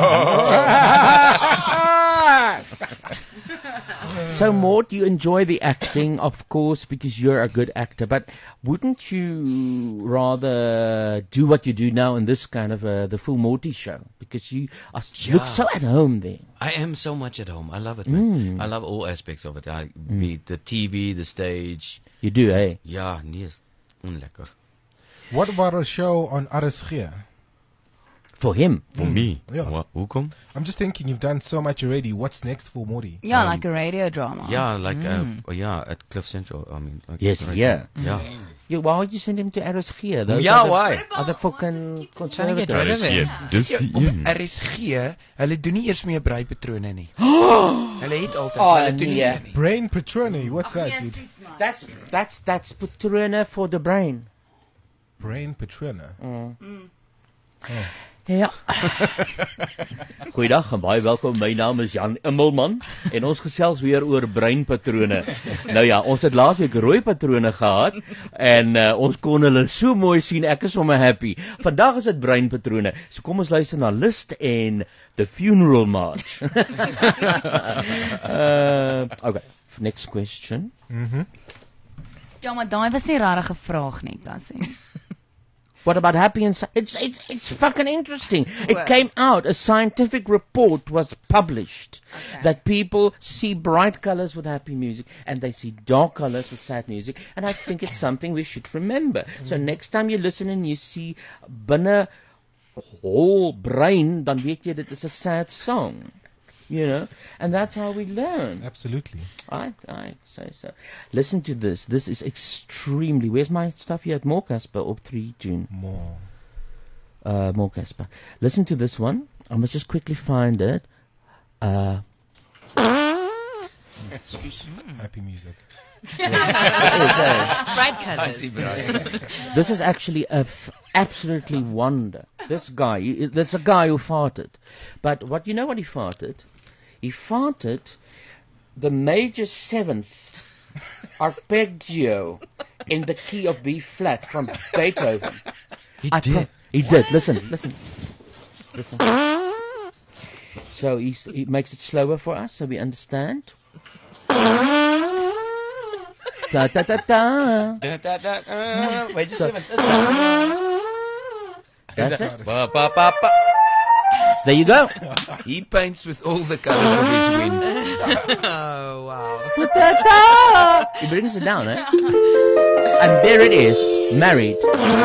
So, Mort, you enjoy the acting, of course, because you're a good actor. But wouldn't you rather do what you do now in this kind of uh, the Full Morty show? Because you are, Yeah. look so at home there. I am so much at home. I love it, man. Mm. I love all aspects of it. I, be it the T V, the stage. You do, eh? Ja, nee, is onlekker. What about a show on R S G? For him. For me? Yeah. Wa- Hoekom? I'm just thinking you've done so much already. What's next for Mori? Ja, Um, like a radio drama. Ja, like, Mm. uh, oh, yeah, at Cliff Central, I mean. Like, Yes, right yeah. now. Yeah. You, why would you send him to R S G? Those Ja, are the, why? Are the fucking conservatives. R S G, dis Ja, die op een. R S G, hulle doen nie eers meer breipatrone nie. Hulle het altyd, Oh, hulle doen nie nee. meer nie. Brain Patroni. What's that, dude? That's that's that's Patrona for the brain. Brain Patrona. Mm. Mm. Oh. Ja. Goeiedag en baie welkom. My naam is Jan Immelman en ons gesels weer oor breinpatrone. Nou ja, ons het laasweek rooi patrone gehad en uh, ons kon hulle so mooi sien. Ek is sommer happy. Vandag is dit breinpatrone. So kom ons luister na List en The Funeral March. uh, okay, next question. Mhm. Ja, maar daai was nie regtig 'n vraag nie, Cassie. What about happy and... It's, it's, it's fucking interesting. It What? came out, a scientific report was published that people see bright colors with happy music and they see dark colors with sad music. And I think it's something we should remember. So next time you listen and you see binne whole brain, dan weet jy dit is a sad song. You know, and that's how we learn. Absolutely. I, I say so. Listen to this. This is extremely. Where's my stuff here at More Casper op three June? More. Uh, More Casper. Listen to this one. I must just quickly find it. Uh, Happy music. Bright colours. I see bright. This is actually a f- absolutely wonder. This guy, he- there's a guy who farted. But what you know what he farted? He farted the major seventh arpeggio in the key of B flat from Beethoven. He I did. pro- he did. Listen, listen, listen. So he's, he makes it slower for us, so we understand. Da da da da. Da, da, da, uh, wait just So- a minute. That's it. Ba, ba, ba, ba. There you go. He paints with all the colors of his wind. Oh, wow. Da-da-da. He brings it down, eh? And there it is, married.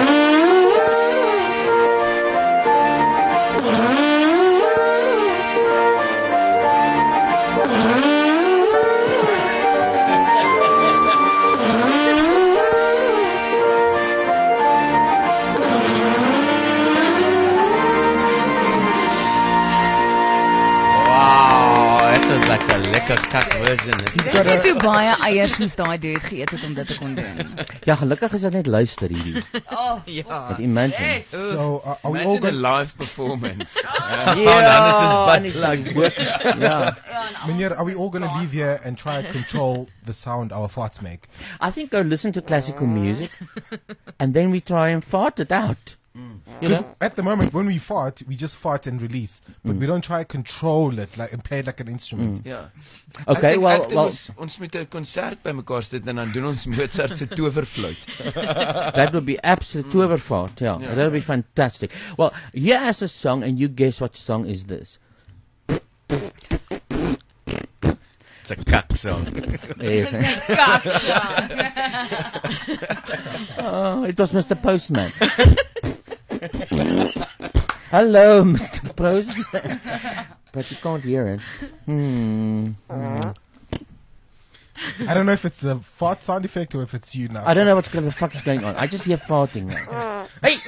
Wow, that was like a lekker kak version. Dink jy hoe baie eiers moes daai dude geëet het om dit te kon doen? Ja, gelukkig is dit net luister hierdie. Oh, ja. But imagine. So, uh, are we all Imagine a going? live performance. Ja, dan is en het is butt dit plug. ook- ja. Meneer, are we all going to leave here and try and control the sound our farts make? I think go listen to classical music, and then we try and fart it out. You Because know? at the moment, when we fart, we just fart and release, but we don't try to control it like and play it like an instrument. Ja. Okay, Ek dink- well- ek dink well- ons, ons moet 'n konsert bymekaar sit en dan doen ons Mozart se towerfluit. That would be absolute toverfart, yeah. Yeah. That would be fantastic. Well, here is a song, and you guess what song is this? It's a kak song. Yes. Oh, it was Mister Postman. Hello, Mister Postman. But you can't hear it. Hmm. I don't know if it's a fart sound effect or if it's you now. I don't know what's going the fuck is going on. I just hear farting now. Hey!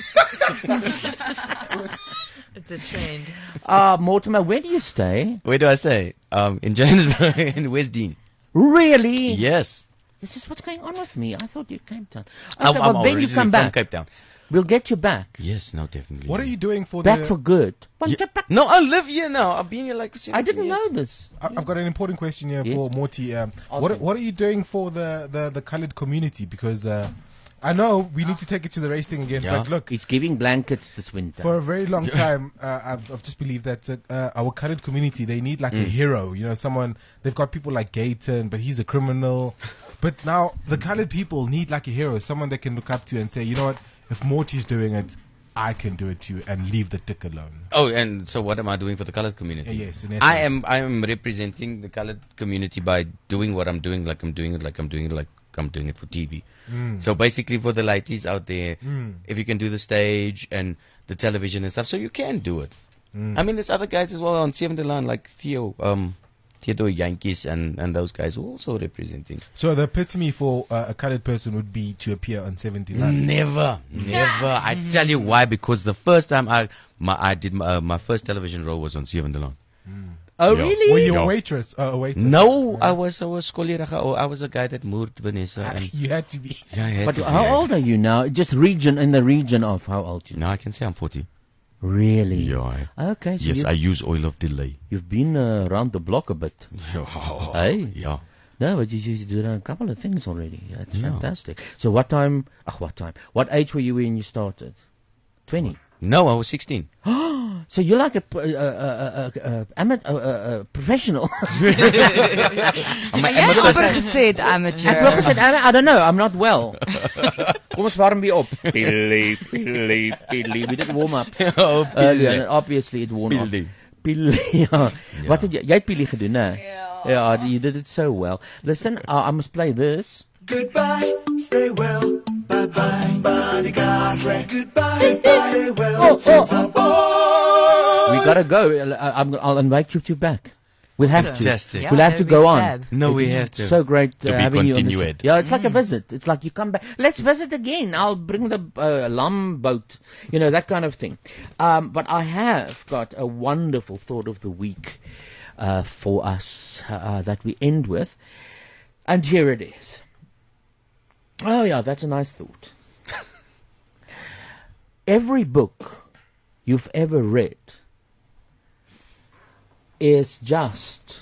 It's a trend. Uh, Mortimer, where do you stay? Where do I say? Um, in Johannesburg, in West Dean. Really? Yes. This is what's going on with me. I thought you Cape Town. I'm- Okay, I'm well, then you originally come from back. Cape Town. We'll get you back. Yes, no, definitely. What are you doing for Back the... for good. Yeah. No, I live here now. I've been here like I didn't years. know this. I- I've got an important question here Yes. for Morty. Um, Ask what me. what are you doing for the, the, the coloured community? Because uh, I know we need to take it to the race thing again, Yeah. but look, He's giving blankets this winter. for a very long time, uh, I've, I've just believed that uh, uh, our coloured community, they need like a Mm. hero. You know, someone, they've got people like Gayton, but he's a criminal. But now the coloured people need like a hero, someone they can look up to and say, you know what, if Morty's doing it, I can do it too, and leave the dick alone. Oh, and so what am I doing for the colored community? Yeah, yes, in I essence. am. I am representing the colored community by doing what I'm doing, like I'm doing it, like I'm doing it, like I'm doing it for T V. Mm. So basically, for the ladies out there, Mm. if you can do the stage and the television and stuff, so you can do it. Mm. I mean, there's other guys as well on seventh line, like Theo, um, Theodore Yankees, and and those guys who are also representing. So the epitome for uh, a coloured person would be to appear on seventy-nine. Never, never. I tell you why. Because the first time I my I did my, uh, my first television role was on Seven Delon. Oh, Yeah. really? Were you Yeah. a waitress? Uh, a waitress? No, I was I was Skoleraga. Oh, I was a guy that moved Vanessa. And You had to be. yeah, I had But to be, how yeah. old are you now? Just region, in the region of how old you Now I can say I'm forty. Really? Yeah. I, Okay, so yes, you, I use oil of delay. you've been uh, around the block a bit. Yeah. Hey? Yeah. No, but you, you did a couple of things already. That's Yeah. fantastic. So what time, oh, what time? What age were you when you started? twenty? No, I was sixteen. So you're like a, p- uh, uh, uh, uh, ama- uh, uh, uh, professional. I'm Maar jy het amper gesê amateur. Ek wou gesê, I, I don't know, I'm not well. Kom ons warm weer op. Pilly, pilly, pilly. We did warm up. Oh, Earlier, Pilly. and obviously it worn Pilly. off. Pilly, ja. Wat het jy, jy het Pilly gedoen, né? Ja. Ja, you did it so well. Listen, uh, I must play this. Goodbye, stay well. Bye bye, bodyguard friend. Goodbye, stay well. Oh, oh. Since I'm born. We gotta go. I, I'm, I'll invite you two back. We'll have to. Fantastic. We'll have to go on. fab. No, we It's have to. So great uh, To be having you on the show. continued. Yeah, it's like a Mm. visit. It's like you come back. Let's visit again. I'll bring the uh, lamb boat. You know, that kind of thing. Um, but I have got a wonderful thought of the week uh, for us uh, that we end with. And here it is. Oh, yeah, that's a nice thought. Every book you've ever read is just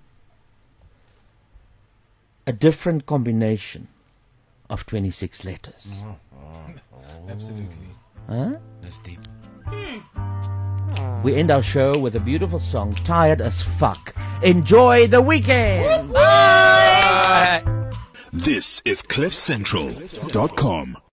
a different combination of twenty-six letters. Absolutely. Huh? That's deep. We end our show with a beautiful song, Tired as Fuck. Enjoy the weekend! This is cliff central dot com.